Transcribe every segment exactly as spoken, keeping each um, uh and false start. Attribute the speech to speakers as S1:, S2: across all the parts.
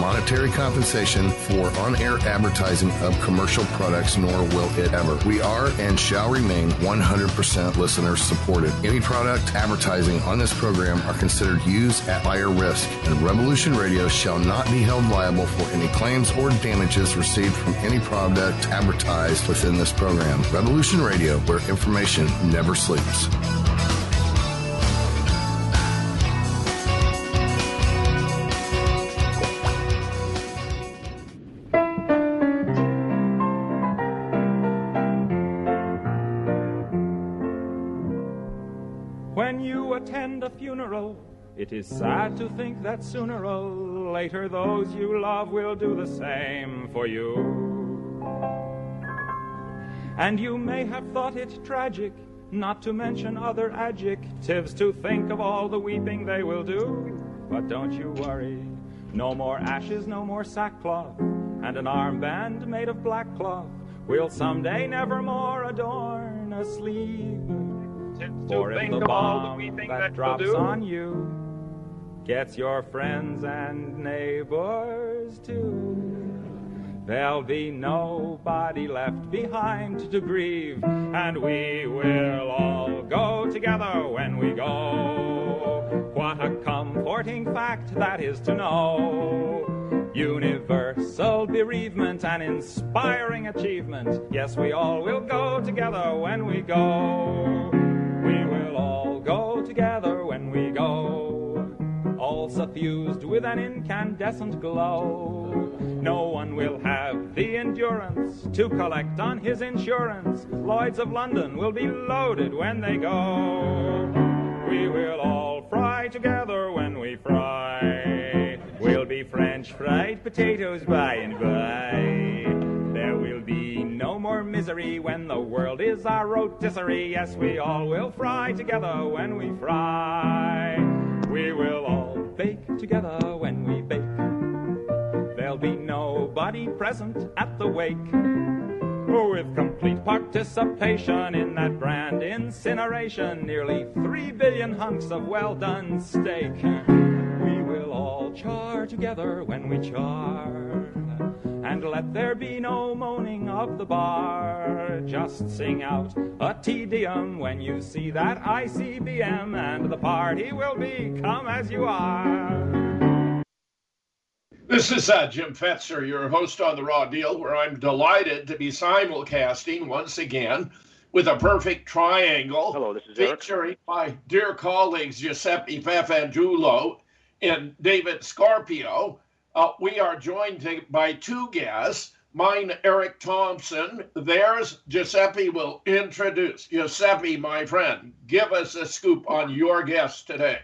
S1: monetary compensation for on-air advertising of commercial products, nor will it ever. We are and shall remain one hundred percent listener supported. Any product advertising on this program are considered used at buyer risk, and Revolution Radio shall not be held liable for any claims or damages received from any product advertised within this program. Revolution Radio, where information never sleeps.
S2: When you attend a funeral, it is sad to think that sooner or later those you love will do the same for you. And you may have thought it tragic, not to mention other adjectives, to think of all the weeping they will do. But don't you worry, no more ashes, no more sackcloth, and an armband made of black cloth will someday nevermore adorn a sleeve. For if the bomb that drops on you gets your friends and neighbors too, there'll be nobody left behind to grieve, and we will all go together when we go. What a comforting fact that is to know. Universal bereavement, an inspiring achievement. Yes, we all will go together when we go. We will all go together when we go, all suffused with an incandescent glow. No one will have the endurance to collect on his insurance. Lloyds of London will be loaded when they go. We will all fry together when we fry. We'll be French fried potatoes by and by. There will be no more misery when the world is our rotisserie. Yes, we all will fry together when we fry. We will all bake together when we bake. There'll be nobody present at the wake. With complete participation in that brand incineration, nearly three billion hunks of well-done steak. We will all char together when we char, and let there be no moaning of the bar. Just sing out a Te Deum when you see that I C B M, and the party will be come as you are.
S3: This is uh, Jim Fetzer, your host on The Raw Deal, where I'm delighted to be simulcasting once again with a perfect triangle.
S4: Hello, this is Eric.
S3: Featuring my dear colleagues Giuseppe Papangiulo and David Scorpio. Uh, we are joined to, by two guests. Mine, Eric Thompson. Theirs, Giuseppe will introduce. Giuseppe, my friend, give us a scoop on your guest today.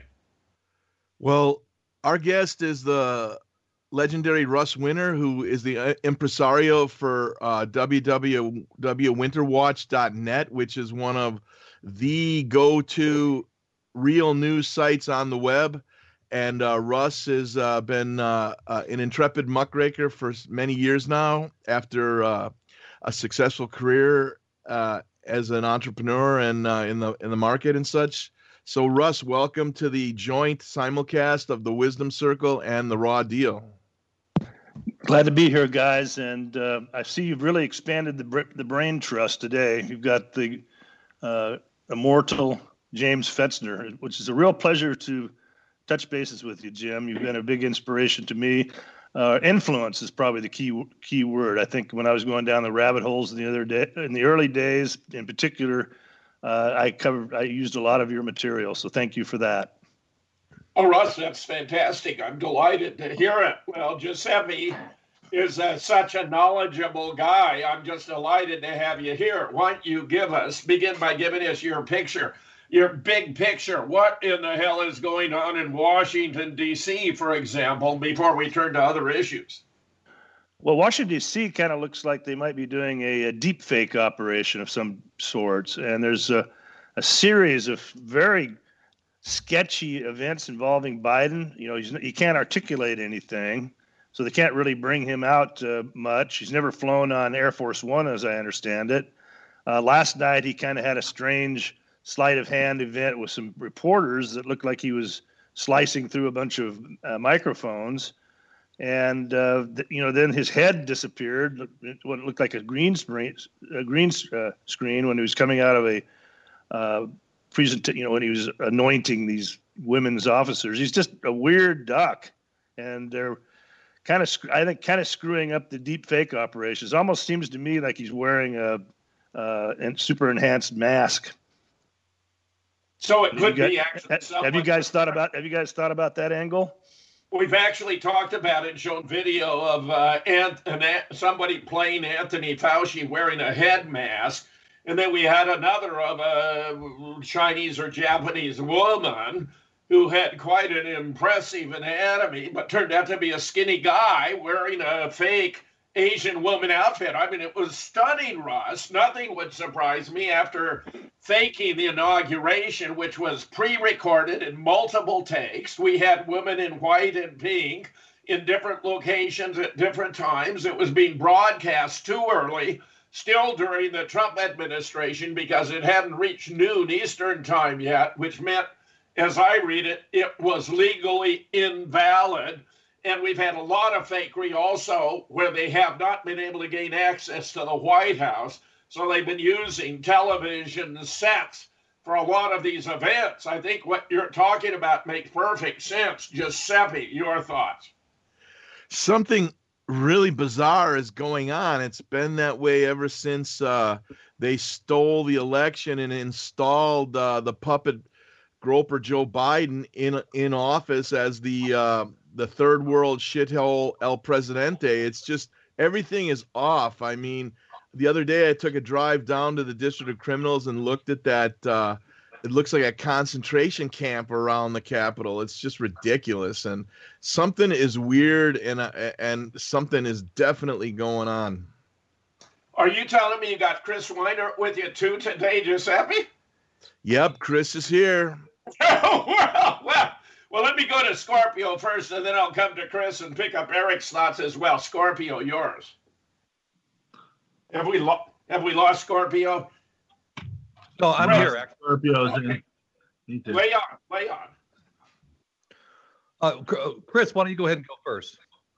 S5: Well, our guest is the legendary Russ Winter, who is the uh, impresario for uh, w w w dot winter watch dot net, which is one of the go-to real news sites on the web. And uh, Russ has uh, been uh, uh, an intrepid muckraker for many years now, after uh, a successful career uh, as an entrepreneur and uh, in the in the market and such. So, Russ, welcome to the joint simulcast of the Wisdom Circle and the Raw Deal.
S6: Glad to be here, guys. And uh, I see you've really expanded the the brain trust today. You've got the uh, immortal James Fetzner, which is a real pleasure to touch bases with you, Jim. You've been a big inspiration to me. Uh, influence is probably the key key word. I think when I was going down the rabbit holes in the other day, in the early days, in particular, uh, I covered, I used a lot of your material. So thank you for that.
S3: Oh, Russ, that's fantastic. I'm delighted to hear it. Well, Giuseppe is uh, such a knowledgeable guy. I'm just delighted to have you here. Why don't you give us, begin by giving us your picture. Your big picture. What in the hell is going on in Washington, D C, for example, before we turn to other issues?
S6: Well, Washington, D C kind of looks like they might be doing a, a deep fake operation of some sorts. And there's a, a series of very sketchy events involving Biden. You know, he's, he can't articulate anything, so they can't really bring him out uh, much. He's never flown on Air Force One, as I understand it. Uh, last night, he kind of had a strange sleight of hand event with some reporters that looked like he was slicing through a bunch of uh, microphones. And, uh, th- you know, then his head disappeared, what looked like a green screen, a green uh, screen when he was coming out of a uh, present, you know, when he was anointing these women's officers. He's just a weird duck. And they're kind of, I think, kind of screwing up the deep fake operations. Almost seems to me like he's wearing a uh, super enhanced mask.
S3: So it could
S6: guys,
S3: be actually.
S6: Have you guys thought about, have you guys thought about that angle?
S3: We've actually talked about it, shown video of uh, Ant- an, somebody playing Anthony Fauci wearing a head mask. And then we had another of a Chinese or Japanese woman who had quite an impressive anatomy, but turned out to be a skinny guy wearing a fake Asian woman outfit. I mean, it was stunning, Russ. Nothing would surprise me after faking the inauguration, which was pre-recorded in multiple takes. We had women in white and pink in different locations at different times. It was being broadcast too early, still during the Trump administration, because it hadn't reached noon Eastern time yet, which meant, as I read it, it was legally invalid. And we've had a lot of fakery also where they have not been able to gain access to the White House. So they've been using television sets for a lot of these events. I think what you're talking about makes perfect sense. Giuseppe, your thoughts?
S5: Something really bizarre is going on. It's been that way ever since uh, they stole the election and installed uh, the puppet groper Joe Biden in in office as the uh, the third world shithole El Presidente. It's just everything is off. I mean, the other day I took a drive down to the District of Criminals and looked at that. Uh, it looks like a concentration camp around the Capitol. It's just ridiculous, and something is weird, and uh, and something is definitely going on.
S3: Are you telling me you got Chris Weiner with you too today, Giuseppe?
S5: Yep, Chris is here.
S3: Oh, well, well, well, let me go to Scorpio first, and then I'll come to Chris and pick up Eric's thoughts as well. Scorpio, yours. Have we lo- have we lost Scorpio?
S4: No, I'm
S3: Chris.
S4: here. Actually.
S7: Scorpio's
S3: Okay.
S7: in.
S3: Lay on, lay on.
S4: Uh, Chris, why don't you go ahead and go first?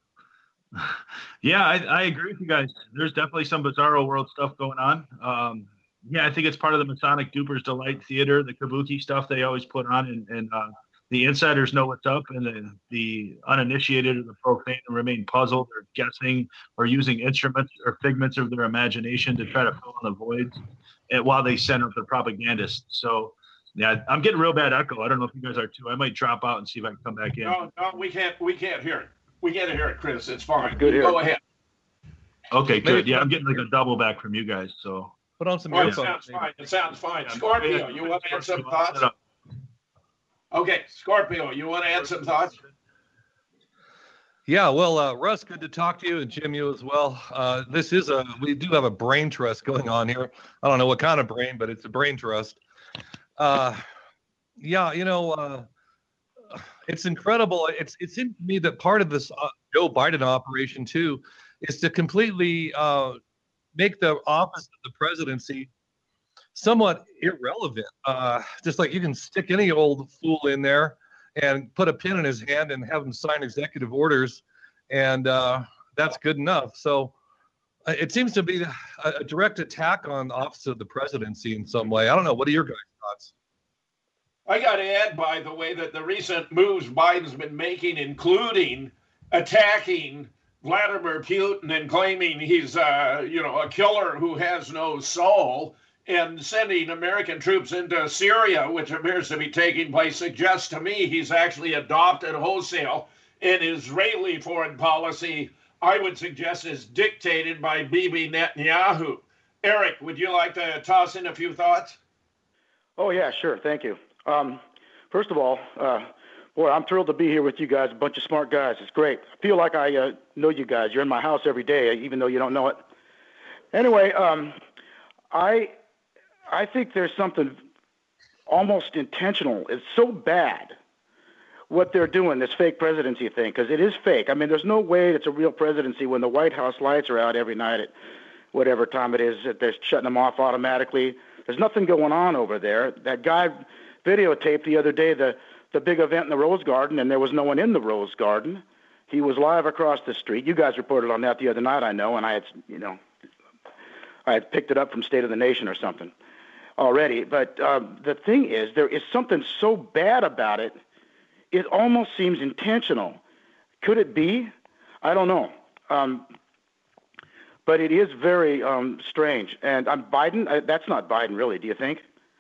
S7: Yeah, I, I agree with you guys. There's definitely some bizarro world stuff going on. Um, yeah, I think it's part of the Masonic Duper's Delight Theater, the kabuki stuff they always put on, and, and uh, the insiders know what's up, and the, the uninitiated or the profane remain puzzled or guessing or using instruments or figments of their imagination to try to fill in the voids and, while they send up the propagandists. So, yeah, I'm getting real bad echo. I don't know if you guys are too. I might drop out and see if I can come back in.
S3: No, no, we can't. We can't hear it. We can't hear it, Chris. It's fine.
S8: Good here.
S3: Go ahead.
S7: Okay, good.
S4: Maybe-
S7: Yeah, I'm getting like a double back from you guys. So.
S4: Put on some
S3: Oh, it
S4: earphones.
S3: sounds
S4: maybe.
S3: fine. It sounds fine.
S7: Yeah,
S3: Scorpio,
S7: yeah,
S3: you want to add some
S7: I'll
S3: thoughts?
S7: set up.
S3: Okay, Scorpio, you want to add some thoughts?
S4: Yeah, well, uh, Russ, good to talk to you, and Jim, you as well. Uh, this is a, we do have a brain trust going on here. I don't know what kind of brain, but it's a brain trust. Uh, yeah, you know, uh, it's incredible. It's it seems to me that part of this uh, Joe Biden operation too is to completely uh, make the office of the presidency somewhat irrelevant. Uh, just like you can stick any old fool in there and put a pin in his hand and have him sign executive orders, and uh, that's good enough. So uh, it seems to be a, a direct attack on the office of the presidency in some way. I don't know. What are your guys' thoughts?
S3: I got to add, by the way, that the recent moves Biden's been making, including attacking Vladimir Putin and claiming he's, uh, you know, a killer who has no soul, and sending American troops into Syria, which appears to be taking place, suggests to me he's actually adopted wholesale an Israeli foreign policy, I would suggest is dictated by Bibi Netanyahu. Eric, would you like to toss in a few thoughts?
S8: Oh, yeah, sure. Thank you. Um, first of all, uh, boy, I'm thrilled to be here with you guys, a bunch of smart guys. It's great. I feel like I uh, know you guys. You're in my house every day, even though you don't know it. Anyway, um, I I think there's something almost intentional. It's so bad what they're doing, this fake presidency thing, because it is fake. I mean, there's no way it's a real presidency when the White House lights are out every night at whatever time it is, that they're shutting them off automatically. There's nothing going on over there. That guy videotaped the other day the, the big event in the Rose Garden, and there was no one in the Rose Garden. He was live across the street. You guys reported on that the other night, I know, and I had, you know, I had picked it up from State of the Nation or something already. But um, the thing is, there is something so bad about it, it almost seems intentional. Could it be? I don't know. Um, but it is very um, strange. And um, Biden, uh, that's not Biden, really, do you think?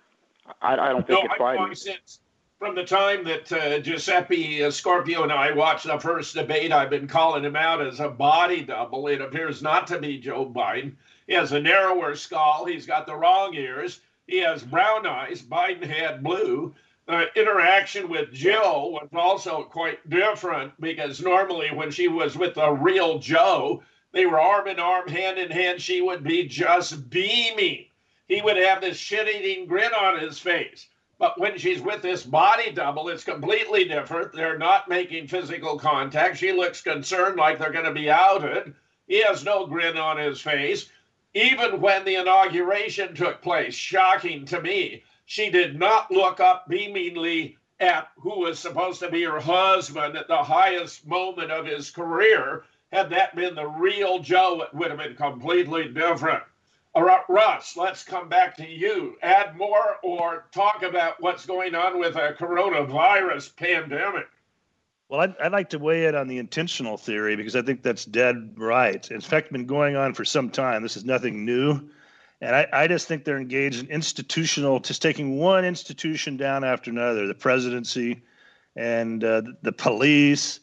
S8: I, I don't think
S3: no,
S8: it's
S3: I've
S8: Biden.
S3: Since from the time that uh, Giuseppe uh, Scorpio and I watched the first debate, I've been calling him out as a body double. It appears not to be Joe Biden. He has a narrower skull. He's got the wrong ears. He has brown eyes. Biden had blue. Uh, interaction with Jill was also quite different because normally when she was with the real Joe, they were arm in arm, hand in hand. She would be just beaming. He would have this shit-eating grin on his face. But when she's with this body double, it's completely different. They're not making physical contact. She looks concerned like they're going to be outed. He has no grin on his face. Even when the inauguration took place, shocking to me, she did not look up beamingly at who was supposed to be her husband at the highest moment of his career. Had that been the real Joe, it would have been completely different. All right, Russ, let's come back to you. Add more or talk about what's going on with a coronavirus pandemic.
S6: Well, I'd, I'd like to weigh in on the intentional theory because I think that's dead right. In fact, been going on for some time. This is nothing new. And I, I just think they're engaged in institutional, just taking one institution down after another, the presidency and uh, the police,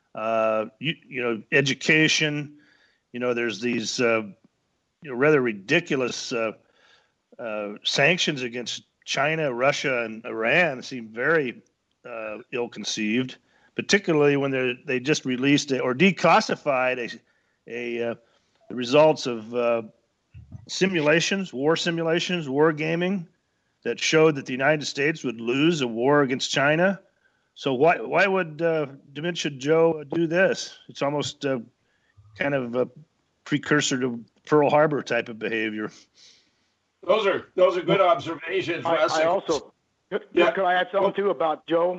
S6: uh, you, you know, education. You know, there's these uh, you know, rather ridiculous uh, uh, sanctions against China, Russia, and Iran seem very uh, ill-conceived, particularly when they they just released a, or declassified a, a uh, the results of uh, simulations, war simulations, war gaming that showed that the United States would lose a war against China. So why why would uh, Dementia Joe do this? It's almost uh, kind of a precursor to Pearl Harbor type of behavior.
S3: Those are those are good observations.
S8: I, I also, could,
S3: yeah.
S8: could I add something too about Joe?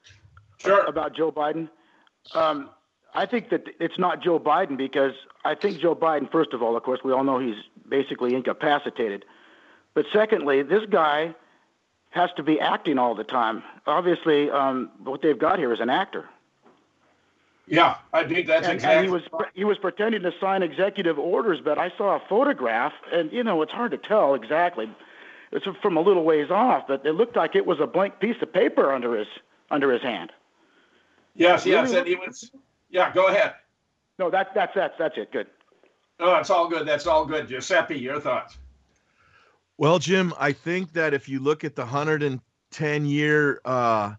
S3: Sure.
S8: About Joe Biden. Um, I think that it's not Joe Biden because I think Joe Biden, first of all, of course, we all know he's basically incapacitated. But secondly, this guy has to be acting all the time. Obviously, um, what they've got here is an actor.
S3: Yeah, I think that's
S8: and,
S3: exactly.
S8: And he was he was pretending to sign executive orders, but I saw a photograph, and you know it's hard to tell exactly. It's from a little ways off, but it looked like it was a blank piece of paper under his under his hand.
S3: Yes,
S8: It
S3: yes,
S8: really
S3: and he was. Yeah, go ahead.
S8: No, that that's that's that's it. Good.
S3: No, that's all good. That's all good. Giuseppe, your thoughts?
S5: Well, Jim, I think that if you look at the one hundred ten year uh,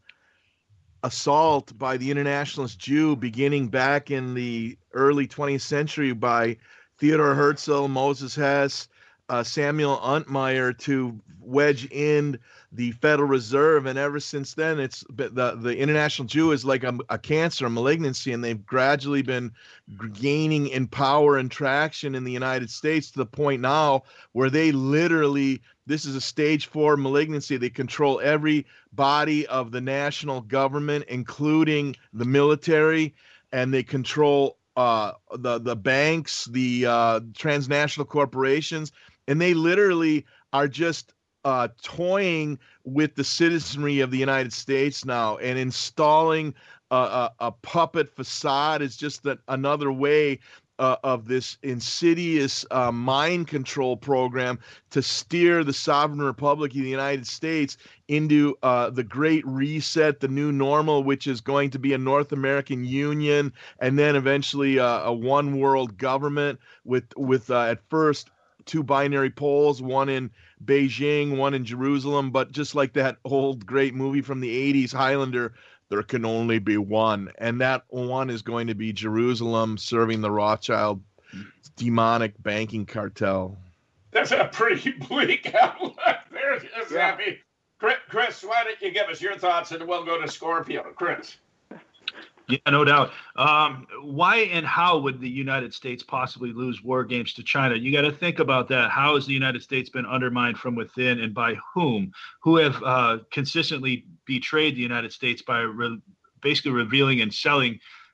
S5: assault by the internationalist Jew beginning back in the early twentieth century by Theodor Herzl, Moses Hess, uh, Samuel Untermeyer to wedge in the Federal Reserve, and ever since then, it's the the international Jew is like a, a cancer, a malignancy, and they've gradually been gaining in power and traction in the United States to the point now where they literally, this is a stage four malignancy. They control every body of the national government, including the military, and they control uh, the the banks, the uh, transnational corporations, and they literally are just uh, toying with the citizenry of the United States now and installing a, a, a puppet facade is just that another way uh, of this insidious uh, mind control program to steer the sovereign republic of the United States into uh, the Great Reset, the new normal, which is going to be a North American Union, and then eventually uh, a one world government with, with uh, at first two binary poles, one in Beijing, one in Jerusalem. But just like that old great movie from the eighties, Highlander, there can only be one. And that one is going to be Jerusalem serving the Rothschild demonic banking cartel.
S3: That's a pretty bleak outlook there, Giuseppe. Yeah. Chris, why don't you give us your thoughts and we'll go to Scorpio. Chris.
S7: Yeah, no doubt. Um, why and how would the United States possibly lose war games to China? You got to think about that. How has the United States been undermined from within, and by whom? Who have uh, consistently betrayed the United States by re- basically revealing and selling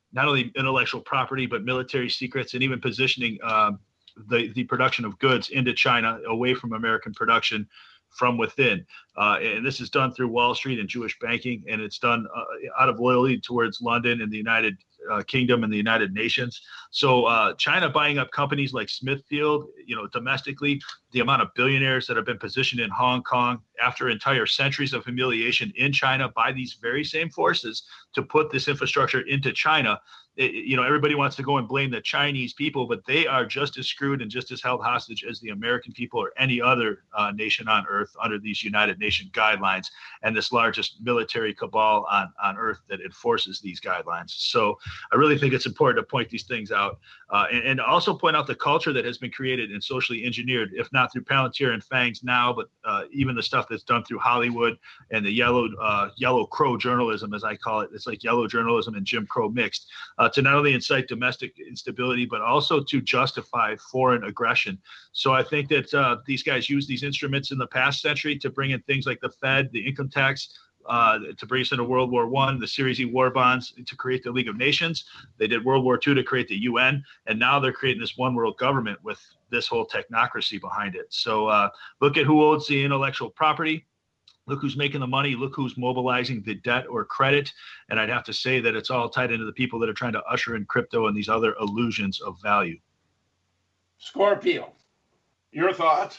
S7: not only intellectual property, but military secrets, and even positioning um, the, the production of goods into China away from American production from within. Uh, and this is done through Wall Street and Jewish banking, and it's done uh, out of loyalty towards London and the United uh, Kingdom and the United Nations. So uh, China buying up companies like Smithfield, you know, domestically, the amount of billionaires that have been positioned in Hong Kong after entire centuries of humiliation in China by these very same forces to put this infrastructure into China. It, you know, everybody wants to go and blame the Chinese people, but they are just as screwed and just as held hostage as the American people or any other uh, nation on earth under these United Nations guidelines and this largest military cabal on, on earth that enforces these guidelines. So I really think it's important to point these things out uh, and, and also point out the culture that has been created and socially engineered, if not through Palantir and Fangs now, but uh, even the stuff that's done through Hollywood and the yellow, uh, yellow crow journalism, as I call it. It's like yellow journalism and Jim Crow mixed. Uh, to not only incite domestic instability, but also to justify foreign aggression. So I think that uh, these guys used these instruments in the past century to bring in things like the Fed, the income tax, uh, to bring us into World War One, the Series E war bonds to create the League of Nations. They did World War Two to create the U N, and now they're creating this one world government with this whole technocracy behind it. So uh, look at who owns the intellectual property. Look who's making the money. Look who's mobilizing the debt or credit. And I'd have to say that it's all tied into the people that are trying to usher in crypto and these other illusions of value.
S3: Scorpio, your thoughts?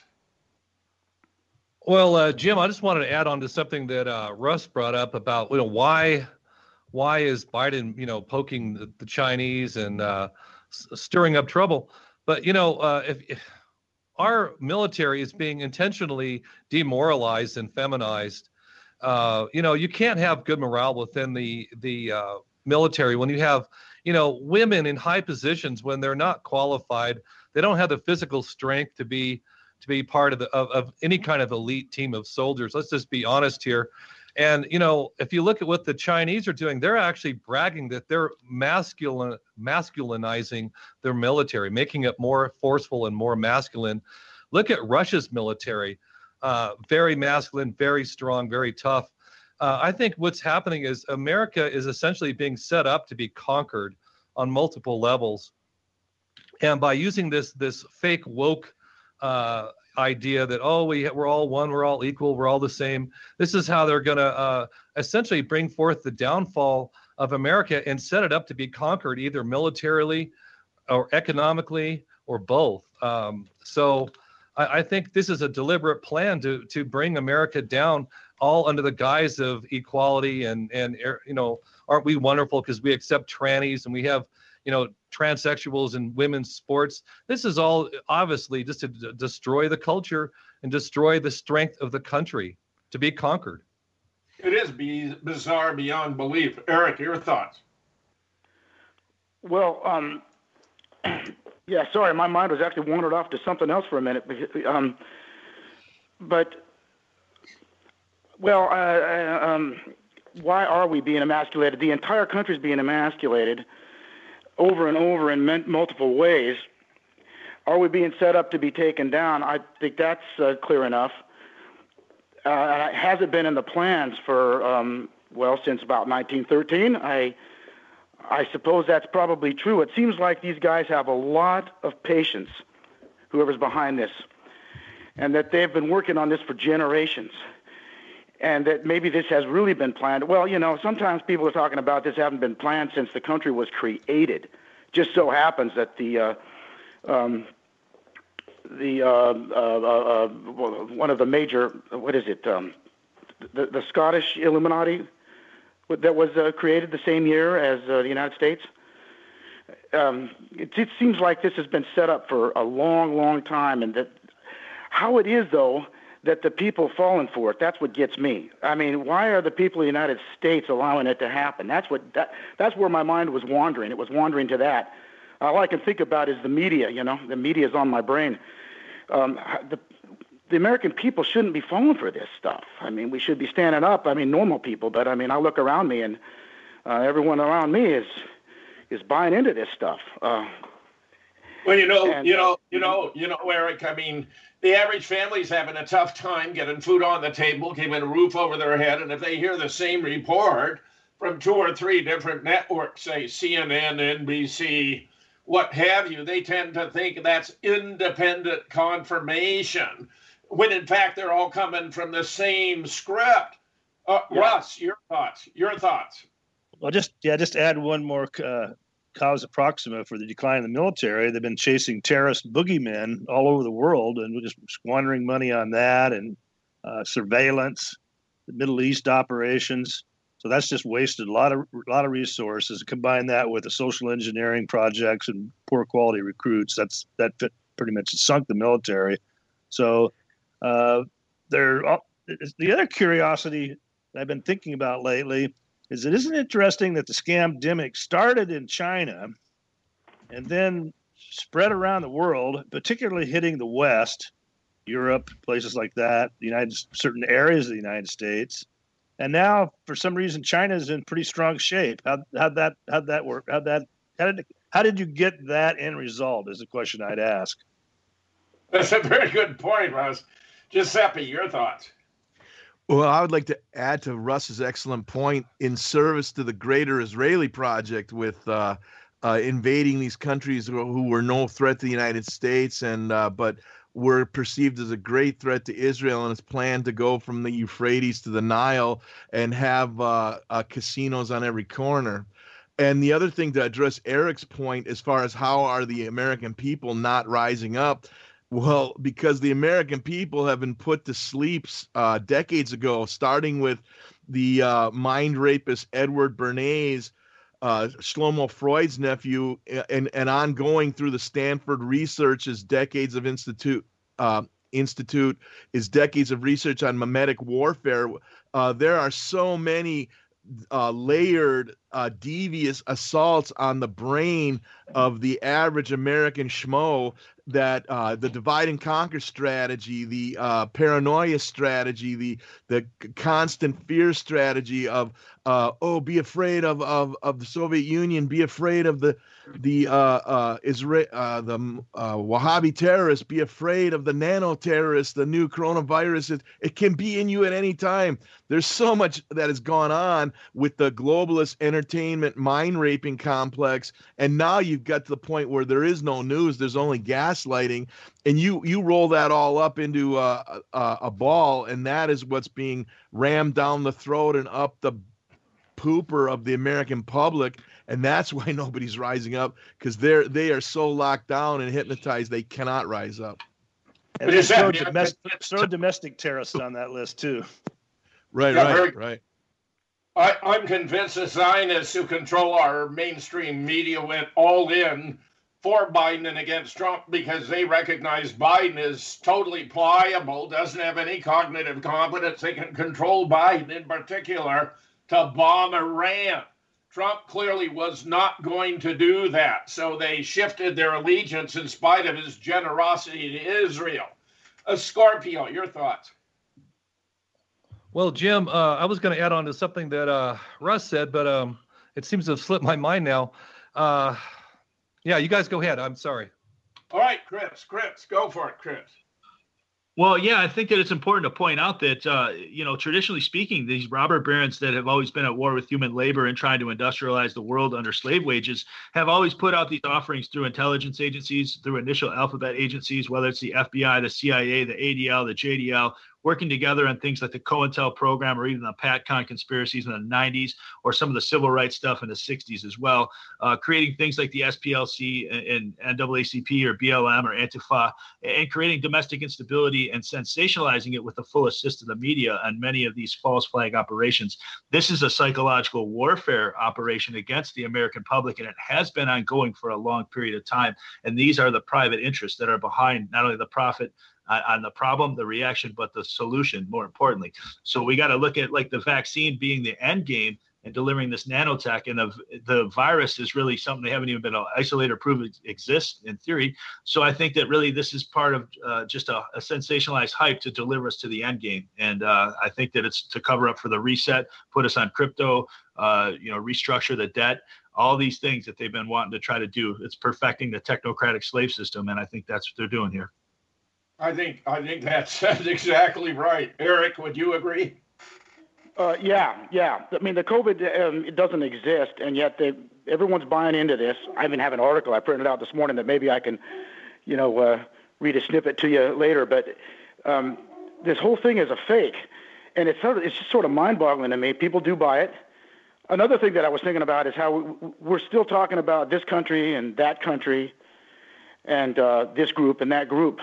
S4: Well, uh, Jim, I just wanted to add on to something that uh, Russ brought up about, you know, why why is Biden, you know, poking the, the Chinese and uh, s- stirring up trouble? But, you know, uh, if, if our military is being intentionally demoralized and feminized. Uh, you know, you can't have good morale within the the uh, military when you have, you know, women in high positions when they're not qualified. They don't have the physical strength to be to be part of the of, of any kind of elite team of soldiers. Let's just be honest here. And, you know, if you look at what the Chinese are doing, they're actually bragging that they're masculine, masculinizing their military, making it more forceful and more masculine. Look at Russia's military, uh, very masculine, very strong, very tough. Uh, I think what's happening is America is essentially being set up to be conquered on multiple levels. And by using this, this fake woke uh, idea that, oh, we, we're all one, we're all equal, we're all the same. This is how they're going to uh, essentially bring forth the downfall of America and set it up to be conquered either militarily or economically or both. Um, so I, I think this is a deliberate plan to to bring America down, all under the guise of equality and, and you know, aren't we wonderful because we accept trannies and we have, you know, transsexuals in women's sports. This is all obviously just to d- destroy the culture and destroy the strength of the country to be conquered.
S3: It is be- bizarre beyond belief. Eric, your thoughts?
S8: Well, um, yeah, sorry, my mind was actually wandered off to something else for a minute. Um, but, well, uh, uh, um, why are we being emasculated? The entire country is being emasculated over and over in multiple ways. Are we being set up to be taken down? I think that's uh, clear enough. Uh, has it been in the plans for, um, well, since about nineteen thirteen? I, I suppose that's probably true. It seems like these guys have a lot of patience, whoever's behind this, and that they've been working on this for generations, and that maybe this has really been planned. Well, you know, sometimes people are talking about this haven't been planned since the country was created. Just so happens that the uh, um, the uh, uh, uh, one of the major, what is it, um, the, the Scottish Illuminati that was uh, created the same year as uh, the United States. Um, it, it seems like this has been set up for a long, long time, and that how it is, though, that the people falling for it, that's what gets me. I mean, why are the people of the United States allowing it to happen? That's what that, that's where my mind was wandering. It was wandering to that. All I can think about is the media, you know. The media is on my brain. Um, the, the American people shouldn't be falling for this stuff. I mean, we should be standing up. I mean, normal people, but I mean, I look around me, and uh, everyone around me is is buying into this stuff. Uh,
S3: well, you know,
S8: and,
S3: you know, you know, you know, Eric. I mean, the average family's having a tough time getting food on the table, keeping a roof over their head, and if they hear the same report from two or three different networks, say C N N, N B C, what have you, they tend to think that's independent confirmation, when in fact they're all coming from the same script. Uh, yeah. Russ, your thoughts, your thoughts.
S6: Well, just, yeah, just add one more uh, causa proxima for the decline of the military. They've been chasing terrorist boogeymen all over the world and just squandering money on that and uh, surveillance, the Middle East operations. So that's just wasted a lot of a lot of resources. Combine that with the social engineering projects and poor quality recruits. That's that pretty much sunk the military. So uh, there. The other curiosity that I've been thinking about lately is it isn't interesting that the scamdemic started in China and then spread around the world, particularly hitting the West, Europe, places like that, the United certain areas of the United States. And now, for some reason, China is in pretty strong shape. How how'd that how'd that work? How that how did how did you get that end result? Is the question I'd ask.
S3: That's a very good point, Russ. Giuseppe, your thoughts.
S5: Well, I would like to add to Russ's excellent point in service to the greater Israeli project with uh, uh, invading these countries who, who were no threat to the United States, and uh, but were perceived as a great threat to Israel, and its plan to go from the Euphrates to the Nile and have uh, uh, casinos on every corner. And the other thing, to address Eric's point as far as how are the American people not rising up, well, because the American people have been put to sleep uh, decades ago, starting with the uh, mind rapist Edward Bernays, uh, Shlomo Freud's nephew, and, and ongoing through the Stanford research is decades of institute uh, institute is decades of research on mimetic warfare. Uh, there are so many uh, layered, uh, devious assaults on the brain of the average American schmo that uh, the divide and conquer strategy, the uh, paranoia strategy, the the constant fear strategy of uh, oh, be afraid of, of of the Soviet Union, be afraid of the the uh, uh, Israel, uh, the uh, Wahhabi terrorists, be afraid of the nano terrorists, the new coronavirus. It, it can be in you at any time. There's so much that has gone on with the globalist entertainment mind raping complex, and now you've got to the point where there is no news. There's only gaslighting, and you you roll that all up into a, a, a ball, and that is what's being rammed down the throat and up the pooper of the American public. And that's why nobody's rising up, because they're they are so locked down and hypnotized they cannot rise up.
S6: And there's so domestic, so domestic terrorists on that list too.
S5: Right,
S3: yeah,
S5: right,
S3: very,
S5: right.
S3: I, I'm convinced the Zionists who control our mainstream media went all in for Biden and against Trump because they recognize Biden is totally pliable, doesn't have any cognitive competence. They can control Biden in particular to bomb Iran. Trump clearly was not going to do that, so they shifted their allegiance in spite of his generosity to Israel. Uh, Scorpio, your thoughts?
S4: Well, Jim, uh, I was going to add on to something that uh, Russ said, but um, it seems to have slipped my mind now. Uh, yeah, you guys go ahead. I'm sorry.
S3: All right, Chris, Chris, go for it, Chris.
S7: Well, yeah, I think that it's important to point out that, uh, you know, traditionally speaking, these robber barons that have always been at war with human labor and trying to industrialize the world under slave wages have always put out these offerings through intelligence agencies, through initial alphabet agencies, whether it's the F B I, the C I A, the A D L, the J D L, working together on things like the COINTEL program or even the PATCON conspiracies in the nineties or some of the civil rights stuff in the sixties as well, uh, creating things like the S P L C and, and N double A C P or B L M or Antifa, and creating domestic instability and sensationalizing it with the full assist of the media on many of these false flag operations. This is a psychological warfare operation against the American public, and it has been ongoing for a long period of time. And these are the private interests that are behind not only the profit on the problem, the reaction, but the solution, more importantly. So we got to look at like the vaccine being the end game and delivering this nanotech, and the, the virus is really something they haven't even been isolated or prove it exists in theory. So I think that really this is part of uh, just a, a sensationalized hype to deliver us to the end game. And uh, I think that it's to cover up for the reset, put us on crypto, uh, you know, restructure the debt, all these things that they've been wanting to try to do. It's perfecting the technocratic slave system. And I think that's what they're doing here.
S3: I think I think that's, that's exactly right. Eric, would you agree?
S8: Uh, yeah, yeah. I mean, the COVID um, it doesn't exist, and yet they, everyone's buying into this. I even have an article I printed out this morning that maybe I can, you know, uh, read a snippet to you later. But um, this whole thing is a fake, and it's sort of, it's just sort of mind-boggling to me. People do buy it. Another thing that I was thinking about is how we, we're still talking about this country and that country, and uh, this group and that group.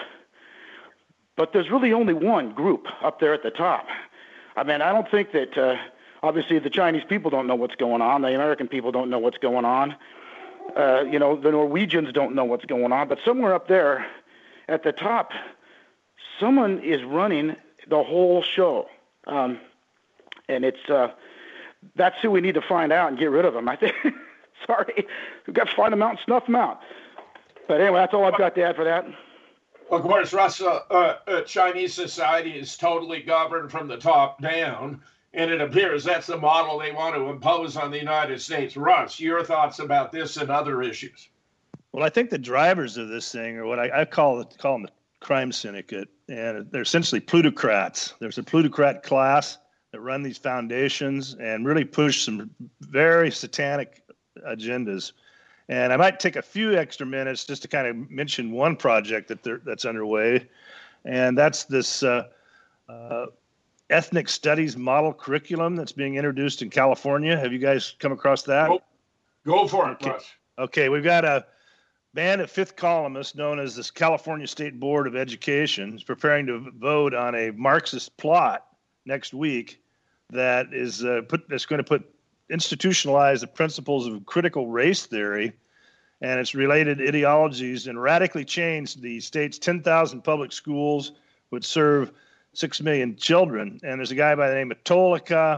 S8: But there's really only one group up there at the top. I mean, I don't think that, uh, obviously, the Chinese people don't know what's going on. The American people don't know what's going on. Uh, you know, the Norwegians don't know what's going on. But somewhere up there at the top, someone is running the whole show. Um, and it's uh, that's who we need to find out and get rid of them. I think, sorry, we've got to find them out and snuff them out. But anyway, that's all I've got to add for that.
S3: Of course, Russell, uh, uh, Chinese society is totally governed from the top down, and it appears that's the model they want to impose on the United States. Russ, your thoughts about this and other issues?
S6: Well, I think the drivers of this thing are what I, I call it, call them the crime syndicate, and they're essentially plutocrats. There's a plutocrat class that run these foundations and really push some very satanic agendas. And I might take a few extra minutes just to kind of mention one project that that's underway, and that's this uh, uh, ethnic studies model curriculum that's being introduced in California. Have you guys come across that?
S3: Go, go for it,
S6: okay.
S3: Russ.
S6: Okay, we've got a band of fifth columnists known as this California State Board of Education is preparing to vote on a Marxist plot next week that is uh, put that's going to put institutionalize the principles of critical race theory and its related ideologies and radically change the state's ten thousand public schools, which serve six million children. And there's a guy by the name of Tolika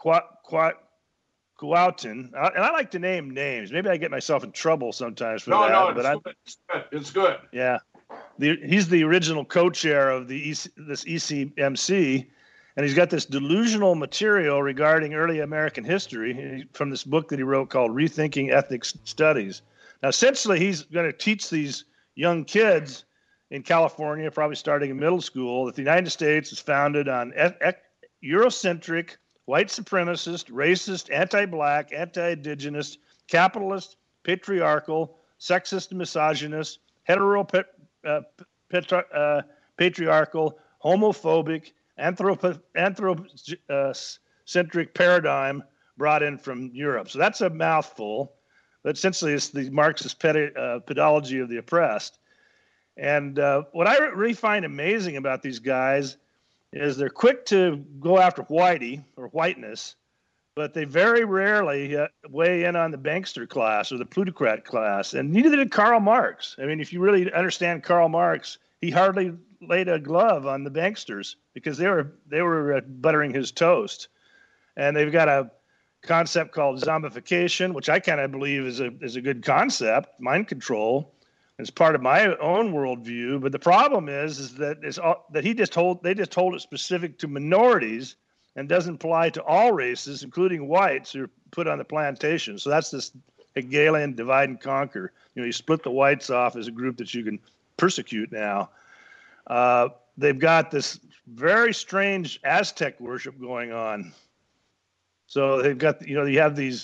S6: Kuautin. And I like to name names. Maybe I get myself in trouble sometimes for
S3: no,
S6: that.
S3: No, no,
S6: but
S3: it's, good. it's good. It's good.
S6: Yeah. The, he's the original co-chair of the E C, this E C M C. And he's got this delusional material regarding early American history from this book that he wrote called Rethinking Ethnic Studies. Now, essentially, he's going to teach these young kids in California, probably starting in middle school, that the United States is founded on Eurocentric, white supremacist, racist, anti-black, anti-indigenous, capitalist, patriarchal, sexist, misogynist, hetero uh, uh, patriarchal, homophobic, Anthrop- anthropocentric paradigm brought in from Europe. So that's a mouthful, but essentially it's the Marxist pedi- uh, pedagogy of the oppressed. And uh, what I really find amazing about these guys is they're quick to go after whitey or whiteness, but they very rarely uh, weigh in on the bankster class or the plutocrat class. And neither did Karl Marx. I mean, if you really understand Karl Marx, he hardly laid a glove on the banksters because they were they were uh, buttering his toast. And they've got a concept called zombification, which I kind of believe is a is a good concept, mind control. It's part of my own worldview. But the problem is is that it's all, that he just told they just told it specific to minorities and doesn't apply to all races, including whites who are put on the plantation. So that's this Hegelian divide and conquer. You know, you split the whites off as a group that you can persecute now. Uh, they've got this very strange Aztec worship going on. So they've got, you know, you have these,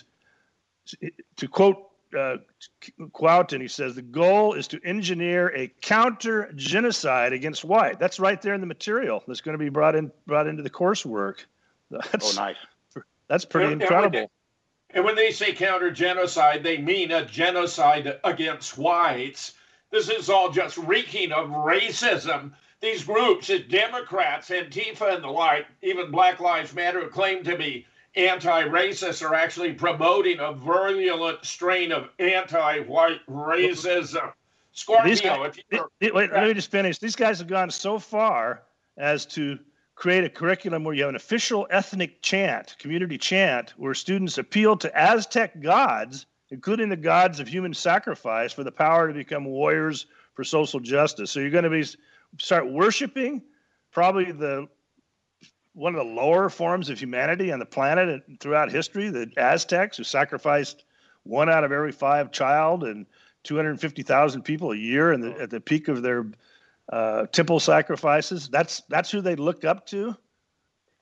S6: to quote uh, Kuautin, he says, the goal is to engineer a counter genocide against white. That's right there in the material that's going to be brought in, brought into the coursework. That's,
S8: oh, nice.
S6: That's pretty
S3: and,
S6: incredible.
S3: And when, they, and when they say counter genocide, they mean a genocide against whites. This is all just reeking of racism. These groups, Democrats, Antifa and the like, even Black Lives Matter, who claim to be anti-racist, are actually promoting a virulent strain of anti-white racism. Scorpio,
S6: These guys,
S3: if you're,
S6: wait, wait, let me just finish. These guys have gone so far as to create a curriculum where you have an official ethnic chant, community chant, where students appeal to Aztec gods, including the gods of human sacrifice, for the power to become warriors for social justice. So you're going to be start worshiping probably the one of the lower forms of humanity on the planet and throughout history, the Aztecs, who sacrificed one out of every five child and two hundred fifty thousand people a year in the, at the peak of their uh, temple sacrifices. That's that's who they look up to.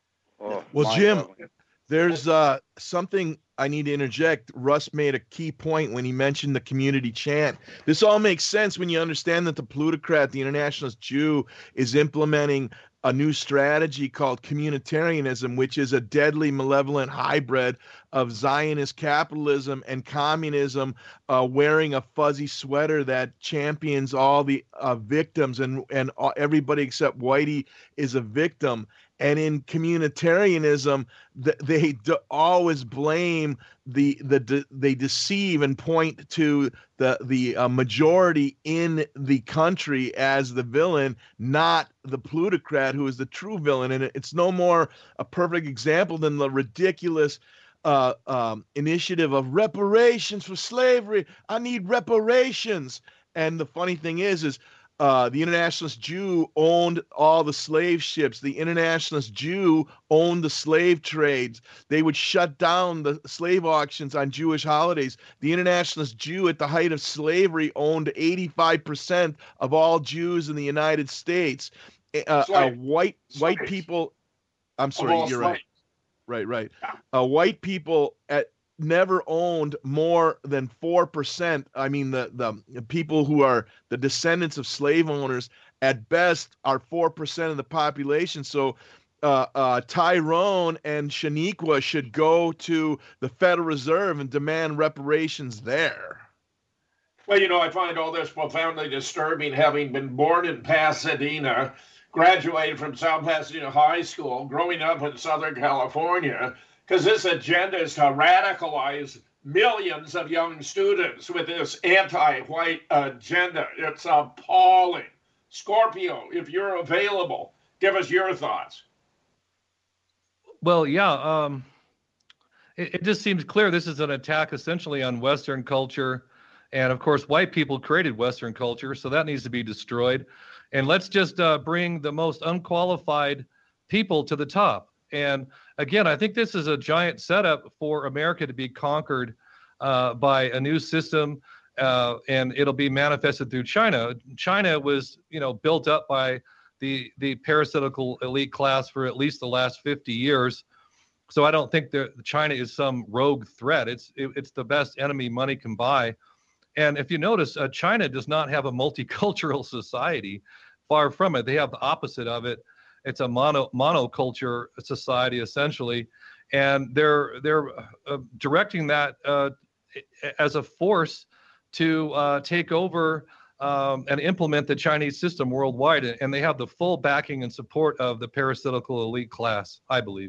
S8: Oh,
S5: Well, Jim,
S8: mind-boggling.
S5: there's uh, something I need to interject. Russ made a key point when he mentioned the community chant. This all makes sense when you understand that the plutocrat, the internationalist Jew, is implementing a new strategy called communitarianism, which is a deadly, malevolent hybrid of Zionist capitalism and communism, uh, wearing a fuzzy sweater that champions all the uh, victims, and, and uh, everybody except Whitey is a victim. And in communitarianism, th- they d- always blame the the de- they deceive and point to the the uh, majority in the country as the villain, not the plutocrat who is the true villain. And it- it's no more a perfect example than the ridiculous uh, um, initiative of reparations for slavery. I need reparations. And the funny thing is, is Uh, the internationalist Jew owned all the slave ships. The internationalist Jew owned the slave trades. They would shut down the slave auctions on Jewish holidays. The internationalist Jew at the height of slavery owned eighty-five percent of all Jews in the United States. Uh, uh, white white
S3: Slaves.
S5: people, I'm
S3: Of
S5: sorry,
S3: all
S5: you're right.
S3: slaves.
S5: Right, right.
S3: Yeah.
S5: Uh, white people at never owned more than four percent. I mean, the, the people who are the descendants of slave owners at best are four percent of the population. So uh, uh, Tyrone and Shaniqua should go to the Federal Reserve and demand reparations there.
S3: Well, you know, I find all this profoundly disturbing, having been born in Pasadena, graduated from South Pasadena High School, growing up in Southern California, because this agenda is to radicalize millions of young students with this anti-white agenda. It's appalling. Scorpio, if you're available, give us your thoughts.
S4: Well, yeah, um, it, it just seems clear this is an attack essentially on Western culture. And of course, white people created Western culture, so that needs to be destroyed. And let's just uh, bring the most unqualified people to the top. And again, I think this is a giant setup for America to be conquered uh, by a new system, uh, and it'll be manifested through China. China was, you know, built up by the the parasitical elite class for at least the last fifty years. So I don't think that China is some rogue threat. It's it, it's the best enemy money can buy. And if you notice, uh, China does not have a multicultural society. Far from it. They have the opposite of it. It's a mono monoculture society essentially, and they're they're uh, directing that uh, as a force to uh, take over um, and implement the Chinese system worldwide, and they have the full backing and support of the parasitical elite class, I believe.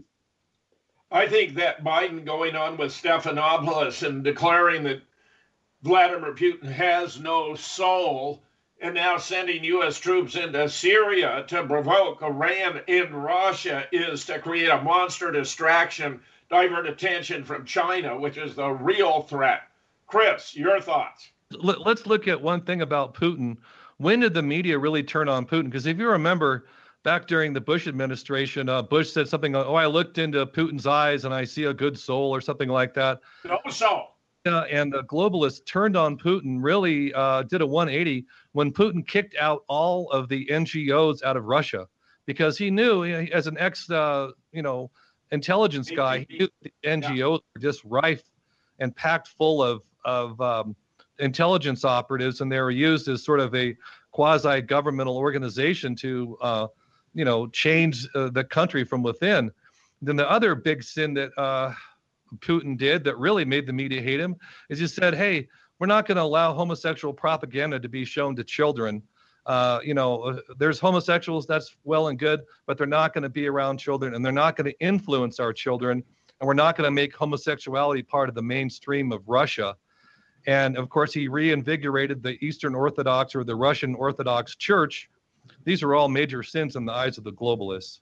S3: I think that Biden going on with Stephanopoulos and declaring that Vladimir Putin has no soul, and now sending U S troops into Syria to provoke Iran in Russia is to create a monster distraction, divert attention from China, which is the real threat. Chris, your thoughts?
S4: Let's look at one thing about Putin. When did the media really turn on Putin? Because if you remember, back during the Bush administration, uh, Bush said something like, oh, I looked into Putin's eyes and I see a good soul or something like that.
S3: No soul.
S4: Uh, and the globalists turned on Putin, really uh, did a one eighty when Putin kicked out all of the N G Os out of Russia, because he knew, you know, as an ex, uh, you know, intelligence guy, he knew the N G Os were just rife and packed full of of um, intelligence operatives, and they were used as sort of a quasi-governmental organization to, uh, you know, change uh, the country from within. Then the other big sin that uh, Putin did that really made the media hate him is he said, hey, we're not going to allow homosexual propaganda to be shown to children. Uh, you know, there's homosexuals, that's well and good, but they're not going to be around children, and they're not going to influence our children, and we're not going to make homosexuality part of the mainstream of Russia. And of course, he reinvigorated the Eastern Orthodox or the Russian Orthodox Church. These are all major sins in the eyes of the globalists.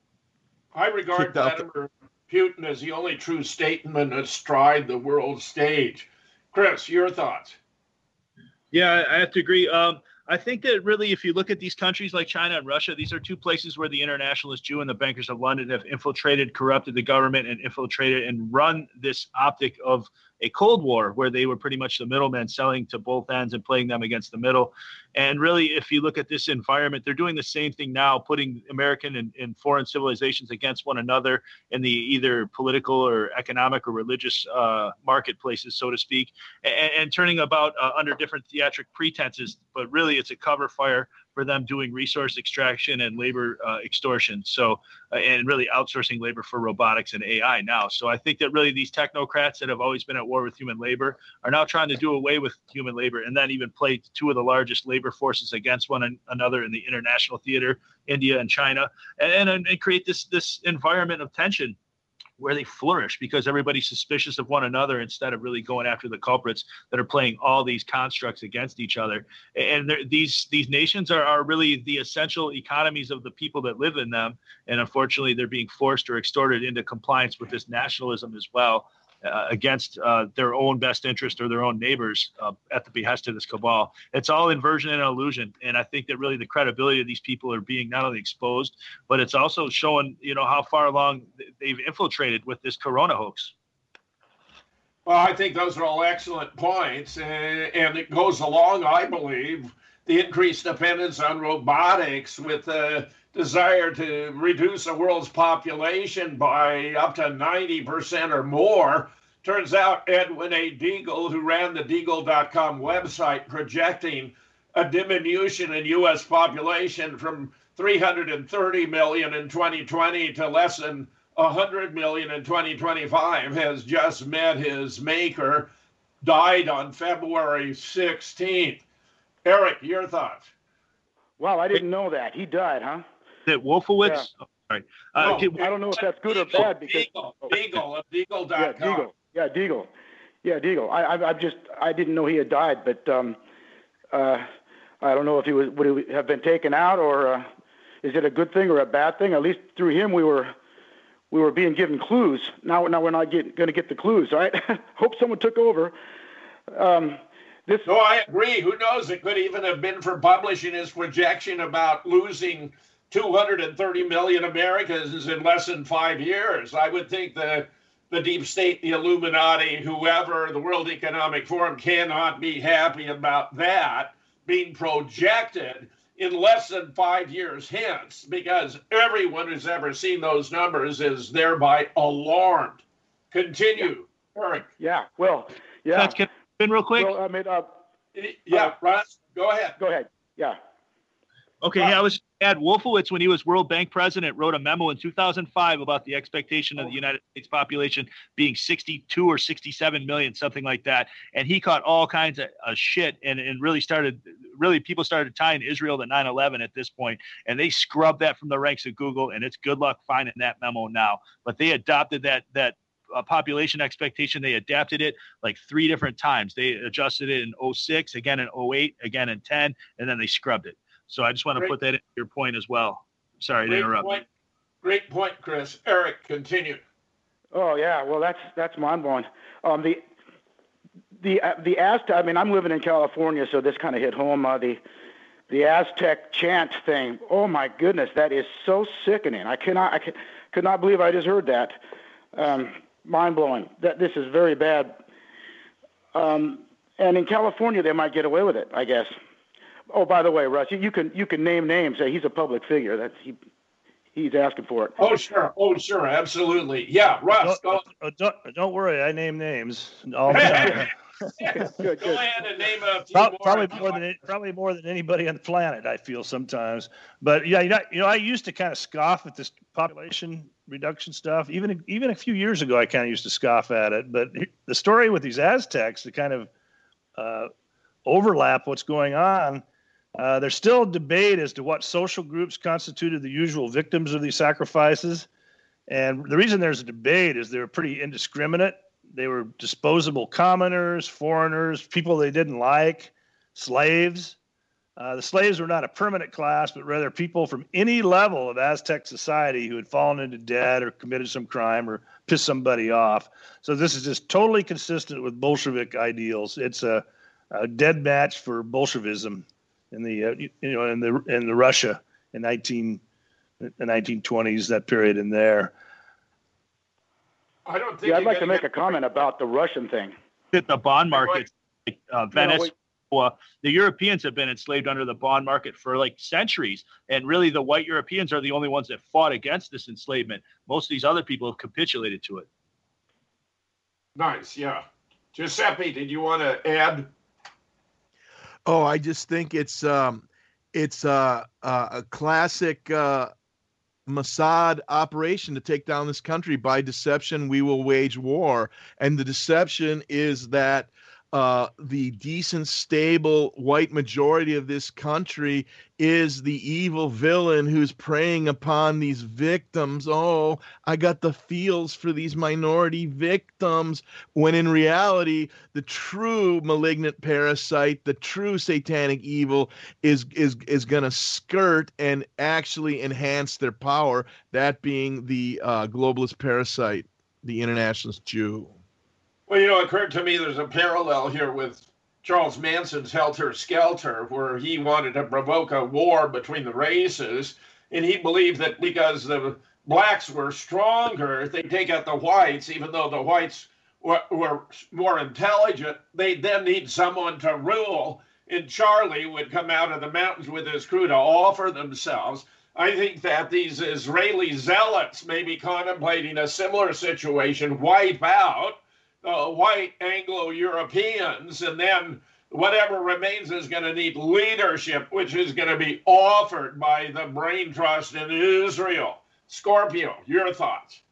S3: I regard Vladimir Putin as the only true statesman astride the world stage. Chris, your thoughts?
S7: Yeah, I have to agree. Um, I think that really, if you look at these countries like China and Russia, these are two places where the internationalist Jew and the bankers of London have infiltrated, corrupted the government, and infiltrated and run this optic of a Cold War where they were pretty much the middlemen selling to both ends and playing them against the middle. And really, if you look at this environment, they're doing the same thing now, putting American and, and foreign civilizations against one another in the either political or economic or religious uh, marketplaces, so to speak, and, and turning about uh, under different theatric pretenses. But really, it's a cover fire for them doing resource extraction and labor uh, extortion. So, uh, and really outsourcing labor for robotics and A I now. So I think that really these technocrats that have always been at war with human labor are now trying to do away with human labor and then even play two of the largest labor forces against one an- another in the international theater, India and China, and, and, and create this, this environment of tension where they flourish because everybody's suspicious of one another instead of really going after the culprits that are playing all these constructs against each other. And these these nations are, are really the essential economies of the people that live in them. And unfortunately, they're being forced or extorted into compliance with this nationalism as well. Uh, against uh, their own best interest or their own neighbors uh, at the behest of this cabal. It's all inversion and illusion. And I think that really the credibility of these people are being not only exposed, but it's also showing, you know, how far along they've infiltrated with this corona hoax.
S3: Well, I think those are all excellent points. Uh, and it goes along, I believe, the increased dependence on robotics with the desire to reduce the world's population by up to ninety percent or more. Turns out Edwin A. Deagle, who ran the Deagle dot com website, projecting a diminution in U S population from three hundred thirty million in twenty twenty to less than one hundred million in twenty twenty-five, has just met his maker, died on February sixteenth. Eric, your thoughts?
S8: Wow, I didn't know that. He died, huh?
S7: That Wolfowitz?
S8: Yeah.
S7: Oh, sorry. Uh,
S3: No,
S7: can-
S8: I don't know if that's good or
S3: Deagle,
S8: bad because
S3: Deagle, Deagle of Deagle
S8: yeah,
S3: dot com.
S8: Deagle. Yeah, Deagle. Yeah, Deagle. I, I, I just, I didn't know he had died, but um, uh, I don't know if he was would he have been taken out or uh, is it a good thing or a bad thing? At least through him, we were, we were being given clues. Now, now we're not going to get the clues, right? Hope someone took over. Um, this.
S3: No, I agree. Who knows? It could even have been for publishing his projection about losing two hundred thirty million Americans in less than five years. I would think the the deep state, the Illuminati, whoever, the World Economic Forum cannot be happy about that being projected in less than five years hence, because everyone who's ever seen those numbers is thereby alarmed. Continue, yeah. Eric.
S8: Yeah. Well. Yeah.
S7: Let's get in real quick.
S8: Well, I mean, uh,
S3: yeah,
S8: uh,
S3: Russ, go ahead.
S8: Go ahead. Yeah.
S7: Okay, yeah, I was at Wolfowitz when he was World Bank president, wrote a memo in two thousand five about the expectation of the United States population being sixty-two or sixty-seven million, something like that. And he caught all kinds of uh, shit and, and really started, really people started tying Israel to nine eleven at this point, and they scrubbed that from the ranks of Google, and it's good luck finding that memo now. But they adopted that, that uh, population expectation. They adapted it like three different times. They adjusted it in oh six, again in oh eight, again in ten, and then they scrubbed it. So I just want to
S3: Great.
S7: put that in your point as well. Sorry
S3: Great
S7: to interrupt.
S3: point. Great point, Chris. Eric, continue.
S8: Oh yeah, well that's that's mind blowing. Um, the the uh, the Aztec. I mean, I'm living in California, so this kind of hit home. Uh, the the Aztec chant thing. Oh my goodness, that is so sickening. I cannot I can, could not believe I just heard that. Um, mind blowing. That this is very bad. Um, and in California, they might get away with it, I guess. Oh, by the way, Russ, you, you can you can name names. Uh, he's a public figure. That's he. He's asking for it.
S3: Oh, sure. Oh, sure. Absolutely. Yeah, Russ, go,
S6: Don't, don't, don't worry, I name names all the time.
S8: Good,
S3: go
S8: good.
S3: ahead and name a few
S6: Pro-
S3: more.
S6: Probably more than probably more than anybody on the planet, I feel sometimes. But yeah, you know, you know, I used to kind of scoff at this population reduction stuff. Even even a few years ago, I kind of used to scoff at it. But the story with these Aztecs, to kind of uh, overlap what's going on. Uh, there's still debate as to what social groups constituted the usual victims of these sacrifices. And the reason there's a debate is they were pretty indiscriminate. They were disposable commoners, foreigners, people they didn't like, slaves. Uh, the slaves were not a permanent class, but rather people from any level of Aztec society who had fallen into debt or committed some crime or pissed somebody off. So this is just totally consistent with Bolshevik ideals. It's a, a dead match for Bolshevism. In the uh, you know in the in the Russia in nineteen the nineteen twenties, that period in there.
S3: I don't think.
S8: Yeah, I'd
S3: you
S8: like to
S3: gotta
S8: make
S3: get-
S8: a comment about the Russian thing.
S7: at the bond market, like uh, Venice.
S8: You know,
S7: uh, the Europeans have been enslaved under the bond market for like centuries. And really, the white Europeans are the only ones that fought against this enslavement. Most of these other people have capitulated to it.
S3: Nice. Yeah. Giuseppe, did you want to add?
S5: Oh, I just think it's um, it's uh, uh, a classic uh, Mossad operation to take down this country. By deception, we will wage war. And the deception is that uh, the decent, stable white majority of this country is the evil villain who's preying upon these victims. Oh, I got the feels for these minority victims, when in reality, the true malignant parasite, the true satanic evil is is is going to skirt and actually enhance their power, that being the uh, globalist parasite, the internationalist Jew.
S3: Well, you know, it occurred to me there's a parallel here with Charles Manson's Helter Skelter, where he wanted to provoke a war between the races, and he believed that because the blacks were stronger, they'd take out the whites, even though the whites were, were more intelligent. They'd then need someone to rule, and Charlie would come out of the mountains with his crew to offer themselves. I think that these Israeli zealots may be contemplating a similar situation, wipe out Uh, white Anglo-Europeans, and then whatever remains is going to need leadership, which is going to be offered by the brain trust in Israel. Scorpio, your thoughts?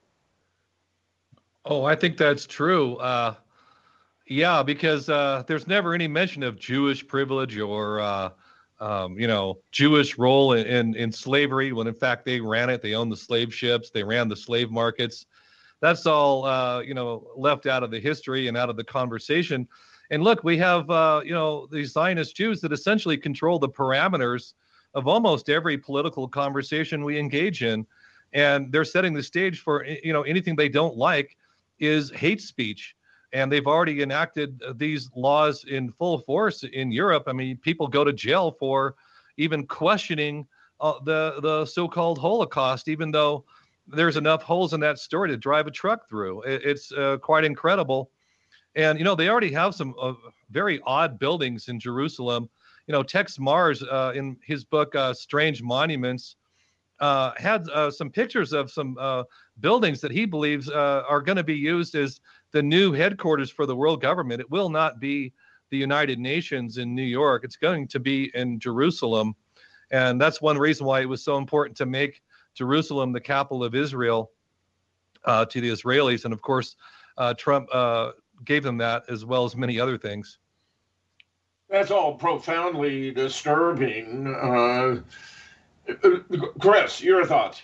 S4: Oh, I think that's true. Uh, yeah, because uh, there's never any mention of Jewish privilege or, uh, um, you know, Jewish role in, in, in slavery, when in fact they ran it. They owned the slave ships. They ran the slave markets. That's all, uh, you know, left out of the history and out of the conversation. And look, we have, uh, you know, these Zionist Jews that essentially control the parameters of almost every political conversation we engage in. And they're setting the stage for, you know, anything they don't like is hate speech. And they've already enacted these laws in full force in Europe. I mean, people go to jail for even questioning uh, the, the so-called Holocaust, even though there's enough holes in that story to drive a truck through. It's uh, quite incredible. And, you know, they already have some uh, very odd buildings in Jerusalem. You know, Tex Mars, uh, in his book, uh, Strange Monuments, uh, had uh, some pictures of some uh, buildings that he believes uh, are going to be used as the new headquarters for the world government. It will not be the United Nations in New York. It's going to be in Jerusalem. And that's one reason why it was so important to make Jerusalem the capital of Israel uh, to the Israelis. And of course, uh, Trump uh, gave them that, as well as many other things.
S3: That's all profoundly disturbing. Uh, Chris, your thoughts?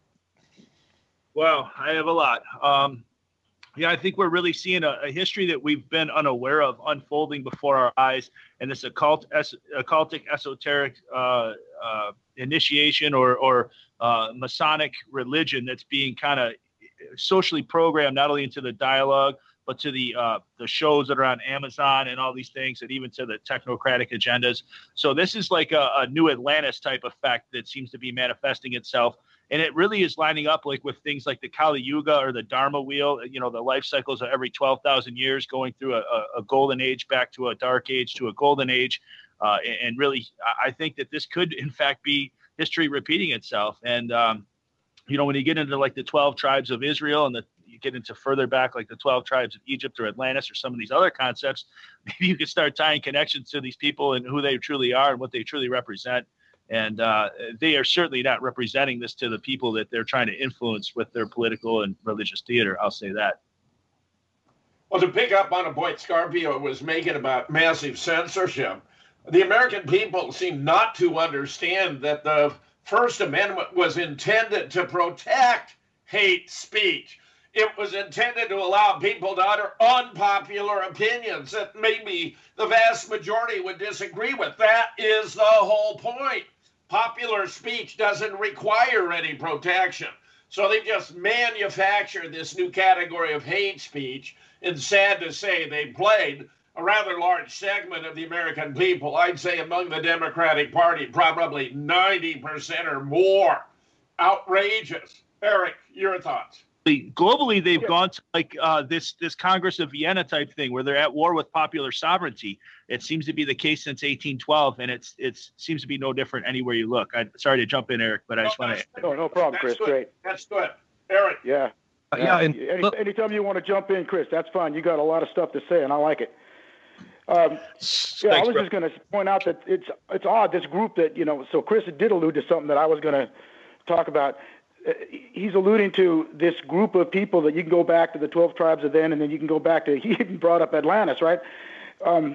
S7: Well, I have a lot. Um, yeah, I think we're really seeing a, a history that we've been unaware of unfolding before our eyes, and this occult, es- occultic, esoteric uh, uh, initiation or, or uh, Masonic religion that's being kind of socially programmed, not only into the dialogue, but to the uh, the shows that are on Amazon and all these things, and even to the technocratic agendas. So this is like a, a new Atlantis type effect that seems to be manifesting itself. And it really is lining up like with things like the Kali Yuga or the Dharma wheel, you know, the life cycles of every twelve thousand years, going through a, a golden age back to a dark age to a golden age. Uh, and really, I think that this could, in fact, be history repeating itself. And, um, you know, when you get into like the twelve tribes of Israel and the, you get into further back, like the twelve tribes of Egypt or Atlantis or some of these other concepts, maybe you could start tying connections to these people and who they truly are and what they truly represent. And uh, they are certainly not representing this to the people that they're trying to influence with their political and religious theater. I'll say that.
S3: Well, to pick up on a point Scarpio was making about massive censorship, the American people seem not to understand that the First Amendment was intended to protect hate speech. It was intended to allow people to utter unpopular opinions that maybe the vast majority would disagree with. That is the whole point. Popular speech doesn't require any protection. So they just manufacture this new category of hate speech. And sad to say, they played a rather large segment of the American people. I'd say among the Democratic Party, probably ninety percent or more. Outrageous. Eric, your thoughts?
S7: globally they've
S8: Yeah.
S7: gone to like uh, this this Congress of Vienna type thing where they're at war with popular sovereignty. It seems to be the case since eighteen twelve, and it's it's seems to be no different anywhere you look. I sorry to jump in, Eric, but I just want to.
S8: No, no problem,
S3: That's
S8: Chris.
S3: good.
S8: Great.
S3: That's good. Eric.
S8: Yeah.
S4: Uh, yeah, and
S8: Any,
S4: look-
S8: anytime you want to jump in, Chris, that's fine. You got a lot of stuff to say, and I like it. Um, yeah, I
S4: Thanks,
S8: was
S4: bro.
S8: just going to point out that it's it's odd, this group that, you know, so Chris did allude to something that I was going to talk about. Uh, he's alluding to this group of people that you can go back to the twelve tribes of then, and then you can go back to, he even brought up Atlantis, right? Um,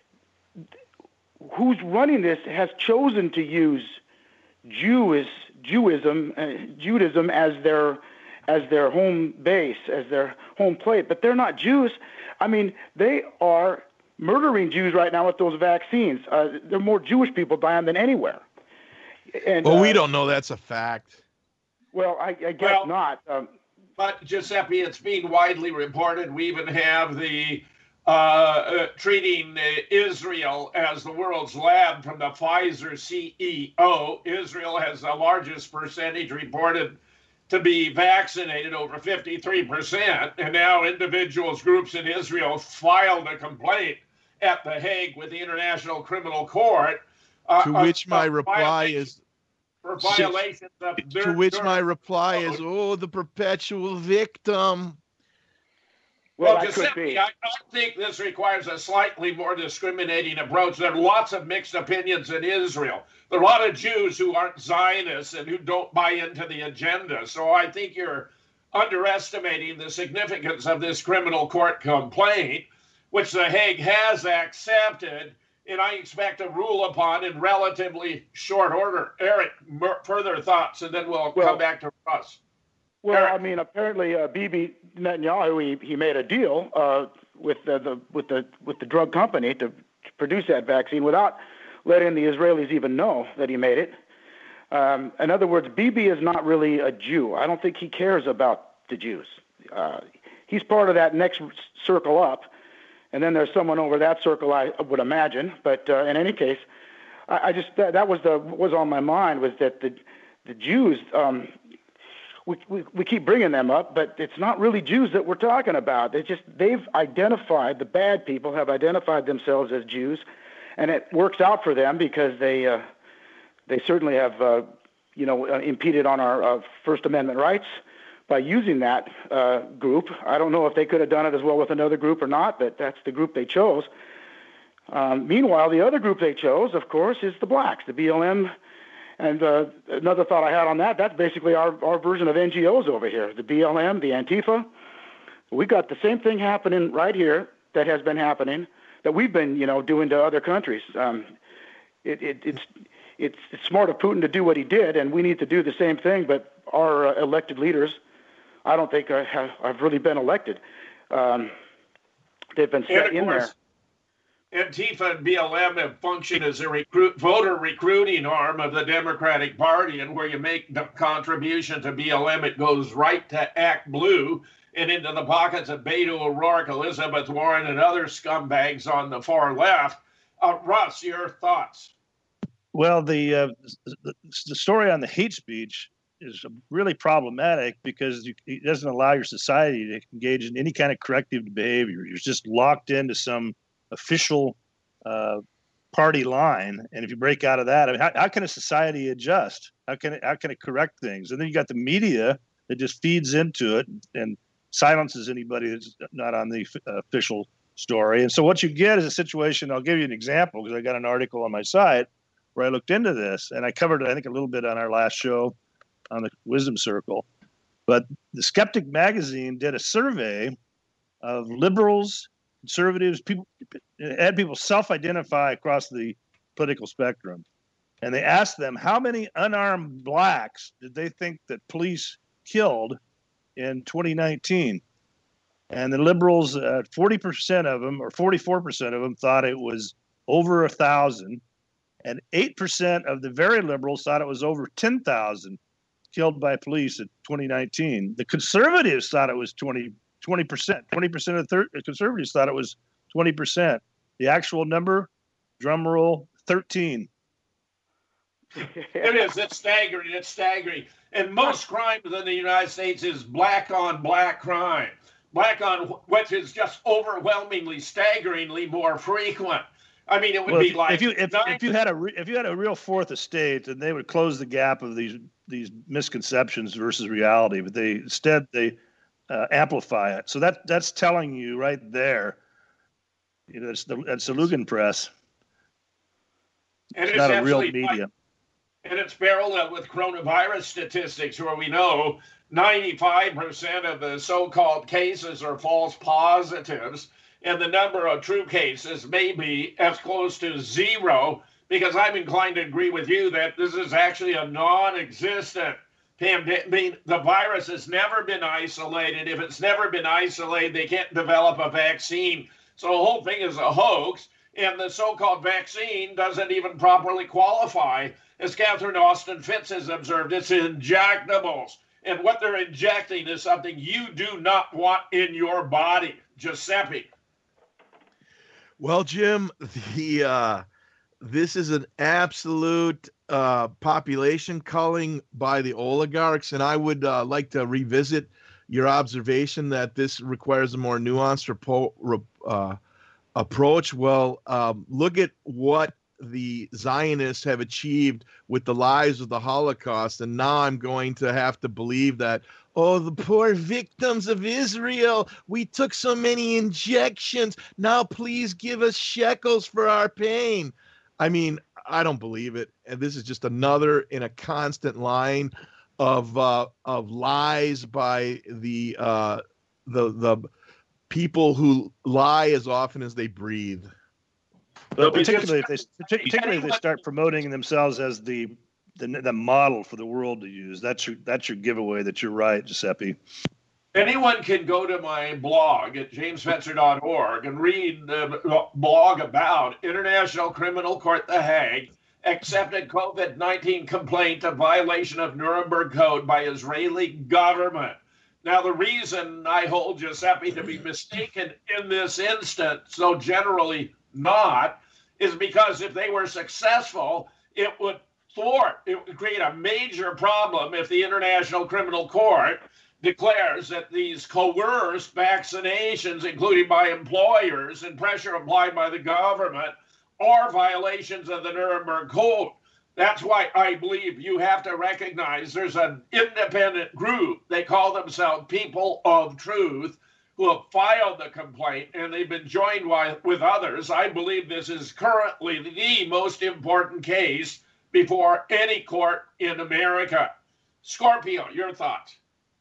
S8: who's running this has chosen to use Jewish, Jewism, uh, Judaism as their as their home base, as their home plate, but they're not Jews. I mean, they are murdering Jews right now with those vaccines. Uh, there are more Jewish people dying than anywhere. And,
S5: Well, we
S8: uh,
S5: don't know that's a fact.
S8: Well, I, I guess
S3: Well-
S8: not. Um,
S3: But Giuseppe, it's being widely reported. We even have the uh, uh, treating uh, Israel as the world's lab from the Pfizer C E O. Israel has the largest percentage reported to be vaccinated, over fifty-three percent. And now individuals, groups in Israel filed a complaint at The Hague with the International Criminal Court. Uh,
S5: To
S3: uh,
S5: which my
S3: uh,
S5: reply
S3: violation-
S5: is
S3: for violations of
S5: to
S3: their-
S5: which
S3: their-
S5: my reply is, oh, the perpetual victim.
S8: well,
S3: Well,
S8: that could
S3: Giuseppe,
S8: be.
S3: I, I think this requires a slightly more discriminating approach. There are lots of mixed opinions in Israel. There are a lot of Jews who aren't Zionists and who don't buy into the agenda. So I think you're underestimating the significance of this criminal court complaint, which The Hague has accepted, and I expect to rule upon in relatively short order. Eric, mer- further thoughts, and then we'll
S8: Well-
S3: come back to Russ.
S8: Well,
S3: Eric.
S8: I mean, apparently, uh, Bibi Netanyahu he, he made a deal uh, with the, the with the with the drug company to, to produce that vaccine without letting the Israelis even know that he made it. Um, in other words, Bibi is not really a Jew. I don't think he cares about the Jews. Uh, he's part of that next circle up, and then there's someone over that circle, I would imagine. But uh, in any case, I, I just that, that was the what was on my mind was that the the Jews. Um, We, we, we keep bringing them up, but it's not really Jews that we're talking about. They just they've identified, the bad people have identified themselves as Jews, and it works out for them because they uh, they certainly have uh, you know uh, impeded on our uh, First Amendment rights by using that uh, group. I don't know if they could have done it as well with another group or not, but that's the group they chose. Um, meanwhile, the other group they chose, of course, is the blacks, the B L M. And uh, another thought I had on that, that's basically our, our version of N G Os over here, the B L M, the Antifa. We got the same thing happening right here that has been happening, that we've been, you know, doing to other countries. Um, it, it, it's, it's, it's smart of Putin to do what he did, and we need to do the same thing, but our uh, elected leaders, I don't think uh, have, have really been elected. Um, they've been
S3: And
S8: set
S3: of
S8: in there.
S3: course, Antifa and B L M have functioned as a recruit, voter recruiting arm of the Democratic Party, and where you make the contribution to B L M, it goes right to Act Blue and into the pockets of Beto O'Rourke, Elizabeth Warren, and other scumbags on the far left. Uh, Russ, your thoughts?
S6: Well, the, uh, the the story on the hate speech is really problematic because you, it doesn't allow your society to engage in any kind of corrective behavior. You're just locked into some official uh, party line, and if you break out of that, I mean, how, how can a society adjust? How can it, how can it correct things? And then you got the media that just feeds into it and silences anybody that's not on the uh, official story. And so what you get is a situation. I'll give you an example because I got an article on my site where I looked into this, and I covered it, I think, a little bit on our last show on the Wisdom Circle. But the Skeptic magazine did a survey of liberals, conservatives, people had people self-identify across the political spectrum, and they asked them how many unarmed blacks did they think that police killed in twenty nineteen. And the liberals, uh, forty percent of them, or forty-four percent of them, thought it was over a thousand, and eight percent of the very liberals thought it was over ten thousand killed by police in twenty nineteen. The conservatives thought it was twenty percent. twenty percent of the thir- conservatives thought it was twenty percent. The actual number, drum roll, thirteen.
S3: It is. It's staggering. It's staggering. And most crimes in the United States is black on black crime. Black on, which is just overwhelmingly, staggeringly more frequent. I mean, it would
S6: well,
S3: be like
S6: if you if, if you had a re, if you had a real fourth estate, and they would close the gap of these these misconceptions versus reality, but they instead they uh, amplify it. So that that's telling you right there. You know, it's the it's the Lugenpress.
S3: And
S6: it's,
S3: it's
S6: not a real
S3: absolutely
S6: media.
S3: Like, and it's parallel with coronavirus statistics, where we know ninety-five percent of the so-called cases are false positives, and the number of true cases may be as close to zero, because I'm inclined to agree with you that this is actually a non-existent pandemic. I mean, the virus has never been isolated. If it's never been isolated, they can't develop a vaccine. So the whole thing is a hoax, and the so-called vaccine doesn't even properly qualify. As Catherine Austin Fitts has observed, it's injectables. And what they're injecting is something you do not want in your body. Giuseppe.
S5: Well, Jim, the uh, this is an absolute uh, population culling by the oligarchs, and I would uh, like to revisit your observation that this requires a more nuanced repo- uh, approach. Well, um, look at what the Zionists have achieved with the lies of the Holocaust, and now I'm going to have to believe that, oh, the poor victims of Israel, we took so many injections, now please give us shekels for our pain. I mean, I don't believe it, and this is just another in a constant line of uh, of lies by the uh, the the people who lie as often as they breathe.
S6: But particularly if they particularly if they start promoting themselves as the, the the model for the world to use, that's your that's your giveaway that you're right, Giuseppe.
S3: Anyone can go to my blog at james fetzer dot org and read the blog about International Criminal Court The Hague accepted COVID nineteen complaint of violation of Nuremberg Code by Israeli government. Now, the reason I hold Giuseppe to be mistaken in this instance, so generally not, is because if they were successful, it would thwart, it would create a major problem if the International Criminal Court declares that these coerced vaccinations, including by employers and pressure applied by the government, are violations of the Nuremberg Code. That's why I believe you have to recognize there's an independent group. They call themselves People of Truth, who have filed the complaint, and they've been joined by, with others. I believe this is currently the most important case before any court in America. Scorpio, your thoughts?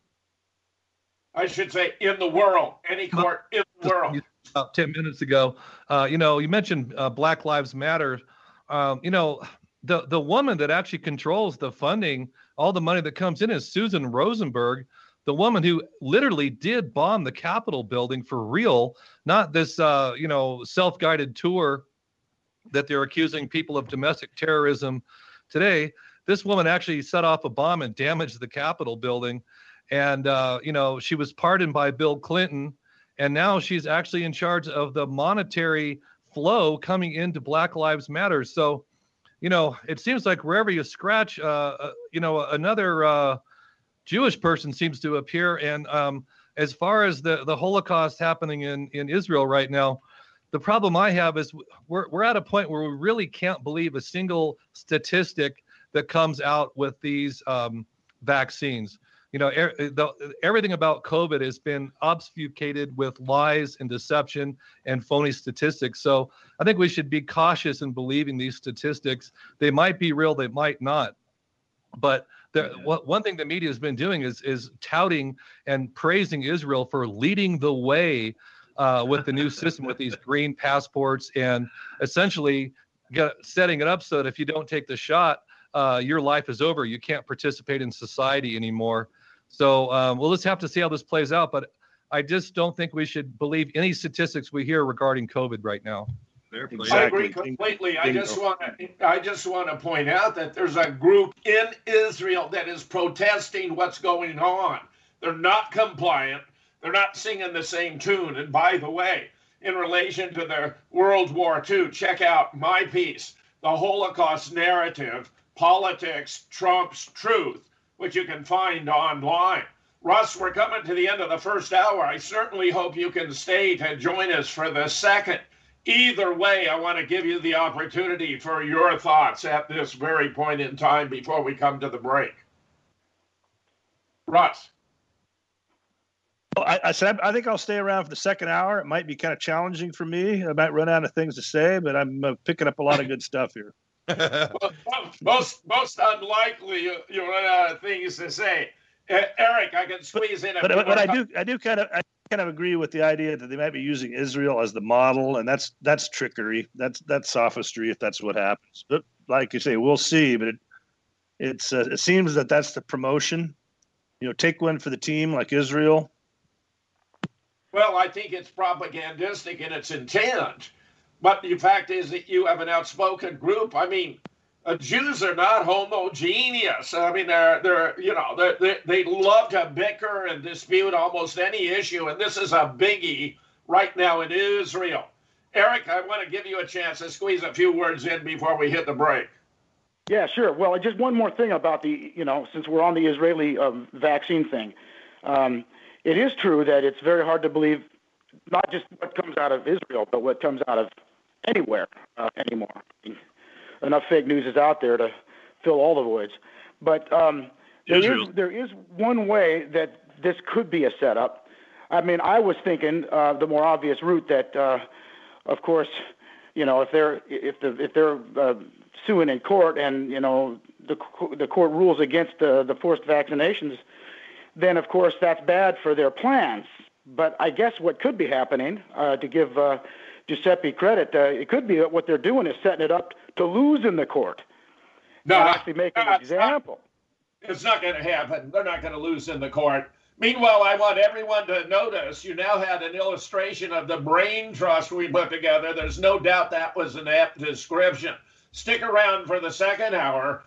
S3: I should say in the world, any court in the world.
S4: About ten minutes ago, uh, you know, you mentioned uh, Black Lives Matter. Um, you know, the, the woman that actually controls the funding, all the money that comes in, is Susan Rosenberg, the woman who literally did bomb the Capitol building for real, not this, uh, you know, self-guided tour that they're accusing people of domestic terrorism today. This woman actually set off a bomb and damaged the Capitol building. And, uh, you know, she was pardoned by Bill Clinton. And now she's actually in charge of the monetary flow coming into Black Lives Matter. So, you know, it seems like wherever you scratch, uh, uh, you know, another uh, Jewish person seems to appear. And um, as far as the, the Holocaust happening in, in Israel right now, the problem I have is we're, we're at a point where we really can't believe a single statistic that comes out with these um, vaccines. You know, er, the, everything about COVID has been obfuscated with lies and deception and phony statistics. So I think we should be cautious in believing these statistics. They might be real, they might not. But the, yeah. what, one thing the media has been doing is is touting and praising Israel for leading the way uh, with the new system with these green passports, and essentially get, setting it up so that if you don't take the shot, uh, your life is over. You can't participate in society anymore. So um, we'll just have to see how this plays out. But I just don't think we should believe any statistics we hear regarding COVID right now.
S3: Exactly. I agree completely. I just want to I just want to point out that there's a group in Israel that is protesting what's going on. They're not compliant. They're not singing the same tune. And by the way, in relation to their World War Two, check out my piece, The Holocaust Narrative, Politics Trumps Truth, which you can find online. Russ, we're coming to the end of the first hour. I certainly hope you can stay to join us for the second. Either way, I want to give you the opportunity for your thoughts at this very point in time before we come to the break. Russ.
S6: Well, I, I said I think I'll stay around for the second hour. It might be kind of challenging for me. I might run out of things to say, but I'm uh, picking up a lot of good stuff here.
S3: Well, most most unlikely you, you run out of things to say. Uh, Eric, I can squeeze in. A
S6: but but, but I do I do kind of I kind of agree with the idea that they might be using Israel as the model, and that's that's trickery. That's that's sophistry if that's what happens. But like you say, we'll see. But it it's uh, it seems that that's the promotion. You know, take one for the team like Israel.
S3: Well, I think it's propagandistic in its intent. But the fact is that you have an outspoken group. I mean, uh, Jews are not homogeneous. I mean, they're, they're you know, they're, they're, they love to bicker and dispute almost any issue. And this is a biggie right now in Israel. Eric, I want to give you a chance to squeeze a few words in before we hit the break.
S8: Yeah, sure. Well, just one more thing about the, you know, since we're on the Israeli um, vaccine thing. Um, it is true that it's very hard to believe not just what comes out of Israel, but what comes out of anywhere uh, anymore. Enough fake news is out there to fill all the voids. But um, there is there is one way that this could be a setup. I mean, I was thinking uh, the more obvious route that, uh, of course, you know, if they're if the if they're uh, suing in court and you know the the court rules against uh, the forced vaccinations, then of course that's bad for their plans. But I guess what could be happening, uh, to give uh, Giuseppe credit, uh, it could be that what they're doing is setting it up to lose in the court.
S3: No,
S8: and actually make an
S3: no,
S8: example.
S3: It's not, not going to happen. They're not going to lose in the court. Meanwhile, I want everyone to notice you now had an illustration of the brain trust we put together. There's no doubt that was an apt description. Stick around for the second hour.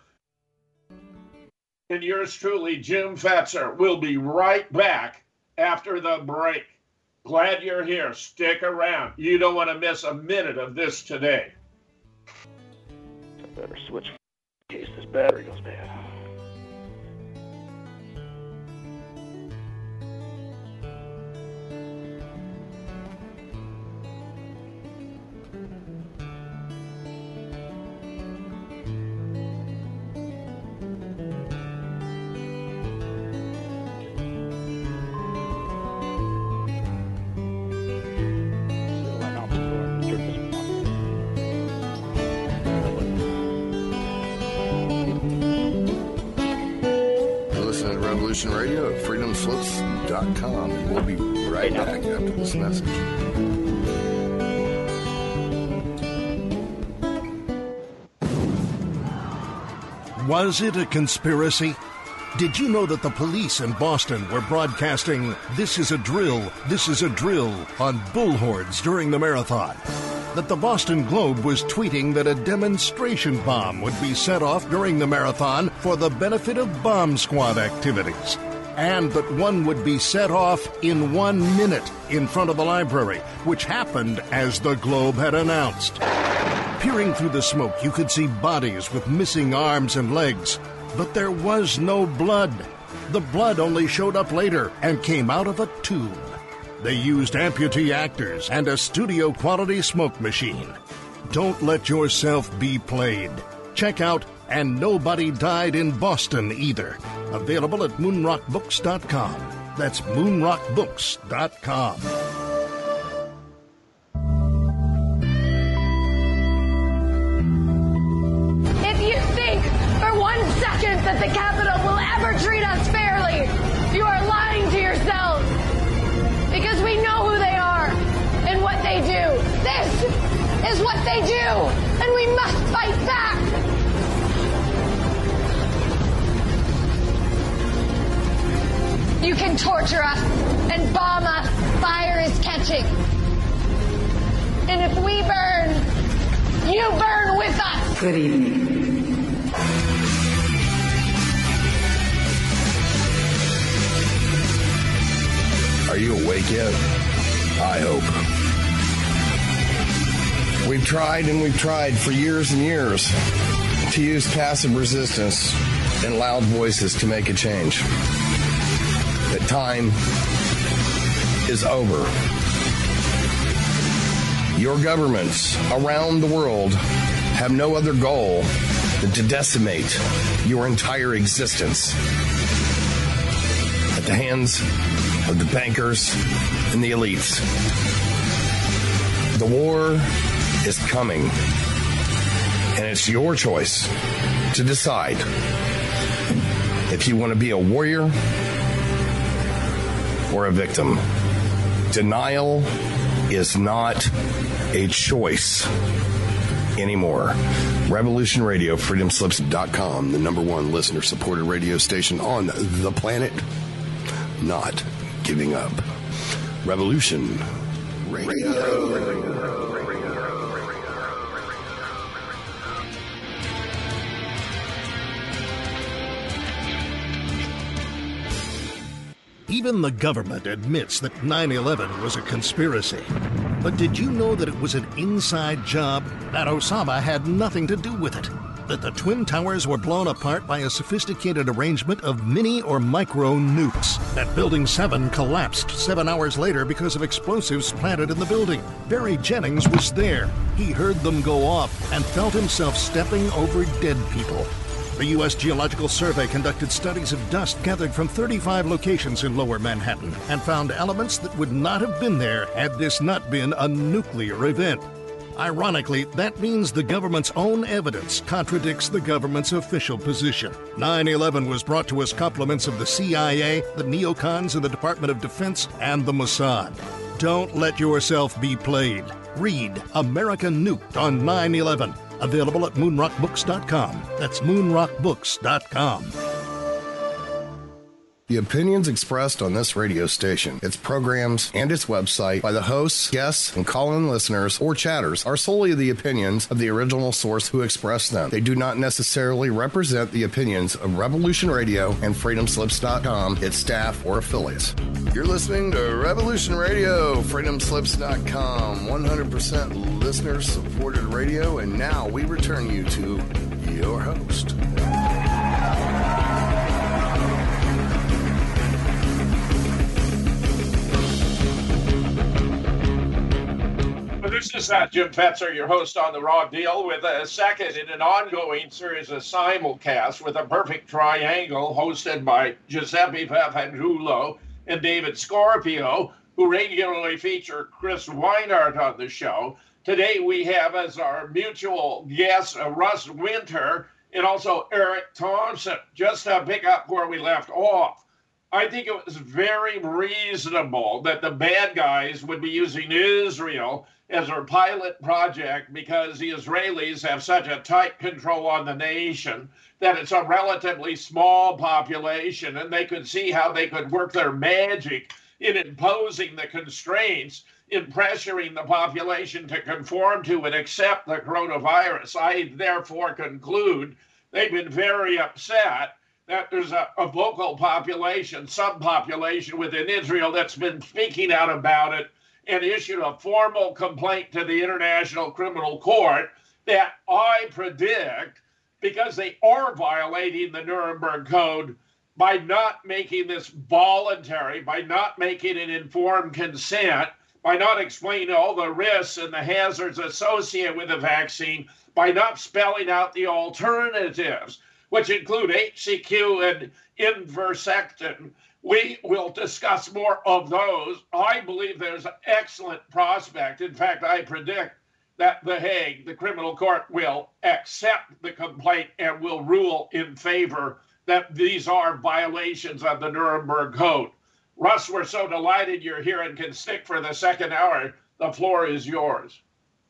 S3: And yours truly, Jim Fetzer, will be right back after the break. Glad you're here. Stick around. You don't want to miss a minute of this today.
S8: I better switch in case this battery goes bad.
S1: Radio at freedom slips dot com. We'll be right back after this message.
S9: Was it a conspiracy? Did you know that the police in Boston were broadcasting "This is a drill, this is a drill" on bullhorns during the marathon? That the Boston Globe was tweeting that a demonstration bomb would be set off during the marathon for the benefit of bomb squad activities, and that one would be set off in one minute in front of the library, which happened as the Globe had announced. Peering through the smoke, you could see bodies with missing arms and legs, but there was no blood. The blood only showed up later and came out of a tube. They used amputee actors and a studio-quality smoke machine. Don't let yourself be played. Check out And Nobody Died in Boston Either. Available at moonrock books dot com. That's moonrock books dot com.
S10: If you think for one second that the Capitol will ever treat us fairly, you are lying to yourselves. Because we know who they are and what they do. This is what they do, and we must fight back. You can torture us and bomb us. Fire is catching. And if we burn, you burn with us.
S11: Good evening.
S1: Are you awake yet? I hope. We've tried and we've tried for years and years. to use passive resistance and loud voices to make a change. The time is over. Your governments around the world have no other goal than to decimate your entire existence at the hands of the bankers and the elites. The war is coming, and it's your choice to decide if you want to be a warrior or a victim. Denial is not a choice anymore. Revolution Radio, freedom slips dot com, the number one listener-supported radio station on the planet. Not giving up. Revolution Radio.
S9: Even the government admits that nine eleven was a conspiracy. But did you know that it was an inside job? That Osama had nothing to do with it? That the Twin Towers were blown apart by a sophisticated arrangement of mini or micro nukes? That Building seven collapsed seven hours later because of explosives planted in the building? Barry Jennings was there. He heard them go off and felt himself stepping over dead people. The U S Geological Survey conducted studies of dust gathered from thirty-five locations in Lower Manhattan and found elements that would not have been there had this not been a nuclear event. Ironically, that means the government's own evidence contradicts the government's official position. nine eleven was brought to us compliments of the C I A, the neocons in the Department of Defense, and the Mossad. Don't let yourself be played. Read America Nuked on nine eleven. Available at moon rock books dot com. That's moon rock books dot com.
S1: The opinions expressed on this radio station, its programs, and its website by the hosts, guests, and call-in listeners or chatters are solely the opinions of the original source who expressed them. They do not necessarily represent the opinions of Revolution Radio and freedom slips dot com, its staff, or affiliates. You're listening to Revolution Radio, freedom slips dot com, one hundred percent listener-supported radio, and now we return you to your host.
S3: This is uh, Jim Fetzer, your host on The Raw Deal, with a second in an ongoing series of simulcasts with a perfect triangle hosted by Giuseppe Papangiulo and David Scorpio, who regularly feature Chris Weinhardt on the show. Today we have as our mutual guests uh, Russ Winter and also Eric Thompson. Just to pick up where we left off, I think it was very reasonable that the bad guys would be using Israel as their pilot project because the Israelis have such a tight control on the nation that it's a relatively small population, and they could see how they could work their magic in imposing the constraints, in pressuring the population to conform to and accept the coronavirus. I therefore conclude they've been very upset that there's a, a vocal population, subpopulation within Israel that's been speaking out about it and issued a formal complaint to the International Criminal Court that I predict, because they are violating the Nuremberg Code by not making this voluntary, by not making it informed consent, by not explaining all the risks and the hazards associated with the vaccine, by not spelling out the alternatives, which include H C Q and Ivermectin. We will discuss more of those. I believe there's an excellent prospect. In fact, I predict that The Hague, the criminal court, will accept the complaint and will rule in favor that these are violations of the Nuremberg Code. Russ, we're so delighted you're here and can stick for the second hour. The floor is yours.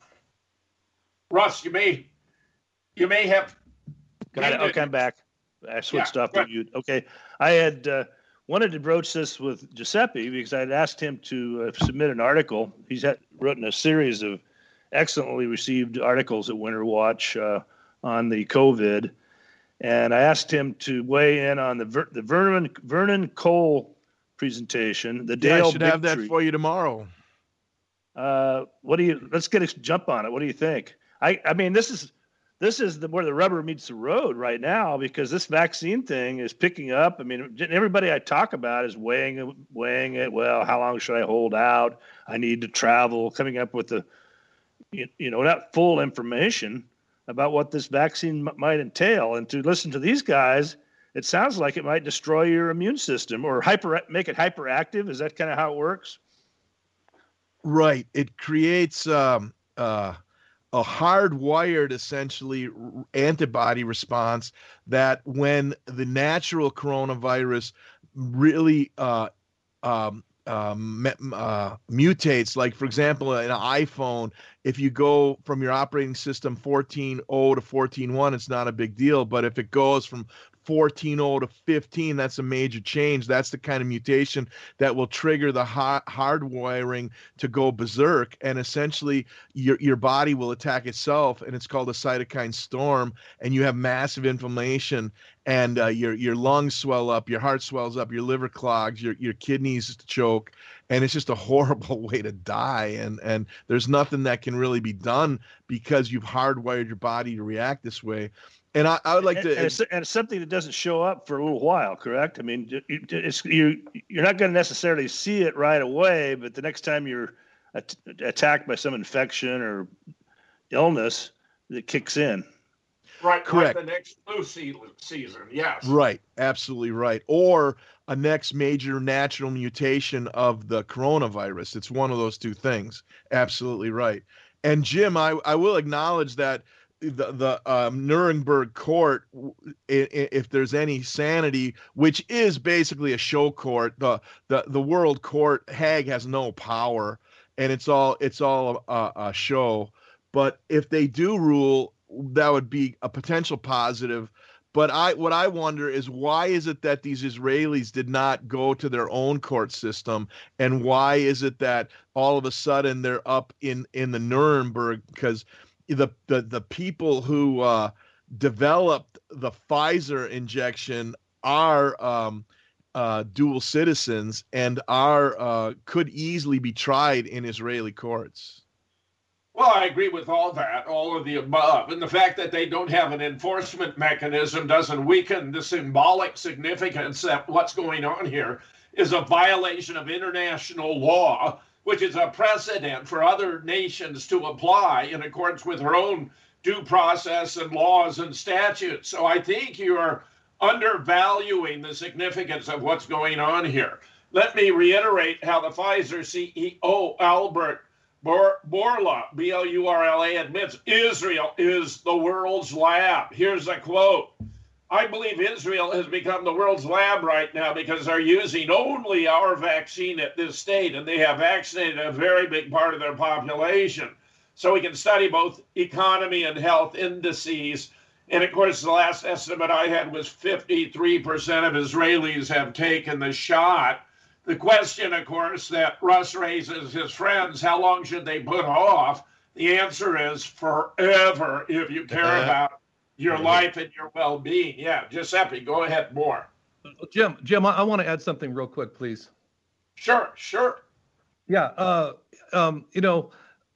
S3: Russ, you may you may have...
S6: Got it. Okay, I'm back. I switched yeah, off the mute. Okay. I had uh, wanted to broach this with Giuseppe because I had asked him to uh, submit an article. He's had, written a series of excellently received articles at Winter Watch uh, on the COVID. And I asked him to weigh in on the Ver- the Vernon Vernon Cole presentation. The
S5: yeah,
S6: Dale
S5: I should have that
S6: Bigtree.
S5: for you tomorrow.
S6: Uh, what do you? Let's get a jump on it. What do you think? I I mean, this is this is the, where the rubber meets the road right now, because this vaccine thing is picking up. I mean, everybody I talk about is weighing it, weighing it. Well, how long should I hold out? I need to travel, coming up with the, you, you know, not full information about what this vaccine m- might entail. And to listen to these guys, it sounds like it might destroy your immune system or hyper make it hyperactive. Is that kind of how it works?
S5: Right. It creates um, uh, a hardwired, essentially, antibody response that when the natural coronavirus really uh, um, um, uh, mutates, like, for example, in an iPhone, if you go from your operating system fourteen point oh to fourteen point one, it's not a big deal. But if it goes from fourteen point oh to fifteen, that's a major change. That's the kind of mutation that will trigger the hard hardwiring to go berserk, and essentially your your body will attack itself, and it's called a cytokine storm, and you have massive inflammation, and uh, your your lungs swell up, your heart swells up, your liver clogs, your your kidneys choke, and it's just a horrible way to die. And and there's nothing that can really be done because you've hardwired your body to react this way. And I, I would like
S6: and,
S5: to,
S6: and it's, and it's something that doesn't show up for a little while, correct? I mean, it's you. You're not going to necessarily see it right away, but the next time you're at, attacked by some infection or illness, it kicks in.
S3: Right,
S5: correct.
S3: Like the next flu season, yes.
S5: Right, absolutely right. Or a next major natural mutation of the coronavirus. It's one of those two things. Absolutely right. And Jim, I, I will acknowledge that the the um, Nuremberg court, if there's any sanity, which is basically a show court, the the the World Court, Hague has no power, and it's all it's all a, a show. But if they do rule, that would be a potential positive. But I what I wonder is, why is it that these Israelis did not go to their own court system, and why is it that all of a sudden they're up in in the Nuremberg? Because the the the people who uh, developed the Pfizer injection are um, uh, dual citizens and are uh, could easily be tried in Israeli courts.
S3: Well, I agree with all that, all of the above. And the fact that they don't have an enforcement mechanism doesn't weaken the symbolic significance that what's going on here is a violation of international law, which is a precedent for other nations to apply in accordance with their own due process and laws and statutes. So I think you're undervaluing the significance of what's going on here. Let me reiterate how the Pfizer C E O, Albert Bourla, B L U R L A, admits Israel is the world's lab. Here's a quote. I believe Israel has become the world's lab right now because they're using only our vaccine at this state, and they have vaccinated a very big part of their population. So we can study both economy and health indices. And of course, the last estimate I had was fifty-three percent of Israelis have taken the shot. The question, of course, that Russ raises his friends, how long should they put off? The answer is forever if you care about your life and your well-being. Yeah, Giuseppe, go ahead more.
S4: Jim, Jim, I, I want to add something real quick, please.
S3: Sure, sure.
S4: Yeah, uh, um, you know,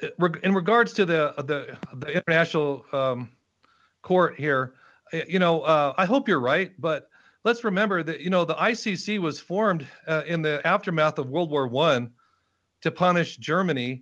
S4: in regards to the the, the international um, court here, you know, uh, I hope you're right, but let's remember that, you know, the I C C was formed uh, in the aftermath of World War One to punish Germany,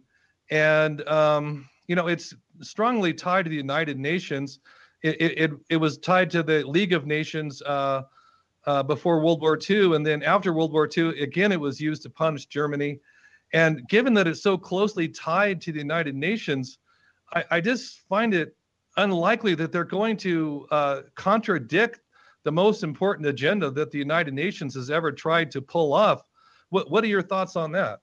S4: and um, you know, it's strongly tied to the United Nations. It, it, it was tied to the League of Nations uh, uh, before World War Two, and then after World War Two, again, it was used to punish Germany. And given that it's so closely tied to the United Nations, I, I just find it unlikely that they're going to uh, contradict the most important agenda that the United Nations has ever tried to pull off. What, what are your thoughts on that?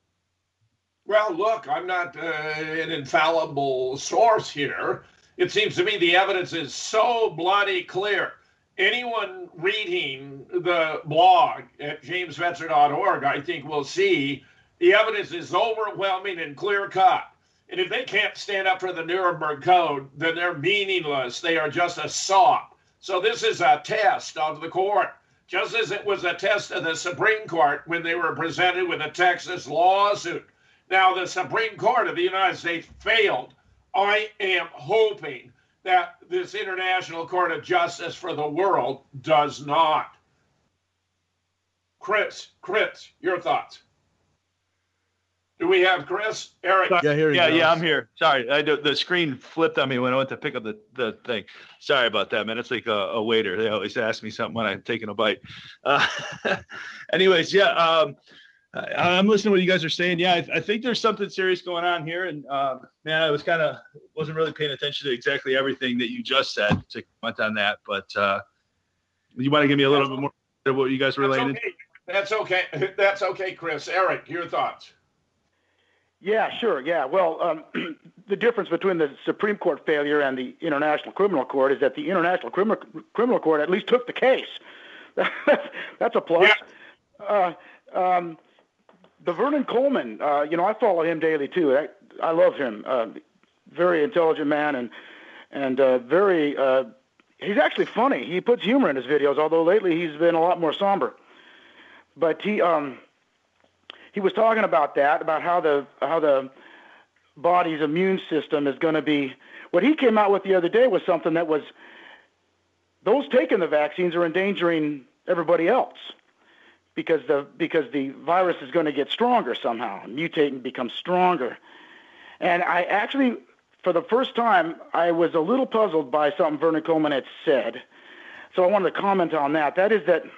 S3: Well, look, I'm not uh, an infallible source here. It seems to me the evidence is so bloody clear. Anyone reading the blog at james fetzer dot org, I think, will see the evidence is overwhelming and clear-cut. And if they can't stand up for the Nuremberg Code, then they're meaningless. They are just a sop. So this is a test of the court, just as it was a test of the Supreme Court when they were presented with a Texas lawsuit. Now, the Supreme Court of the United States failed. I am hoping that this International Court of Justice for the World does not. Chris, Chris, your thoughts? Do we have Chris? Eric?
S5: Yeah, here he
S11: yeah,
S5: goes.
S11: yeah, I'm here. Sorry, I do, the screen flipped on me when I went to pick up the, the thing. Sorry about that, man. It's like a, a waiter. They always ask me something when I'm taking a bite. Uh, anyways, yeah, um, I, I'm listening to what you guys are saying. Yeah, I, I think there's something serious going on here. And um, man, I was kind of wasn't really paying attention to exactly everything that you just said to comment on that. But uh, you want to give me a little bit more of what you guys were related?
S3: That's okay. That's okay. That's okay, Chris. Eric, your thoughts?
S8: Yeah, sure. Yeah. Well, um, the difference between the Supreme Court failure and the International Criminal Court is that the International Criminal Criminal Court at least took the case. that's, that's a plus. Yeah. Uh, um, the Vernon Coleman, uh, you know, I follow him daily too. I, I love him. Uh, very intelligent man and and uh, very. Uh, he's actually funny. He puts humor in his videos, although lately he's been a lot more somber. But he. Um, He was talking about that, about how the how the body's immune system is going to be. What he came out with the other day was something that was, those taking the vaccines are endangering everybody else, because the because the virus is going to get stronger somehow, mutate and become stronger. And I actually, for the first time, I was a little puzzled by something Vernon Coleman had said. So I wanted to comment on that. That is that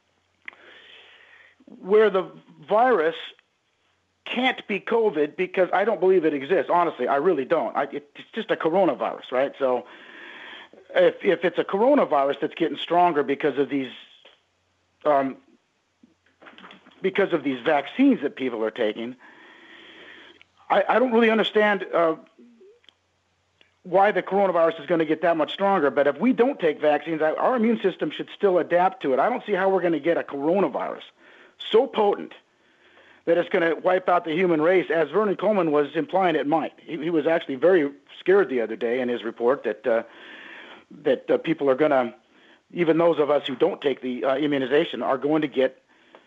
S8: where the virus can't be COVID, because I don't believe it exists. Honestly, I really don't. I, it, it's just a coronavirus, right? So if if it's a coronavirus that's getting stronger because of these um, because of these vaccines that people are taking, I, I don't really understand uh, why the coronavirus is going to get that much stronger. But if we don't take vaccines, I, our immune system should still adapt to it. I don't see how we're going to get a coronavirus so potent that it's going to wipe out the human race, as Vernon Coleman was implying it might. He, he was actually very scared the other day in his report that uh, that uh, people are going to, even those of us who don't take the uh, immunization, are going to get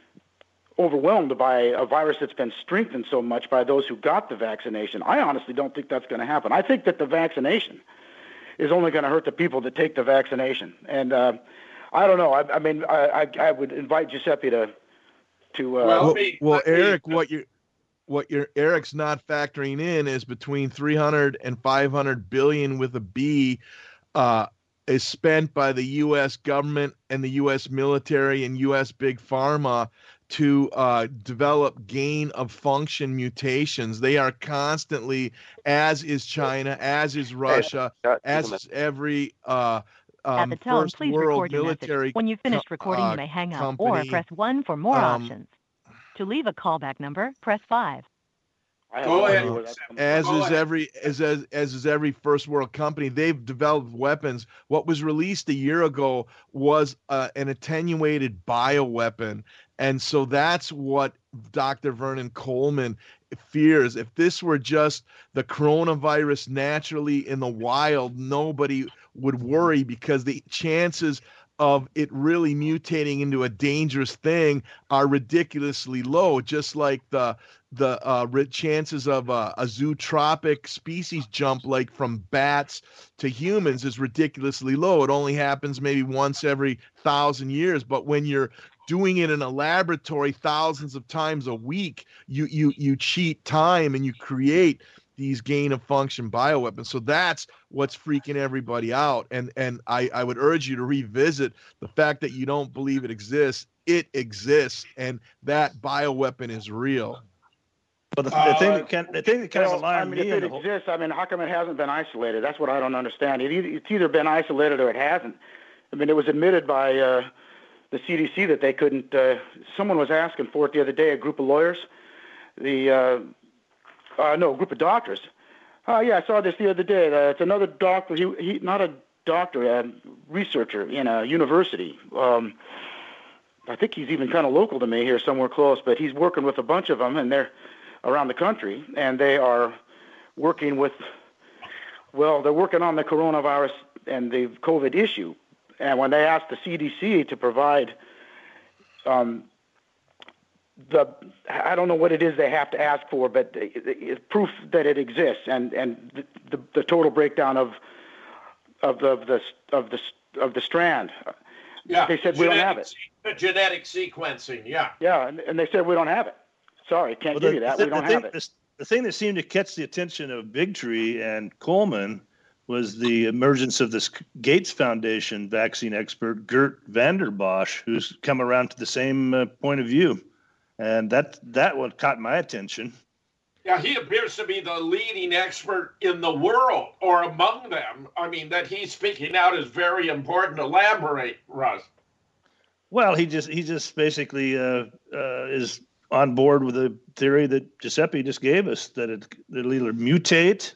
S8: overwhelmed by a virus that's been strengthened so much by those who got the vaccination. I honestly don't think that's going to happen. I think that the vaccination is only going to hurt the people that take the vaccination. And uh, I don't know. I, I mean, I, I, I would invite Giuseppe to to. Uh,
S5: well, well, Eric, what you what your Eric's not factoring in is between three hundred and five hundred billion with a B uh, is spent by the U S government and the U S military and U S big pharma to uh, develop gain of function mutations. They are constantly, as is China, as is Russia, as is every uh, um,
S12: At the tone,
S5: first
S12: please
S5: world
S12: record your
S5: military
S12: message. When you've finished recording,
S5: uh,
S12: you may hang up
S5: company,
S12: or press one for more
S5: um,
S12: options. To leave a callback number, press five.
S3: Go ahead.
S5: As
S3: Go
S5: is
S3: ahead.
S5: every as, as as is every first world company, they've developed weapons. What was released a year ago was uh, an attenuated bioweapon, and so that's what Doctor Vernon Coleman fears. If this were just the coronavirus naturally in the wild, nobody would worry, because the chances of it really mutating into a dangerous thing are ridiculously low, just like the the uh, chances of uh, a zootropic species jump, like from bats to humans, is ridiculously low. It only happens maybe once every thousand years. But when you're doing it in a laboratory thousands of times a week, you you you cheat time and you create these gain of function bioweapons. So that's what's freaking everybody out. And and I, I would urge you to revisit the fact that you don't believe it exists. It exists, and that bioweapon is real.
S6: Well, the, the thing that can the thing that kind
S8: well,
S6: of alarmed
S8: I mean,
S6: me
S8: if
S6: in
S8: it
S6: the whole,
S8: exists, I mean, how come it hasn't been isolated? That's what I don't understand. It either, it's either been isolated or it hasn't. I mean, it was admitted by uh, the C D C that they couldn't. Uh, someone was asking for it the other day. A group of lawyers, the uh, uh, no, a group of doctors. Oh, yeah, I saw this the other day. Uh, it's another doctor. He, he not a doctor, a researcher in a university. Um, I think he's even kind of local to me here, somewhere close. But he's working with a bunch of them, and they're around the country, and they are working with. Well, they're working on the coronavirus and the COVID issue. And when they asked the C D C to provide um, the, I don't know what it is they have to ask for, but it's proof that it exists, and and the, the, the total breakdown of of the of the of the of the strand.
S3: Yeah,
S8: they said we don't have it.
S3: The genetic sequencing, yeah.
S8: Yeah, and, and they said we don't have it. Sorry, can't
S6: Well,
S8: give
S6: the,
S8: you that.
S6: the,
S8: we don't
S6: the
S8: have
S6: thing,
S8: it.
S6: The, the thing that seemed to catch the attention of Bigtree and Coleman was the emergence of this Gates Foundation vaccine expert, Gert Vanderbosch, who's come around to the same uh, point of view. And that that one caught my attention.
S3: Yeah, he appears to be the leading expert in the world, or among them. I mean, that he's speaking out is very important. Elaborate, Russ.
S6: Well, he just he just basically uh, uh, is on board with the theory that Giuseppe just gave us, that it, it'll either mutate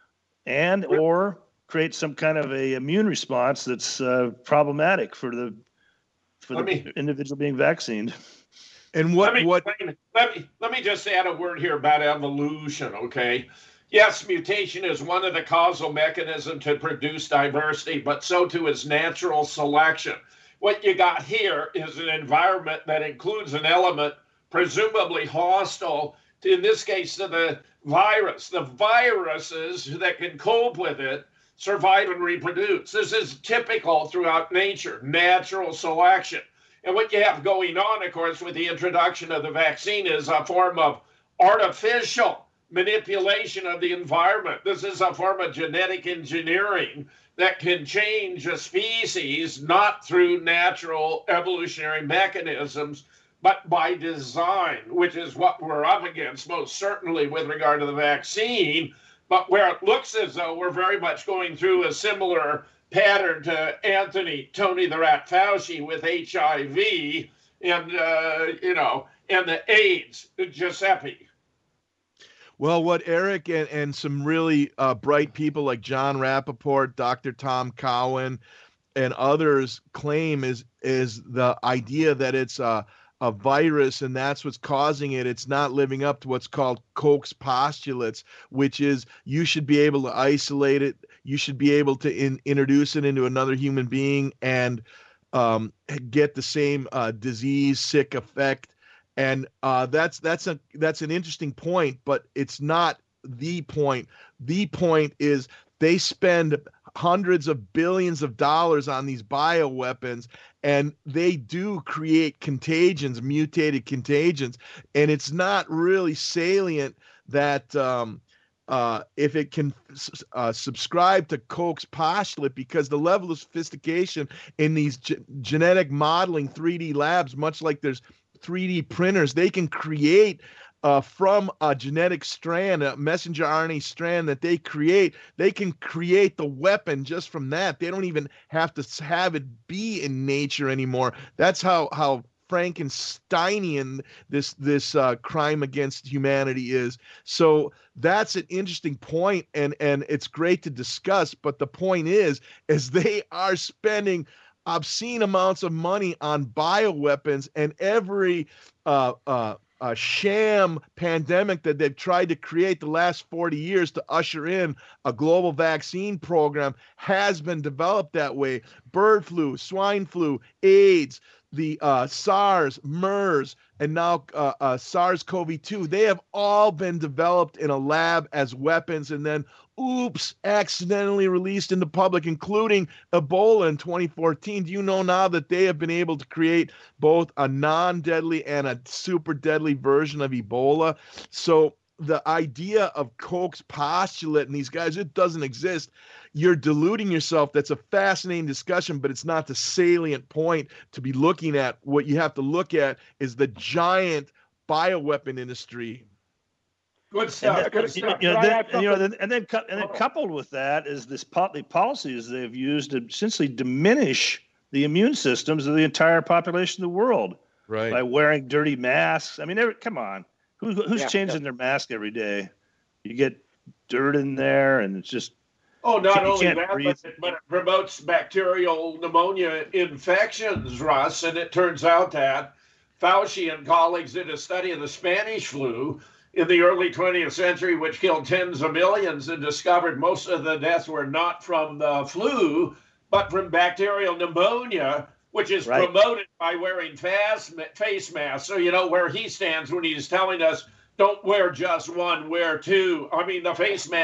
S6: and or create some kind of a immune response that's uh, problematic for the for the
S3: me,
S6: individual being vaccinated.
S5: And what
S3: let me,
S5: what
S3: let me let me just add a word here about evolution, okay? Yes, mutation is one of the causal mechanisms to produce diversity, but so too is natural selection. What you got here is an environment that includes an element presumably hostile, to, in this case, to the virus. The viruses that can cope with it survive and reproduce. This is typical throughout nature, natural selection. And what you have going on, of course, with the introduction of the vaccine is a form of artificial manipulation of the environment. This is a form of genetic engineering that can change a species not through natural evolutionary mechanisms, but by design, which is what we're up against most certainly with regard to the vaccine, but where it looks as though we're very much going through a similar pattern to Anthony, Tony the Rat Fauci with H I V and, uh, you know, and the AIDS, Giuseppe.
S5: Well, what Eric and, and some really uh, bright people like John Rappaport, Doctor Tom Cowan, and others claim is is the idea that it's a, a virus and that's what's causing it. It's not living up to what's called Koch's postulates, which is you should be able to isolate it. You should be able to in, introduce it into another human being and um, get the same uh, disease, sick effect. And uh, that's that's a that's an interesting point, but it's not the point. The point is they spend hundreds of billions of dollars on these bioweapons, and they do create contagions, mutated contagions. And it's not really salient that um, uh, if it can uh, subscribe to Koch's postulate, because the level of sophistication in these ge- genetic modeling three D labs, much like there's three D printers, they can create uh, from a genetic strand, a messenger R N A strand that they create, they can create the weapon just from that. They don't even have to have it be in nature anymore. That's how how Frankensteinian this this uh, crime against humanity is. So that's an interesting point, and and it's great to discuss. But the point is, is they are spending obscene amounts of money on bioweapons, and every uh, uh, uh, sham pandemic that they've tried to create the last forty years to usher in a global vaccine program has been developed that way. Bird flu, swine flu, AIDS, the uh, SARS, MERS, and now uh, uh, SARS-C o V two, they have all been developed in a lab as weapons and then, oops, accidentally released into public, including Ebola in twenty fourteen. Do you know now that they have been able to create both a non-deadly and a super deadly version of Ebola? So the idea of Koch's postulate and these guys, it doesn't exist. You're deluding yourself. That's a fascinating discussion, but it's not the salient point to be looking at. What you have to look at is the giant bioweapon industry.
S3: Good stuff.
S6: And,
S3: Good
S6: you
S3: stuff.
S6: know, then, and, you know, then, and then, and then coupled with that is this po- the policies they've used to essentially diminish the immune systems of the entire population of the world,
S5: right?
S6: By wearing dirty masks. I mean, every, come on, Who, who's
S8: Yeah,
S6: changing
S8: yeah.
S6: their mask every day? You get dirt in there, and it's just
S3: Oh, not
S6: you
S3: only
S6: can't
S3: that,
S6: breathe.
S3: but it, but it promotes bacterial pneumonia infections, Russ. And it turns out that Fauci and colleagues did a study of the Spanish flu in the early twentieth century, which killed tens of millions, and discovered most of the deaths were not from the flu, but from bacterial pneumonia, which is
S6: Right.
S3: promoted by wearing fast, face masks. So you know where he stands when he's telling us, don't wear just one, wear two. I mean, the face mask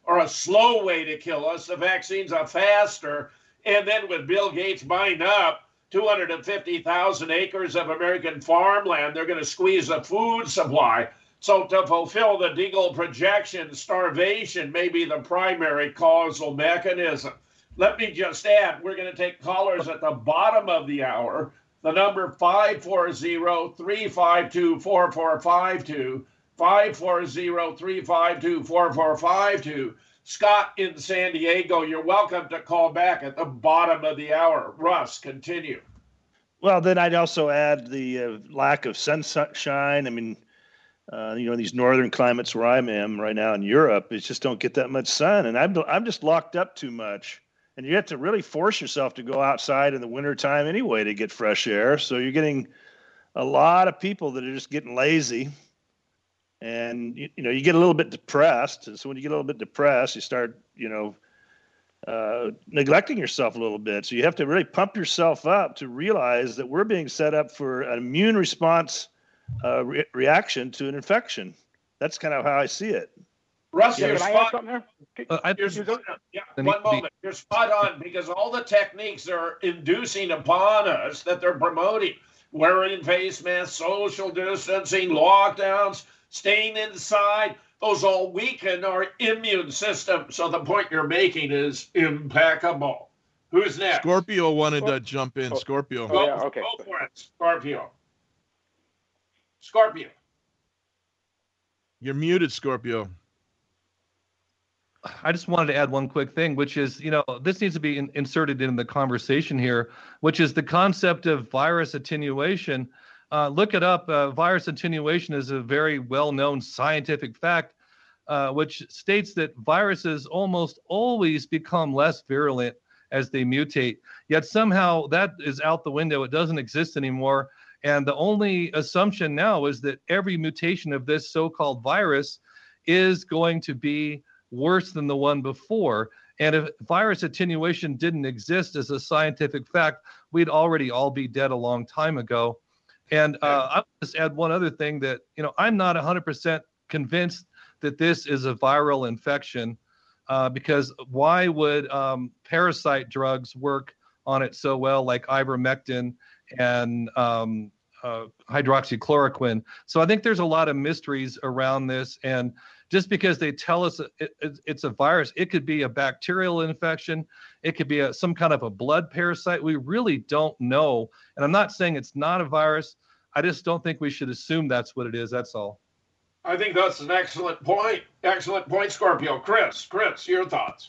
S3: are a slow way to kill us. The vaccines are faster. And then with Bill Gates buying up two hundred fifty thousand acres of American farmland, they're going to squeeze the food supply. So to fulfill the Deagle projection, starvation may be the primary causal mechanism. Let me just add, we're going to take callers at the bottom of the hour. The number five four zero, three five two, four four five two, five four zero, three five two, four four five two. Scott in San Diego, you're welcome to call back at the bottom of the hour. Russ, continue.
S6: Well, then I'd also add the uh, lack of sunshine. I mean, uh, you know, these northern climates where I am right now in Europe, it just don't get that much sun. And I'm, I'm just locked up too much. And you have to really force yourself to go outside in the wintertime anyway to get fresh air. So you're getting a lot of people that are just getting lazy. And, you, you know, you get a little bit depressed. And so when you get a little bit depressed, you start, you know, uh, neglecting yourself a little bit. So you have to really pump yourself up to realize that we're being set up for an immune response uh, re- reaction to an infection. That's kind of how I see it.
S3: Russ,
S8: Yeah,
S3: you're
S8: can I add
S3: spot,
S8: something there?
S4: Uh, I,
S3: you're, yeah, one moment. You're spot on because all the techniques are inducing upon us that they're promoting. Wearing face masks, social distancing, lockdowns, staying inside, those all weaken our immune system. So the point you're making is impeccable. Who's next?
S5: Scorpio wanted to jump in. Scorpio.
S8: Oh, yeah, okay.
S3: Go for it, Scorpio. Scorpio.
S5: You're muted, Scorpio.
S4: I just wanted to add one quick thing, which is, you know, this needs to be in, inserted in the conversation here, which is the concept of virus attenuation. Uh, look it up. Uh, virus attenuation is a very well-known scientific fact, uh, which states that viruses almost always become less virulent as they mutate. Yet somehow that is out the window. It doesn't exist anymore. And the only assumption now is that every mutation of this so-called virus is going to be worse than the one before. And if virus attenuation didn't exist as a scientific fact, we'd already all be dead a long time ago. And uh, I'll just add one other thing that, you know, I'm not one hundred percent convinced that this is a viral infection uh, because why would um, parasite drugs work on it so well, like ivermectin and um, uh, hydroxychloroquine? So I think there's a lot of mysteries around this. And just because they tell us it, it, it's a virus, it could be a bacterial infection. It could be a, some kind of a blood parasite. We really don't know. And I'm not saying it's not a virus. I just don't think we should assume that's what it is. That's all.
S3: I think that's an excellent point. Excellent point, Scorpio. Chris, Chris, your thoughts.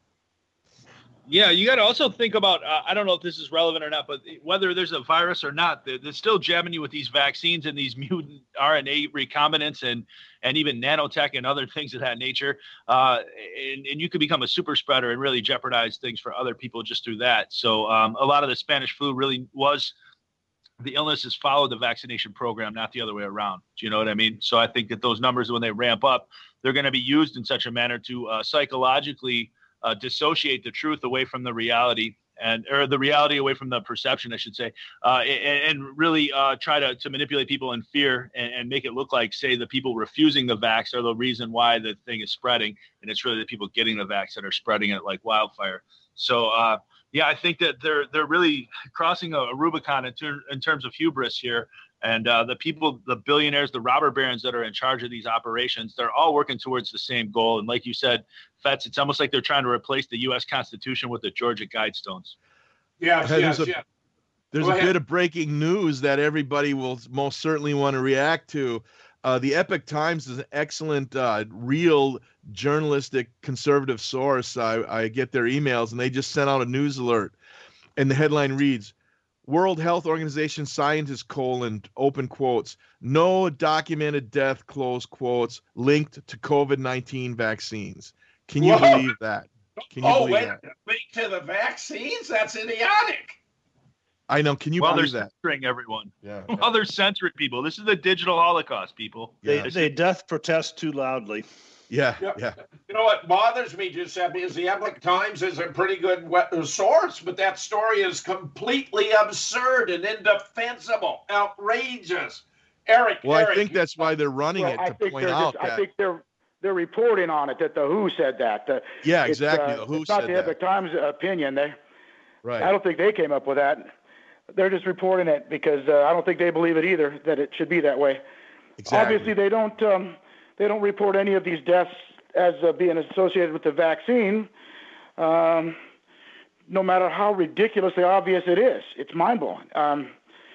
S11: Yeah, you got to also think about, uh, I don't know if this is relevant or not, but whether there's a virus or not, they're, they're still jabbing you with these vaccines and these mutant R N A recombinants and and even nanotech and other things of that nature. Uh, and, and you could become a super spreader and really jeopardize things for other people just through that. So um, a lot of the Spanish flu really was, the illnesses followed the vaccination program, not the other way around. Do you know what I mean? So I think that those numbers, when they ramp up, they're going to be used in such a manner to uh, psychologically Uh, dissociate the truth away from the reality and or the reality away from the perception, I should say, uh, and, and really uh, try to, to manipulate people in fear and, and make it look like, say, the people refusing the vax are the reason why the thing is spreading. And it's really the people getting the vax that are spreading it like wildfire. So, uh, yeah, I think that they're they're really crossing a, a Rubicon in, ter- in terms of hubris here. And uh, the people, the billionaires, the robber barons that are in charge of these operations, they're all working towards the same goal. And like you said, Fetz, it's almost like they're trying to replace the U S Constitution with the Georgia Guidestones.
S3: Yes,
S5: Hey,
S3: yes,
S5: there's a,
S3: yes.
S5: there's
S3: Go
S5: a
S3: ahead.
S5: bit of breaking news that everybody will most certainly want to react to. Uh, the Epoch Times is an excellent, uh, real journalistic conservative source. I, I get their emails, and they just sent out a news alert. And the headline reads, World Health Organization scientist colon, open quotes, no documented death, close quotes, linked to COVID nineteen vaccines. Can you
S3: Whoa.
S5: believe that? Can you
S3: Oh,
S5: believe
S3: wait,
S5: that?
S3: link to the vaccines? That's idiotic.
S5: I know. Can you
S11: Well, they're
S5: believe that?
S11: censoring everyone.
S5: Yeah.
S11: Well, they're censoring people. This is the digital Holocaust, people.
S6: They,
S5: Yeah.
S6: they death protest too loudly.
S5: Yeah.
S3: Yep.
S5: Yeah.
S3: You know what bothers me, Giuseppe, is the Epoch Times is a pretty good we- source, but that story is completely absurd and indefensible, outrageous. Eric,
S5: Well,
S3: Eric,
S5: I think that's why they're running
S8: Well,
S5: it
S8: I
S5: to
S8: think
S5: point
S8: they're
S5: out
S8: just, I
S5: that.
S8: think they're they're reporting on it that the W H O said that. Uh,
S5: Yeah,
S8: it's,
S5: exactly.
S8: Uh,
S5: The W H O
S8: it's not
S5: said
S8: the
S5: that.
S8: Epoch Times opinion. They,
S5: Right.
S8: I don't think they came up with that. They're just reporting it because uh, I don't think they believe it either that it should be that way.
S5: Exactly.
S8: Obviously, they don't. Um, they don't report any of these deaths as uh, being associated with the vaccine. Um, no matter how ridiculously obvious it is, it's mind-blowing. Um,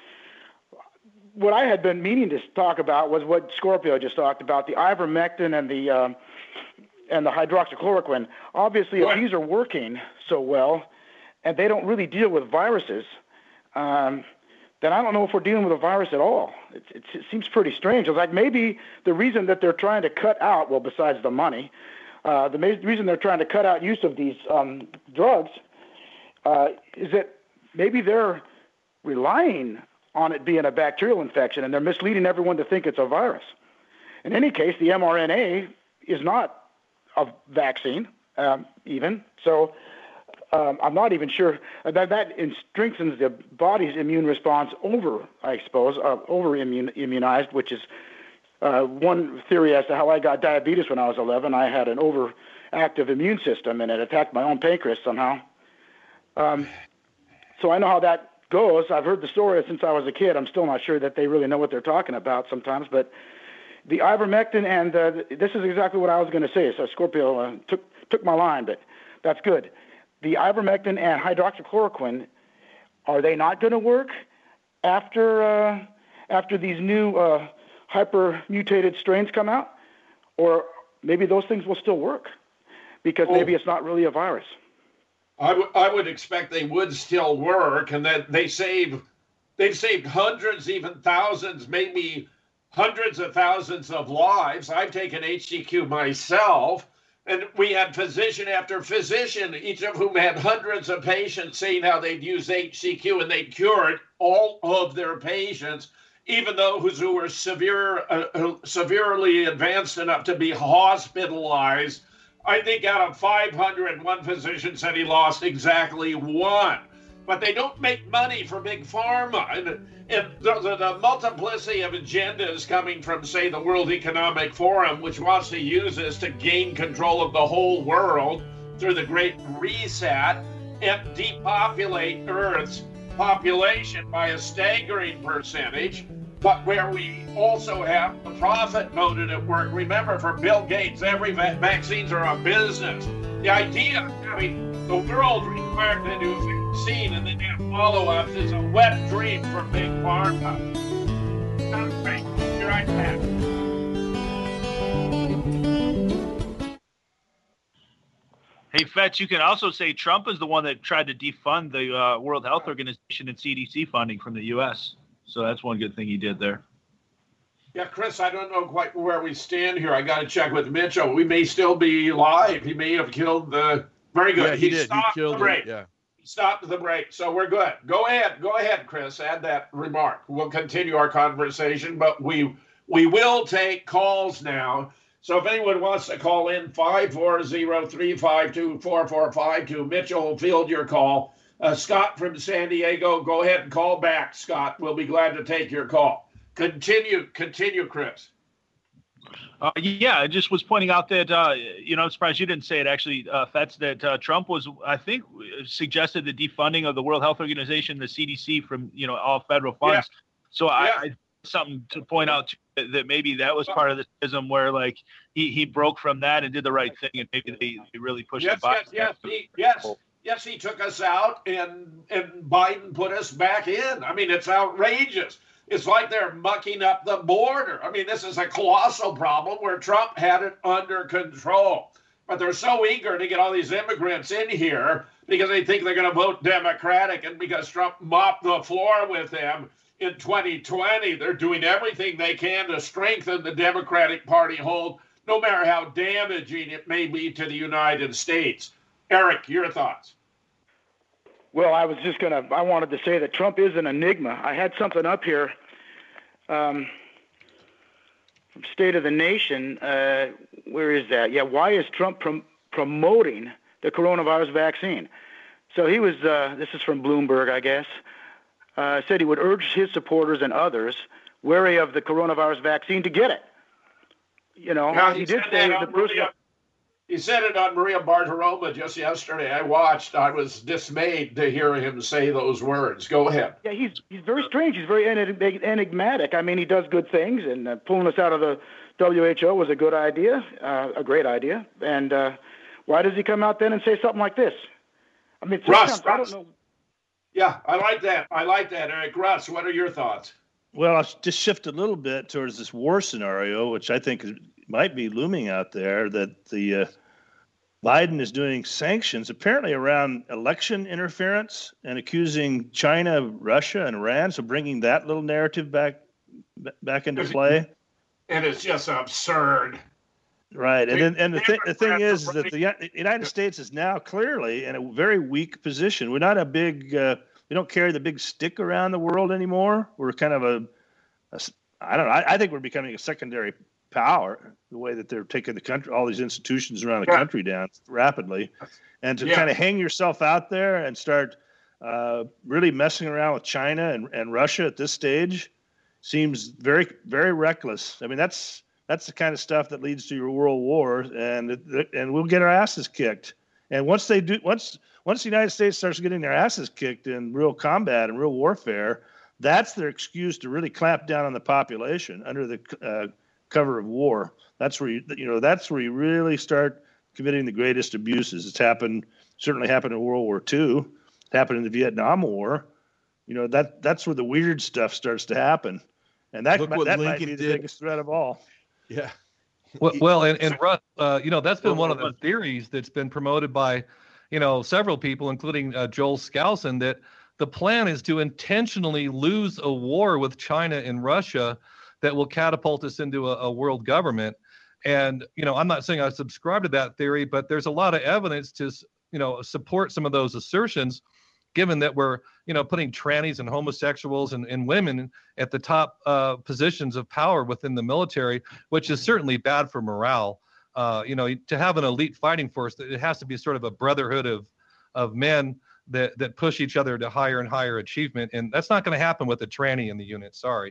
S8: what I had been meaning to talk about was what Scorpio just talked about, the ivermectin and the um, and the hydroxychloroquine. Obviously, if these are working so well, and they don't really deal with viruses, um, then I don't know if we're dealing with a virus at all. It, it, it seems pretty strange. It's like maybe the reason that they're trying to cut out, well, besides the money, uh, the ma- reason they're trying to cut out use of these um, drugs uh, is that maybe they're relying on it being a bacterial infection, and they're misleading everyone to think it's a virus. In any case, the mRNA is not a vaccine, um, even. So um, I'm not even sure that that strengthens the body's immune response over, I suppose, uh, over immune, immunized, which is uh, one theory as to how I got diabetes when I was eleven. I had an overactive immune system, and it attacked my own pancreas somehow. Um, so I know how that goes. I've heard the story since I was a kid. I'm still not sure that they really know what they're talking about sometimes, but the ivermectin, and uh, this is exactly what I was going to say. So Scorpio uh, took took my line, but that's good. The ivermectin and hydroxychloroquine, are they not going to work after uh, after these new uh, hyper mutated strains come out? Or maybe those things will still work because
S3: Oh.
S8: maybe it's not really a virus.
S3: I would I would expect they would still work, and that they save they've saved hundreds, even thousands, maybe hundreds of thousands of lives. I've taken H C Q myself, and we had physician after physician, each of whom had hundreds of patients, saying how they'd use H C Q and they cured all of their patients, even those who were severe, uh, severely advanced enough to be hospitalized. I think out of five hundred, one physician said he lost exactly one. But they don't make money for big pharma. And, and the, the, the multiplicity of agendas coming from, say, the World Economic Forum, which wants to use this to gain control of the whole world through the Great Reset and depopulate Earth's population by a staggering percentage, but where we also have the profit motive at work. Remember, for Bill Gates, every va- vaccines are a business. The idea of having the world required to do a vaccine and then have follow-ups is a wet dream for big pharma. Sounds great. Here I am.
S11: Hey, Fetch, you can also say Trump is the one that tried to defund the uh, World Health Organization and C D C funding from the U S. So that's one good thing he did there.
S3: Yeah, Chris, I don't know quite where we stand here. I got to check with Mitchell. We may still be live. He may have killed the. Very good.
S5: Yeah, he did. He
S3: stopped
S5: killed
S3: the break.
S5: it. Yeah.
S3: He stopped the break. So we're good. Go ahead. Go ahead, Chris. Add that remark. We'll continue our conversation, but we we will take calls now. So if anyone wants to call in, five four zero, three five two, four four five two. Mitchell will field your call. Uh, Scott from San Diego, go ahead and call back, Scott. We'll be glad to take your call. Continue, continue, Chris.
S11: Uh, yeah, I just was pointing out that, uh, you know, I'm surprised you didn't say it actually, uh, Fetz, that uh, Trump was, I think, suggested the defunding of the World Health Organization, the C D C, from, you know, all federal funds.
S3: Yeah.
S11: So
S3: Yeah.
S11: I, I something to point out too, that maybe that was part of the schism where, like, he, he broke from that and did the right thing, and maybe they, they really pushed
S3: Yes,
S11: the button.
S3: yes, yes, he, yes, yes, he took us out, and and Biden put us back in. I mean, it's outrageous. It's like they're mucking up the border. I mean, this is a colossal problem where Trump had it under control. But they're so eager to get all these immigrants in here because they think they're going to vote Democratic, and because Trump mopped the floor with them in twenty twenty, they're doing everything they can to strengthen the Democratic Party hold, no matter how damaging it may be to the United States. Eric, your thoughts?
S8: Well, I was just going to, I wanted to say that Trump is an enigma. I had something up here um, from State of the Nation. Uh, where is that? Yeah, why is Trump prom- promoting the coronavirus vaccine? So he was, uh, this is from Bloomberg, I guess, uh, said he would urge his supporters and others wary of the coronavirus vaccine to get it. You know,
S3: Yeah,
S8: he,
S3: he
S8: did
S3: said
S8: say
S3: that
S8: the
S3: on
S8: Bruce.
S3: Maria, he said it on Maria Bartiromo just yesterday. I watched. I was dismayed to hear him say those words. Go ahead.
S8: Yeah, he's he's very strange. He's very enig- enigmatic. I mean, he does good things, and uh, pulling us out of the W H O was a good idea, uh, a great idea. And uh, why does he come out then and say something like this? I mean,
S3: Russ,
S8: sometimes I
S3: Russ.
S8: don't know.
S3: Yeah, I like that. I like that, Eric. Russ, what are your thoughts?
S6: Well, I'll just shift a little bit towards this war scenario, which I think is, might be looming out there, that the uh, Biden is doing sanctions apparently around election interference and accusing China, Russia, and Iran. So bringing that little narrative back back into play.
S3: And it's just absurd.
S6: Right, and then and the thing the thing is, is that the United States is now clearly in a very weak position. We're not a big, uh, we don't carry the big stick around the world anymore. We're kind of a, a I don't know. I, I think we're becoming a secondary power. The way that they're taking the country, all these institutions around the
S3: Yeah.
S6: country down rapidly, and to
S3: Yeah.
S6: kind of hang yourself out there and start uh, really messing around with China and, and Russia at this stage seems very very reckless. I mean, that's. That's the kind of stuff that leads to your world war, and and we'll get our asses kicked. And once they do, once once the United States starts getting their asses kicked in real combat and real warfare, that's their excuse to really clamp down on the population under the uh, cover of war. That's where you you know that's where you really start committing the greatest abuses. It's happened certainly happened in World War Two. It happened in the Vietnam War. You know that that's where the weird stuff starts to happen, and that
S5: Look
S6: might,
S5: what
S6: that might
S5: Lincoln
S6: be the
S5: did.
S6: biggest threat of all.
S5: Yeah.
S4: Well, well, and, and Russ, uh, you know, that's been one of the theories that's been promoted by, you know, several people, including uh, Joel Skousen, that the plan is to intentionally lose a war with China and Russia that will catapult us into a, a world government. And, you know, I'm not saying I subscribe to that theory, but there's a lot of evidence to, you know, support some of those assertions, given that we're, you know, putting trannies and homosexuals and, and women at the top uh, positions of power within the military, which is certainly bad for morale. Uh, you know, to have an elite fighting force, it has to be sort of a brotherhood of of men that, that push each other to higher and higher achievement. And that's not going to happen with a tranny in the unit. Sorry.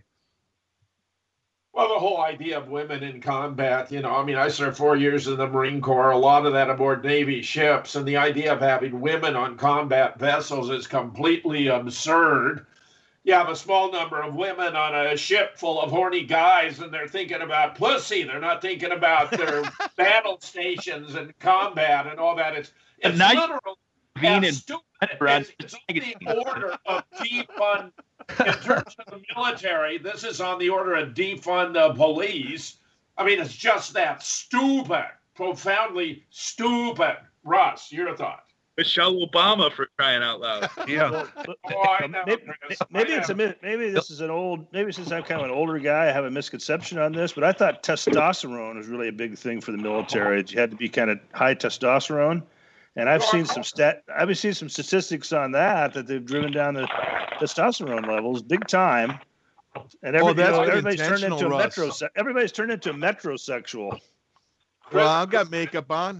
S3: Well, the whole idea of women in combat, you know, I mean, I served four years in the Marine Corps, a lot of that aboard Navy ships, and the idea of having women on combat vessels is completely absurd. You have a small number of women on a ship full of horny guys, and they're thinking about pussy. They're not thinking about their battle stations and combat and all that. It's, it's
S11: now you-
S3: literal.
S11: Being in-
S3: stupid. It's, it's on the order of defund. In terms of the military, this is on the order of defund the police. I mean, it's just that stupid, profoundly stupid. Russ, your thought?
S11: Michelle Obama, for crying out loud.
S4: Yeah.
S3: Oh, I know,
S6: maybe,
S3: Chris.
S6: maybe
S3: I
S6: it's a
S3: know.
S6: mi- maybe this is an old maybe since I'm kind of an older guy, I have a misconception on this, but I thought testosterone was really a big thing for the military. You had to be kind of high testosterone, and I've seen some stat I've seen some statistics on that that they've driven down the testosterone levels big time, and every,
S5: Oh, that's
S6: you know,
S5: been
S6: everybody's turned
S5: intentional,
S6: into a
S5: Russ.
S6: metro everybody's turned into a metrosexual.
S5: Well, I've got makeup on.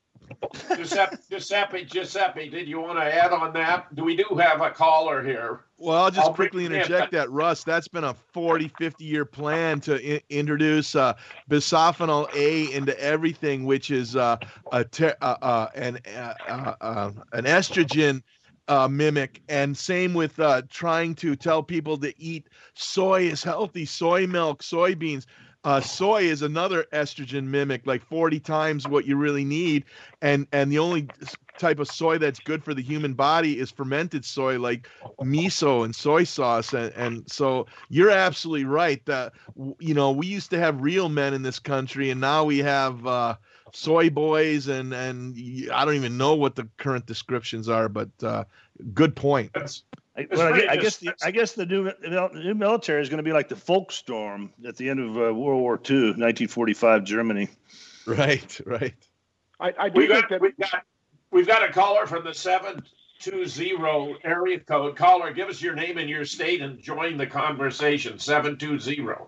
S3: Giuseppe, Giuseppe, Giuseppe, did you want to add on that? Do we do have a caller here?
S5: Well, I'll just
S3: I'll bring
S5: quickly
S3: him in,
S5: interject
S3: but-
S5: that, Russ. That's been a forty, fifty year plan to I- introduce uh, bisphenol A into everything, which is uh, a ter- uh, uh, an, uh, uh, uh, an estrogen uh, mimic. And same with uh, trying to tell people to eat soy is healthy, soy milk, soybeans. Uh, soy is another estrogen mimic, like forty times what you really need. And and the only type of soy that's good for the human body is fermented soy, like miso and soy sauce. And, and so you're absolutely right that, you know, we used to have real men in this country, and now we have uh, soy boys, and, and I don't even know what the current descriptions are, but uh, good point.
S3: That's,
S6: I,
S3: It's
S6: well, I,
S3: pretty
S6: gu- I guess
S3: dis-
S6: the I guess the new the new military is going to be like the Volkssturm at the end of uh, World War Two, nineteen forty-five Germany.
S5: Right, right.
S8: I, I do
S3: we
S8: think
S3: got,
S8: that
S3: we've got we've got a caller from the seven two zero area code. Caller, give us your name and your state and join the conversation. seven two zero.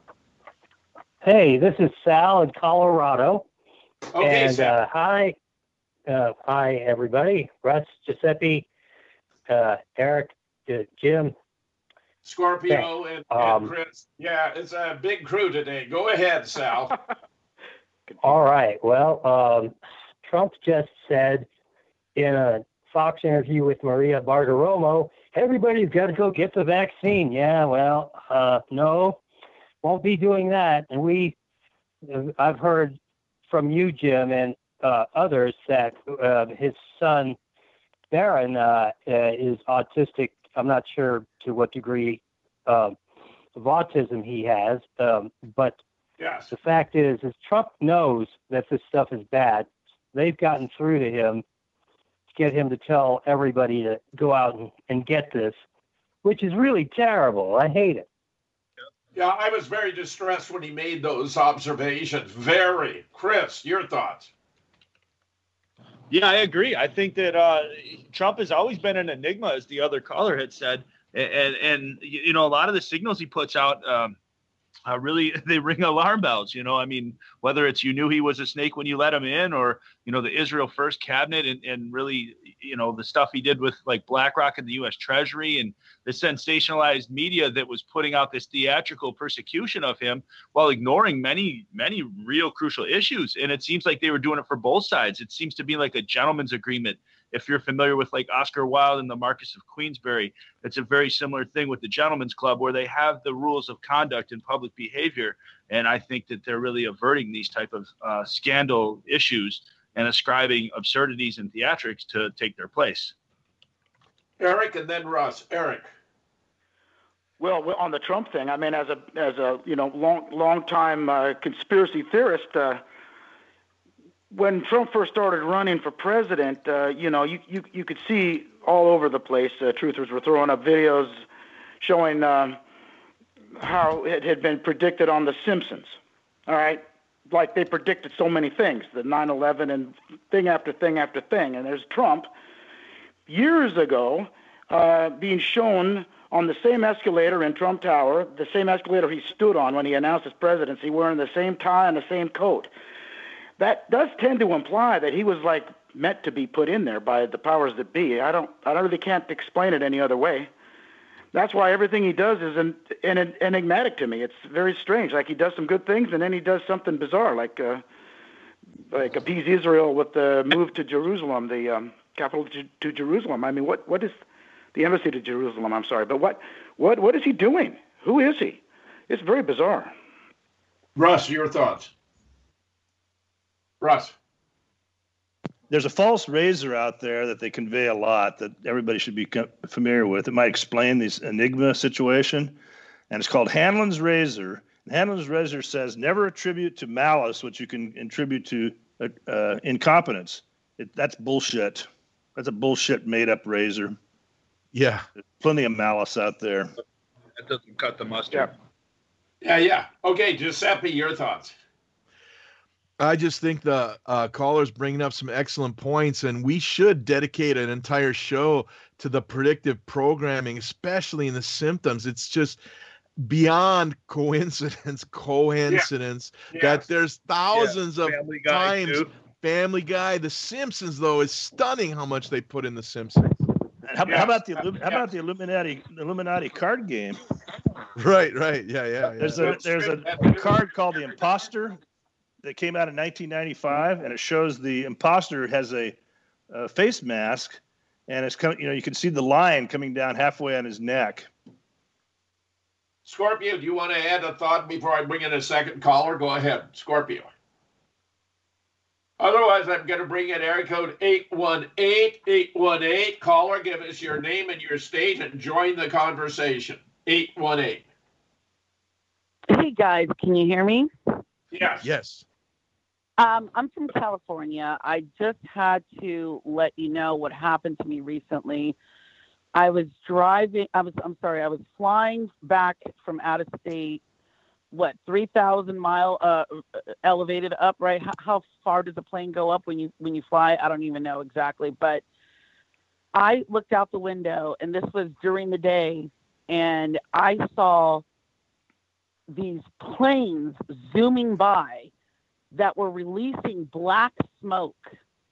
S13: Hey, this is Sal in Colorado.
S3: Okay,
S13: and
S3: Sal.
S13: uh, hi, uh, hi everybody. Russ, Giuseppe, uh, Eric, uh, Jim.
S3: Scorpio and, and
S13: Um,
S3: Chris. Yeah, it's a big crew today. Go ahead, Sal.
S13: All right. Well, um, Trump just said in a Fox interview with Maria Bartiromo, everybody's got to go get the vaccine. Yeah, well, uh, no, won't be doing that. And we, I've heard from you, Jim, and uh, others that uh, his son, Barron, uh, uh, is autistic. I'm not sure to what degree uh, of autism he has, um, but
S3: yes.
S13: The fact is, is Trump knows that this stuff is bad. They've gotten through to him to get him to tell everybody to go out and, and get this, which is really terrible. I hate it.
S3: Yeah, I was very distressed when he made those observations. Very. Chris, your thoughts?
S11: Yeah, I agree. I think that uh, Trump has always been an enigma, as the other caller had said. And, and, and you know, a lot of the signals he puts out, um, uh, really, they ring alarm bells. You know, I mean, whether it's you knew he was a snake when you let him in, or, you know, the Israel First cabinet and, and really, you know, the stuff he did with like BlackRock and the U S Treasury and the sensationalized media that was putting out this theatrical persecution of him while ignoring many, many real crucial issues. And it seems like they were doing it for both sides. It seems to be like a gentleman's agreement. If you're familiar with like Oscar Wilde and the Marquess of Queensberry, it's a very similar thing with the Gentlemen's Club, where they have the rules of conduct and public behavior. And I think that they're really averting these type of uh, scandal issues and ascribing absurdities and theatrics to take their place.
S3: Eric, and then Russ. Eric.
S8: Well, well, on the Trump thing, I mean, as a as a you know long long time uh, conspiracy theorist, uh, when Trump first started running for president, uh, you know, you, you you could see all over the place. Uh, truthers were throwing up videos showing um, how it had been predicted on The Simpsons. All right, like they predicted so many things, the nine eleven and thing after thing after thing. And there's Trump years ago uh, being shown on the same escalator in Trump Tower, the same escalator he stood on when he announced his presidency, wearing the same tie and the same coat. That does tend to imply that he was like meant to be put in there by the powers that be. I don't, I really can't explain it any other way. That's why everything he does is an, an, enigmatic to me. It's very strange. Like he does some good things and then he does something bizarre, like uh, like appease Israel with the move to Jerusalem, the um, capital to, to Jerusalem. I mean, what what is the embassy to Jerusalem? I'm sorry, but what what what is he doing? Who is he? It's very bizarre.
S3: Russ, your thoughts? Russ.
S6: There's a false razor out there that they convey a lot that everybody should be familiar with. It might explain this enigma situation, and it's called Hanlon's razor. And Hanlon's razor says never attribute to malice what you can attribute to uh, uh, incompetence. It, that's bullshit. That's a bullshit made-up razor.
S5: Yeah.
S6: There's plenty of malice out there.
S11: That doesn't cut the mustard.
S3: Yeah, yeah. yeah. Okay, Giuseppe, your thoughts?
S5: I just think the uh, caller's bringing up some excellent points, and we should dedicate an entire show to the predictive programming, especially in the symptoms. It's just beyond coincidence, coincidence
S3: yeah.
S5: that
S3: yes.
S5: there's thousands
S11: yeah.
S5: of
S11: Family Guy
S5: times.
S11: too.
S5: Family Guy, The Simpsons, though, is stunning how much they put in The Simpsons.
S6: How,
S3: yes.
S6: how about the how about the Illuminati the Illuminati card game?
S5: Right, right, yeah, yeah. yeah.
S6: There's a there's a, a card called the Imposter that came out in nineteen ninety-five, and it shows the imposter has a, a face mask, and it's coming. You know, you can see the line coming down halfway on his neck.
S3: Scorpio, do you want to add a thought before I bring in a second caller? Go ahead, Scorpio. Otherwise, I'm going to bring in area code eight one eight, eight one eight. Caller, give us your name and your state and join the conversation. eight one eight.
S14: Hey, guys, can you hear me?
S3: Yes.
S5: Yes.
S14: Um, I'm from California. I just had to let you know what happened to me recently. I was driving, I was, I'm sorry, I was flying back from out of state, what, three thousand mile uh, elevated up, right? How, how far does the plane go up when you, when you fly? I don't even know exactly, but I looked out the window, and this was during the day, and I saw these planes zooming by that were releasing black smoke.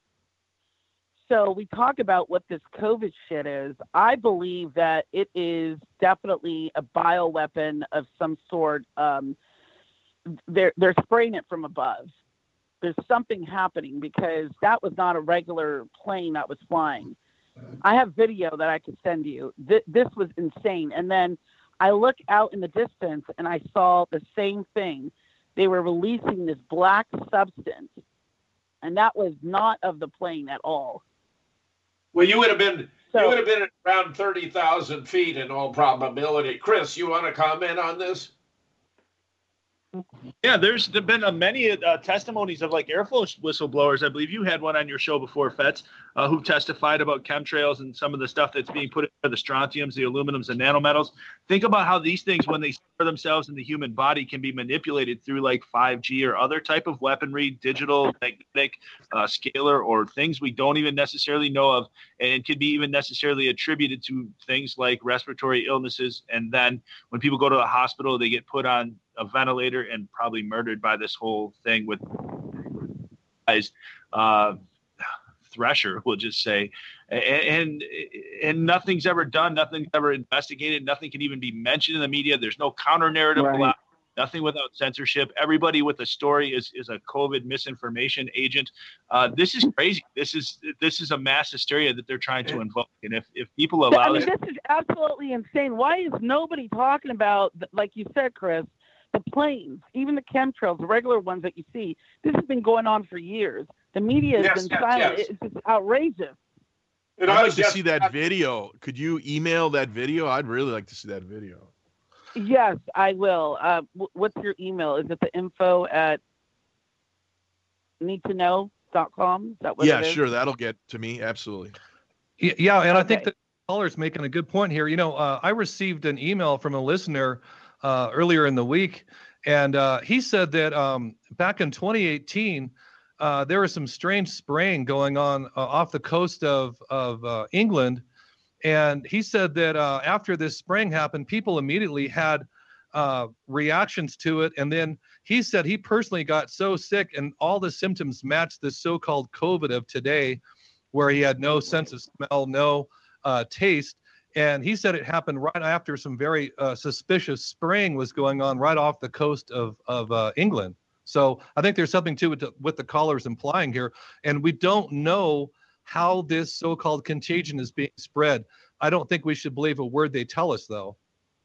S14: So we talk about what this COVID shit is. I believe that it is definitely a bioweapon of some sort. Um, they're, they're spraying it from above. there's something happening because that was not a regular plane that was flying. I have video that I could send you. Th- this was insane. And then I look out in the distance and I saw the same thing. They were releasing this black substance, and that was not of the plane at all.
S3: Well, you would have been
S14: So-
S3: you would have been at around thirty thousand feet in all probability. Chris, you want to comment on this?
S11: Yeah, there's there been uh, many uh, testimonies of like Air Force whistleblowers. I believe you had one on your show before, Fetz, uh, who testified about chemtrails and some of the stuff that's being put in the strontiums, the aluminums, and nanometals. Think about how these things, when they store themselves in the human body, can be manipulated through like five G or other type of weaponry, digital, magnetic, uh, scalar, or things we don't even necessarily know of, and can be even necessarily attributed to things like respiratory illnesses. And then when people go to the hospital, they get put on a ventilator and probably murdered by this whole thing with guys, uh, Thresher, we'll just say, and, and and nothing's ever done, nothing's ever investigated, nothing can even be mentioned in the media. There's no counter narrative
S14: Right.
S11: allowed, nothing without censorship. Everybody with a story is is a COVID misinformation agent. Uh, this is crazy. This is this is a mass hysteria that they're trying to invoke, and if if people allow
S14: I mean,
S11: this,
S14: this is absolutely insane. Why is nobody talking about, like you said, Chris, the planes, even the chemtrails, the regular ones that you see? This has been going on for years. The media has
S3: Yes,
S14: been
S3: yes,
S14: silent.
S3: yes.
S14: It's just outrageous.
S3: And
S5: I'd
S3: I
S5: like
S3: was
S5: to
S3: just-
S5: see that video. Could you email that video? I'd really like to see that video.
S14: Yes, I will. Uh, w- what's your email? Is it the info at need to know dot com? Is that what
S5: Yeah,
S14: it is?
S5: sure. That'll get to me. Absolutely.
S4: Y- Yeah, and I think
S14: Okay.
S4: the caller's making a good point here. You know, uh, I received an email from a listener uh, earlier in the week, and uh, he said that um, back in twenty eighteen, uh, there was some strange spraying going on uh, off the coast of of uh, England, and he said that uh, after this spraying happened, people immediately had uh, reactions to it, and then he said he personally got so sick, and all the symptoms matched the so-called COVID of today, where he had no sense of smell, no uh, taste. And he said it happened right after some very uh, suspicious spraying was going on right off the coast of, of uh, England. So I think there's something to it to, what the caller's implying here. And we don't know how this so-called contagion is being spread. I don't think we should believe a word they tell us, though.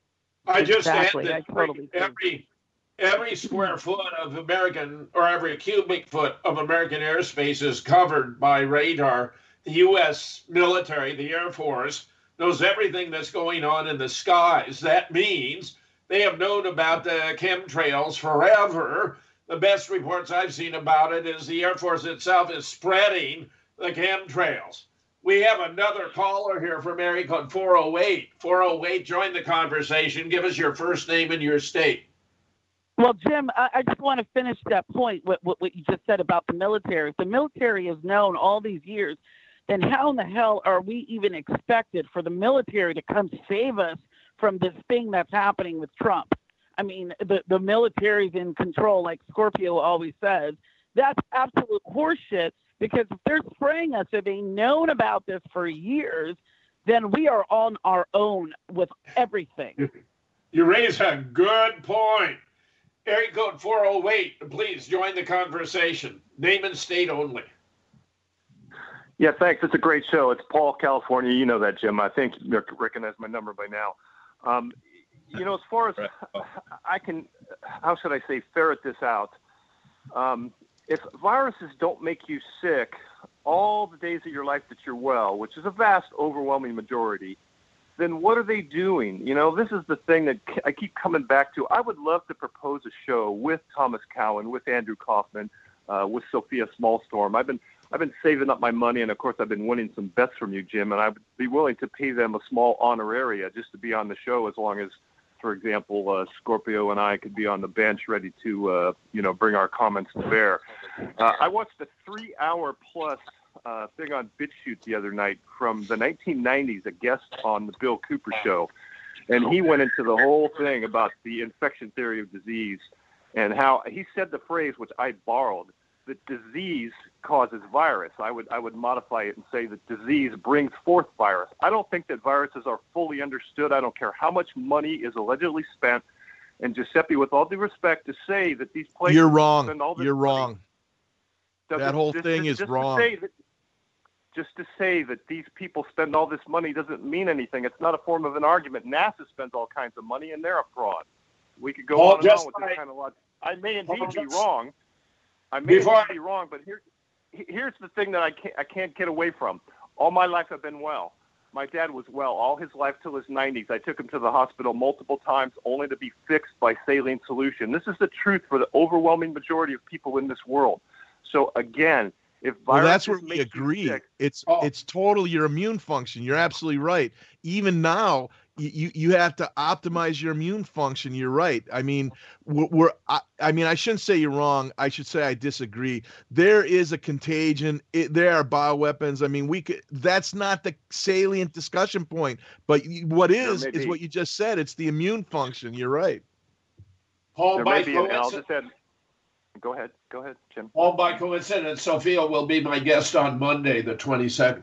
S3: I just
S14: Exactly.
S3: add that
S14: I totally agree.
S3: every every square foot of American or every cubic foot of American airspace is covered by radar. The U S military, the Air Force, knows everything that's going on in the skies. That means they have known about the chemtrails forever. The best reports I've seen about it is the Air Force itself is spreading the chemtrails. We have another caller here from area code four oh eight. four oh eight, join the conversation. Give us your first name and your state.
S14: Well, Jim, I, I just want to finish that point, what, what, what you just said about the military. If the military has known all these years, then how in the hell are we even expected for the military to come save us from this thing that's happening with Trump? I mean, the, the military's in control, like Scorpio always says. That's absolute horseshit, because if they're spraying us, if they've known about this for years, then we are on our own with everything.
S3: You raise a good point. Area code four oh eight, please join the conversation. Name and state only.
S15: Yeah, thanks. It's a great show. It's Paul, California. You know that, Jim. I think you recognize my number by now. Um, you know, as far as I can, how should I say, ferret this out? Um, if viruses don't make you sick all the days of your life that you're well, which is a vast, overwhelming majority, then what are they doing? You know, this is the thing that I keep coming back to. I would love to propose a show with Thomas Cowan, with Andrew Kaufman, uh, with Sophia Smallstorm. I've been I've been saving up my money, and of course I've been winning some bets from you, Jim, and I would be willing to pay them a small honoraria just to be on the show, as long as, for example, uh, Scorpio and I could be on the bench ready to, uh, you know, bring our comments to bear. Uh, I watched a three-hour plus uh, thing on BitChute the other night from the nineteen nineties, a guest on the Bill Cooper show, and he went into the whole thing about the infection theory of disease and how he said the phrase, which I borrowed, that disease causes virus. I would I would modify it and say that disease brings forth virus. I don't think that viruses are fully understood. I don't care how much money is allegedly spent. And Giuseppe, with all due respect, to say that these places
S5: You're wrong.
S15: spend all this
S5: You're
S15: money-
S5: wrong.
S15: Doesn't-
S5: That whole
S15: just-
S5: thing
S15: just-
S5: is
S15: just
S5: wrong.
S15: To say that, just to say that these people spend all this money doesn't mean anything. It's not a form of an argument. NASA spends all kinds of money, and they're a fraud. We could go
S3: Well,
S15: on and
S3: just
S15: on with
S3: like-
S15: this kind of logic. I may indeed
S3: Well,
S15: be
S3: just-
S15: wrong. I may
S3: Before
S15: indeed be wrong, but here, here's the thing that I can't, I can't get away from. All my life I've been well. My dad was well all his life till his nineties. I took him to the hospital multiple times only to be fixed by saline solution. This is the truth for the overwhelming majority of people in this world. So again, if
S5: Well, that's
S15: viruses
S5: where we
S15: make you
S5: agree.
S15: sick,
S5: It's
S3: Oh.
S5: it's total your immune function. You're absolutely right. Even now, you you, you have to optimize your immune function. You're right. I mean, we're, we're I, I mean, I shouldn't say you're wrong. I should say I disagree. There is a contagion. It, there are bioweapons. I mean, we could. That's not the salient discussion point. But you- what is
S15: may
S5: is
S15: be.
S5: what you just said. It's the immune function. You're right.
S3: Paul,
S15: there
S3: by
S15: may be, and I'll
S3: coincidence,
S15: just add. Go ahead. Go ahead, Jim.
S3: Paul, by coincidence, Sophia will be my guest on Monday, the twenty-second.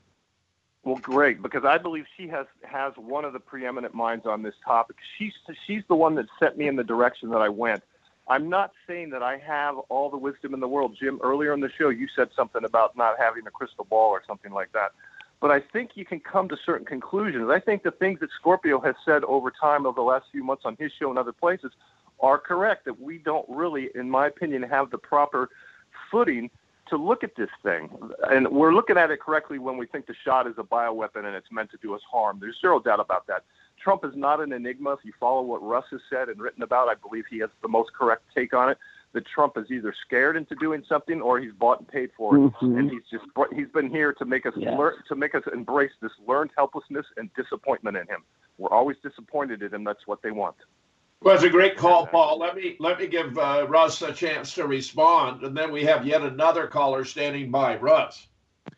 S15: Well, great, because I believe she has has one of the preeminent minds on this topic. She's she's the one that sent me in the direction that I went. I'm not saying that I have all the wisdom in the world. Jim, earlier in the show, you said something about not having a crystal ball or something like that. But I think you can come to certain conclusions. I think the things that Scorpio has said over time over the last few months on his show and other places are correct, that we don't really, in my opinion, have the proper footing to look at this thing. And we're looking at it correctly when we think the shot is a bioweapon and it's meant to do us harm. There's zero doubt about that. Trump is not an enigma. If you follow what Russ has said and written about, I believe he has the most correct take on it, that Trump is either scared into doing something or he's bought and paid for it.
S13: Mhm.
S15: And he's just he's been here to make us
S13: Yes.
S15: learn, to make us embrace this learned helplessness and disappointment in him. We're always disappointed in him. That's what they want.
S3: Well, it's a great call, Paul. Let me let me give uh, Russ a chance to respond, and then we have yet another caller standing by. Russ.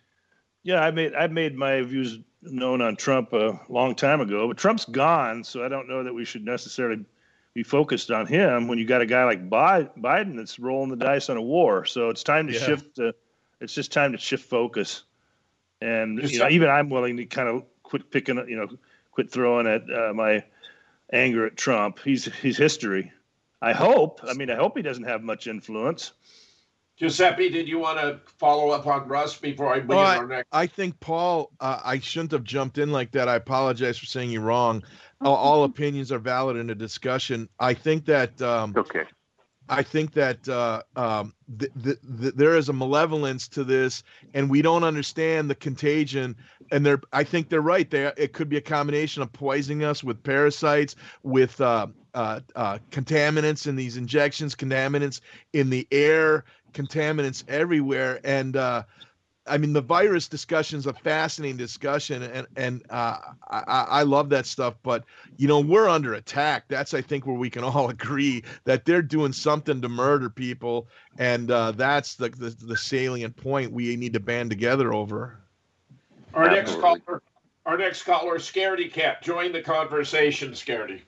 S6: Yeah, I made I made my views known on Trump a long time ago, but Trump's gone, so I don't know that we should necessarily be focused on him when you got a guy like Bi- Biden that's rolling the dice on a war. So it's time to
S5: Yeah.
S6: shift. Uh, it's just time to shift focus. And
S3: Just
S6: you know,
S3: some-
S6: even I'm willing to kind of quit picking, you know, quit throwing at uh, my anger at Trump. He's he's history. I hope. I mean, I hope he doesn't have much influence.
S3: Giuseppe, did you want to follow up on Russ before I begin
S5: Oh, I,
S3: our next?
S5: I think Paul, uh, I shouldn't have jumped in like that. I apologize for saying you wrong. All, all opinions are valid in a discussion. I think that um,
S15: Okay.
S5: I think that uh, um, th- th- th- there is a malevolence to this, and we don't understand the contagion. And they're, I think they're right. They, it could be a combination of poisoning us with parasites, with uh, uh, uh, contaminants in these injections, contaminants in the air, contaminants everywhere. And uh, I mean, the virus discussion is a fascinating discussion, and and uh, I, I love that stuff. But you know, we're under attack. That's, I think, where we can all agree that they're doing something to murder people, and uh, that's the, the the salient point we need to band together over.
S3: Our next
S15: Absolutely.
S3: caller, our next caller, Scaredy Cat. Join the conversation, Scaredy.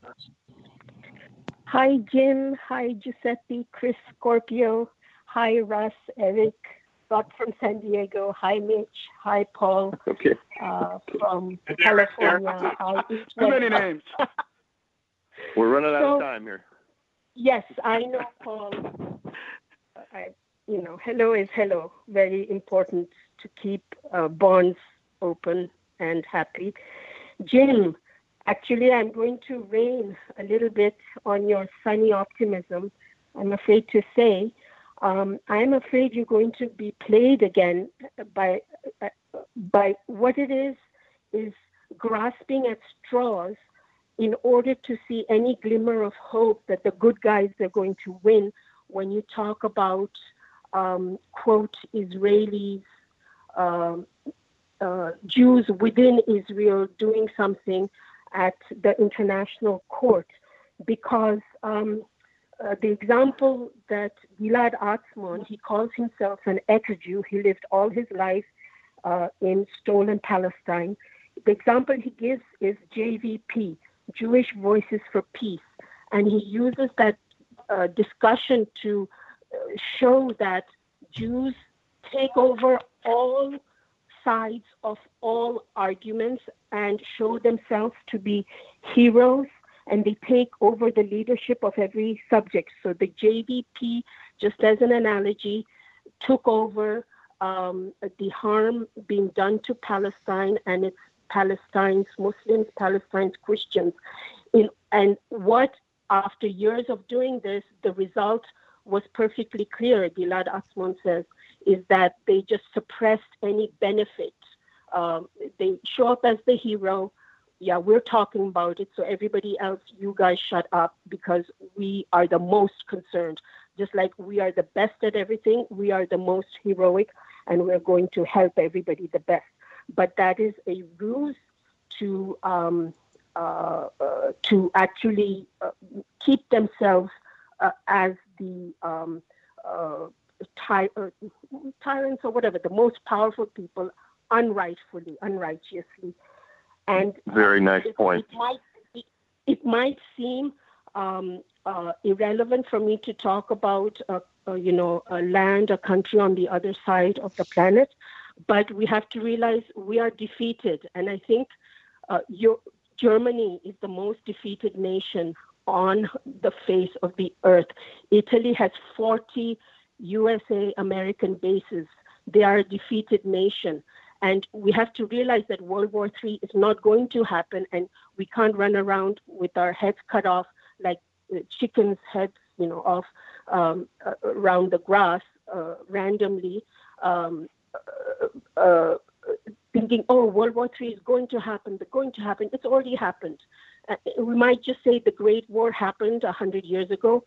S16: Hi, Jim. Hi, Giuseppe, Chris, Scorpio. Hi, Russ, Eric, Scott from San Diego. Hi, Mitch. Hi, Paul
S15: Okay.
S16: uh, from
S3: And Eric,
S16: California. Hi, each
S15: Too many
S16: one.
S15: names. We're running out of
S16: So-
S15: time here.
S16: Yes, I know, Paul. I, you know, hello is hello. Very important to keep uh, bonds open and happy. Jim, actually, I'm going to rain a little bit on your sunny optimism. I'm afraid to say, um, I'm afraid you're going to be played again by uh, by what it is is grasping at straws in order to see any glimmer of hope that the good guys are going to win. When you talk about um, quote Israelis, um, uh, Jews within Israel doing something at the international court, because um, uh, the example that Gilad Atzmon, he calls himself an ex-Jew. He lived all his life uh, in stolen Palestine. The example he gives is J V P, Jewish Voices for Peace, and he uses that uh, discussion to uh, show that Jews take over all sides of all arguments and show themselves to be heroes, and they take over the leadership of every subject. So the J V P, just as an analogy, took over um, the harm being done to Palestine and its Palestine's Muslims, Palestine's Christians. In, and what, after years of doing this, the result was perfectly clear, Gilad Atzmon says, is that they just suppressed any benefit. Um, they show up as the hero. Yeah, we're talking about it, so everybody else, you guys shut up because we are the most concerned. Just like we are the best at everything, we are the most heroic, and we're going to help everybody the best. But that is a ruse to um, uh, uh, to actually uh, keep themselves uh, as the um, uh, ty- uh, tyrants or whatever, the most powerful people, unrightfully, unrighteously. And
S15: very nice
S16: it,
S15: point.
S16: It might, it, it might seem um, uh, irrelevant for me to talk about, uh, uh, you know, a land, a country on the other side of the planet, but we have to realize we are defeated. And I think uh, your, Germany is the most defeated nation on the face of the earth. Italy has forty U S A American bases. They are a defeated nation. And we have to realize that World War Three is not going to happen, and we can't run around with our heads cut off like chickens' heads, you know, off um, uh, around the grass uh, randomly, um, uh, uh, thinking, oh, World War Three is going to happen, they're going to happen. It's already happened. Uh, we might just say the Great War happened one hundred years ago.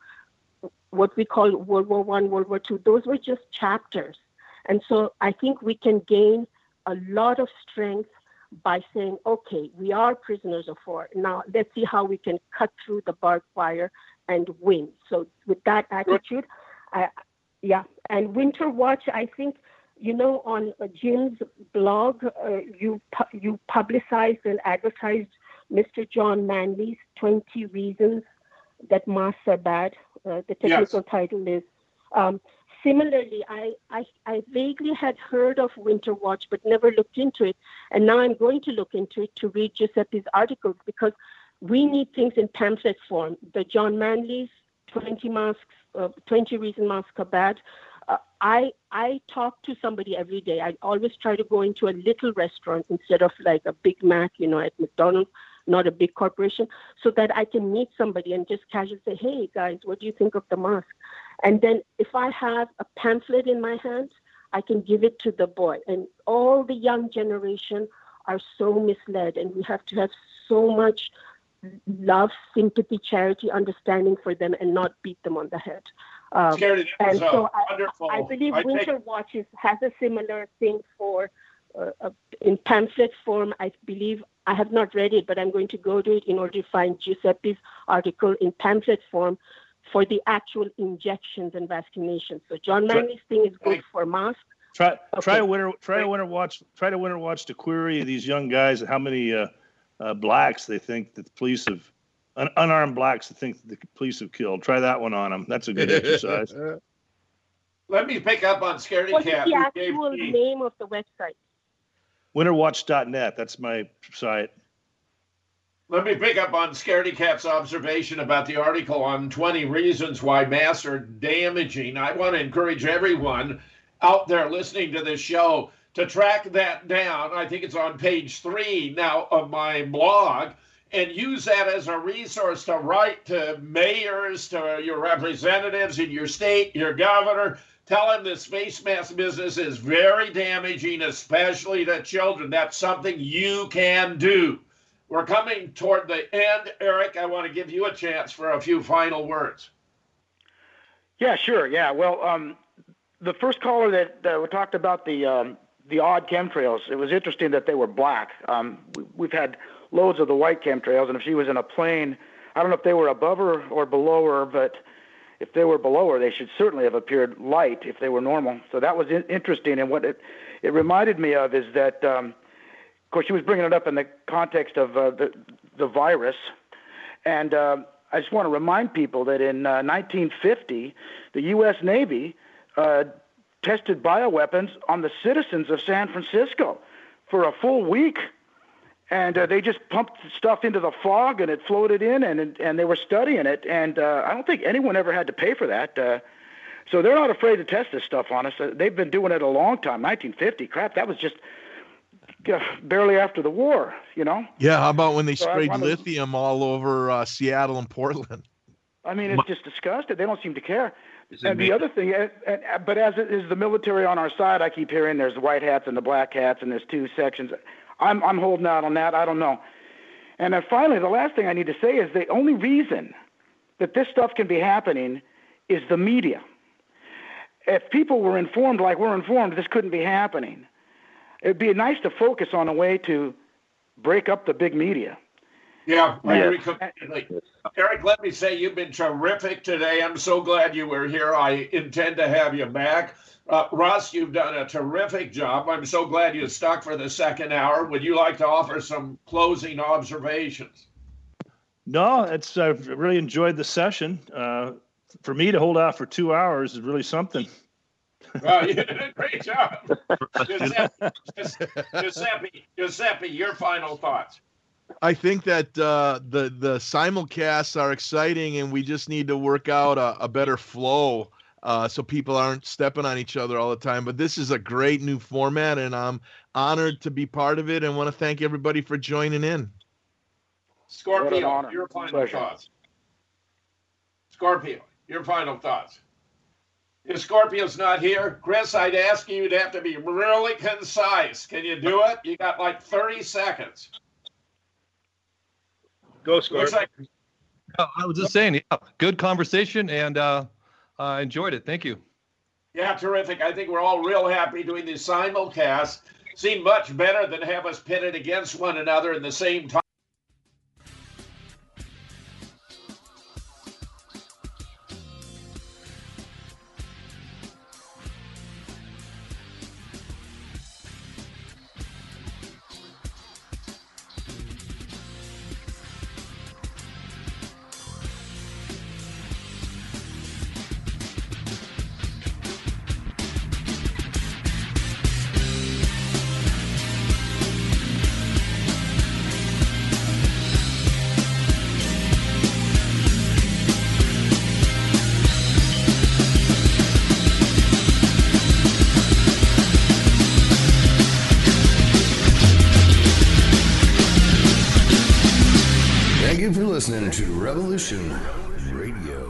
S16: What we call World War One, World War Two, those were just chapters. And so I think we can gain a lot of strength by saying, okay, we are prisoners of war. Now let's see how we can cut through the barbed wire and win. So with that attitude, I, yeah. And Winter Watch, I think, you know, on uh, Jim's blog, uh, you pu- you publicized and advertised Mister John Manley's twenty Reasons That Masks Are Bad. Uh, the technical yes. title is. Um, Similarly, I, I, I vaguely had heard of Winter Watch, but never looked into it. And now I'm going to look into it to read Giuseppe's articles, because we need things in pamphlet form. The John Manley's twenty masks, uh, twenty Reasons Masks Are Bad. Uh, I I talk to somebody every day. I always try to go into a little restaurant instead of like a Big Mac, you know, at McDonald's, not a big corporation, so that I can meet somebody and just casually say, hey, guys, what do you think of the mask? And then if I have a pamphlet in my hand, I can give it to the boy. And all the young generation are so misled, and we have to have so much love, sympathy, charity, understanding for them, and not beat them on the head. Um, and so I, I believe I Winter take... Watches has a similar thing for uh, uh, in pamphlet form. I believe I have not read it, but I'm going to go to it in order to find Giuseppe's article in pamphlet form for the actual injections and vaccinations. So John Manley's thing is good for masks.
S6: Try
S16: okay.
S6: try to winter try to winter watch try to winter watch to query these young guys how many uh, uh, blacks they think that the police have un- unarmed blacks they think that the police have killed. Try that one on them. That's a good exercise.
S3: Let me pick up on Scaredy
S16: What's
S3: Cat.
S16: the actual me... name of the website?
S6: winter watch dot net. That's my site.
S3: Let me pick up on Scaredy Cat's observation about the article on twenty reasons why masks are damaging. I want to encourage everyone out there listening to this show to track that down. I think it's on page three now of my blog, and use that as a resource to write to mayors, to your representatives in your state, your governor. Tell them this face mask business is very damaging, especially to children. That's something you can do. We're coming toward the end. Eric, I want to give you a chance for a few final words.
S8: Yeah, sure. Yeah. Well, um, the first caller that uh, talked about the um, the odd chemtrails, it was interesting that they were black. Um, we, we've had loads of the white chemtrails, and if she was in a plane, I don't know if they were above her or below her, but if they were below her, they should certainly have appeared light if they were normal. So that was in- interesting. And what it, it reminded me of is that, um, of course, she was bringing it up in the context of uh, the, the virus. And uh, I just want to remind people that in uh, nineteen fifty, the U S Navy uh, tested bioweapons on the citizens of San Francisco for a full week. And uh, they just pumped stuff into the fog, and it floated in, and and they were studying it. And uh, I don't think anyone ever had to pay for that. Uh, So they're not afraid to test this stuff on us. They've been doing it a long time. nineteen fifty, crap, that was just barely after the war, you know?
S5: Yeah, how about when they
S8: So I
S5: sprayed
S8: wanna-
S5: lithium all over uh, Seattle and Portland?
S8: I mean, it's just disgusting. They don't seem to care.
S5: it
S8: And the
S5: me?
S8: other thing, and, and, but as it is the military on our side, I keep hearing there's the white hats and the black hats, and there's two sections. I'm I'm holding out on that. I don't know. And then finally, the last thing I need to say is the only reason that this stuff can be happening is the media. If people were informed like we're informed, this couldn't be happening. It'd be nice to focus on a way to break up the big media.
S3: Yeah, I
S8: Yes.
S3: agree completely. Eric, let me say you've been terrific today. I'm so glad you were here. I intend to have you back. Uh, Russ, you've done a terrific job. I'm so glad you stuck for the second hour. Would you like to offer some closing observations?
S6: No, it's I really enjoyed the session. Uh, for me to hold out for two hours is really something.
S3: Well, you did a great job. Giuseppe, Giuseppe, Giuseppe, your final thoughts.
S5: I think that uh, the the simulcasts are exciting, and we just need to work out a, a better flow uh, so people aren't stepping on each other all the time. But this is a great new format, and I'm honored to be part of it, and want to thank everybody for joining in.
S3: Scorpio,
S8: honor.
S3: your final
S8: Pleasure.
S3: thoughts. Scorpio, your final thoughts. If Scorpio's not here, Chris, I'd ask you to have to be really concise. Can you do it? You got like thirty seconds.
S11: Go,
S3: Looks
S11: Scorpio.
S3: like
S4: Uh, I was just saying, yeah, good conversation, and uh, I enjoyed it. Thank you.
S3: Yeah, terrific. I think we're all real happy doing this simulcast. Seemed much better than have us pitted against one another in the same time.
S1: Thank you for listening to Revolution Radio.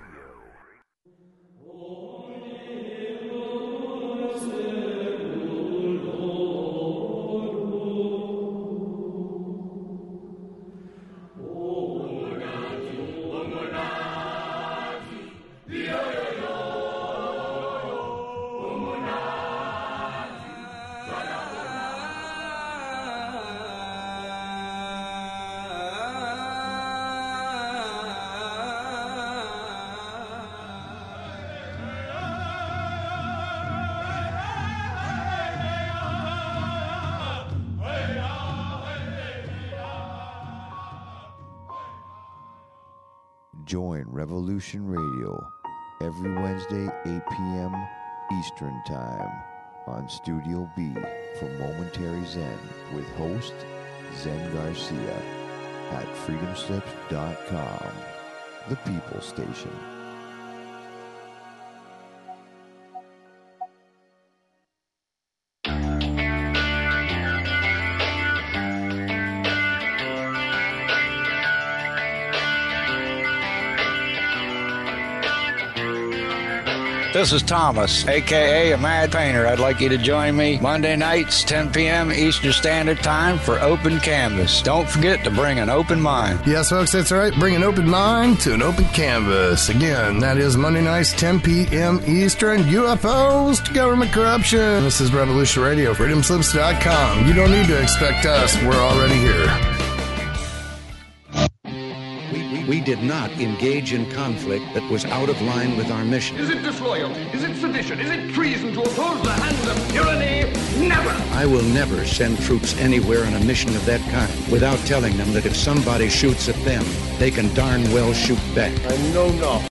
S17: Join Revolution Radio every Wednesday, eight p.m. Eastern Time on Studio B for Momentary Zen with host Zen Garcia at freedom slips dot com, the People Station.
S18: This is Thomas, a k a. a Mad Painter. I'd like you to join me Monday nights, ten p.m. Eastern Standard Time for Open Canvas. Don't forget to bring an open mind.
S19: Yes, folks, that's right. Bring an open mind to an open canvas. Again, that is Monday nights, ten p.m. Eastern. U F Os to government corruption. This is Revolution Radio, freedom slips dot com. You don't need to expect us. We're already here.
S20: We did not engage in conflict that was out of line with our mission.
S21: Is it disloyalty? Is it sedition? Is it treason to oppose the hands of tyranny? Never!
S20: I will never send troops anywhere on a mission of that kind without telling them that if somebody shoots at them, they can darn well shoot back.
S19: I know not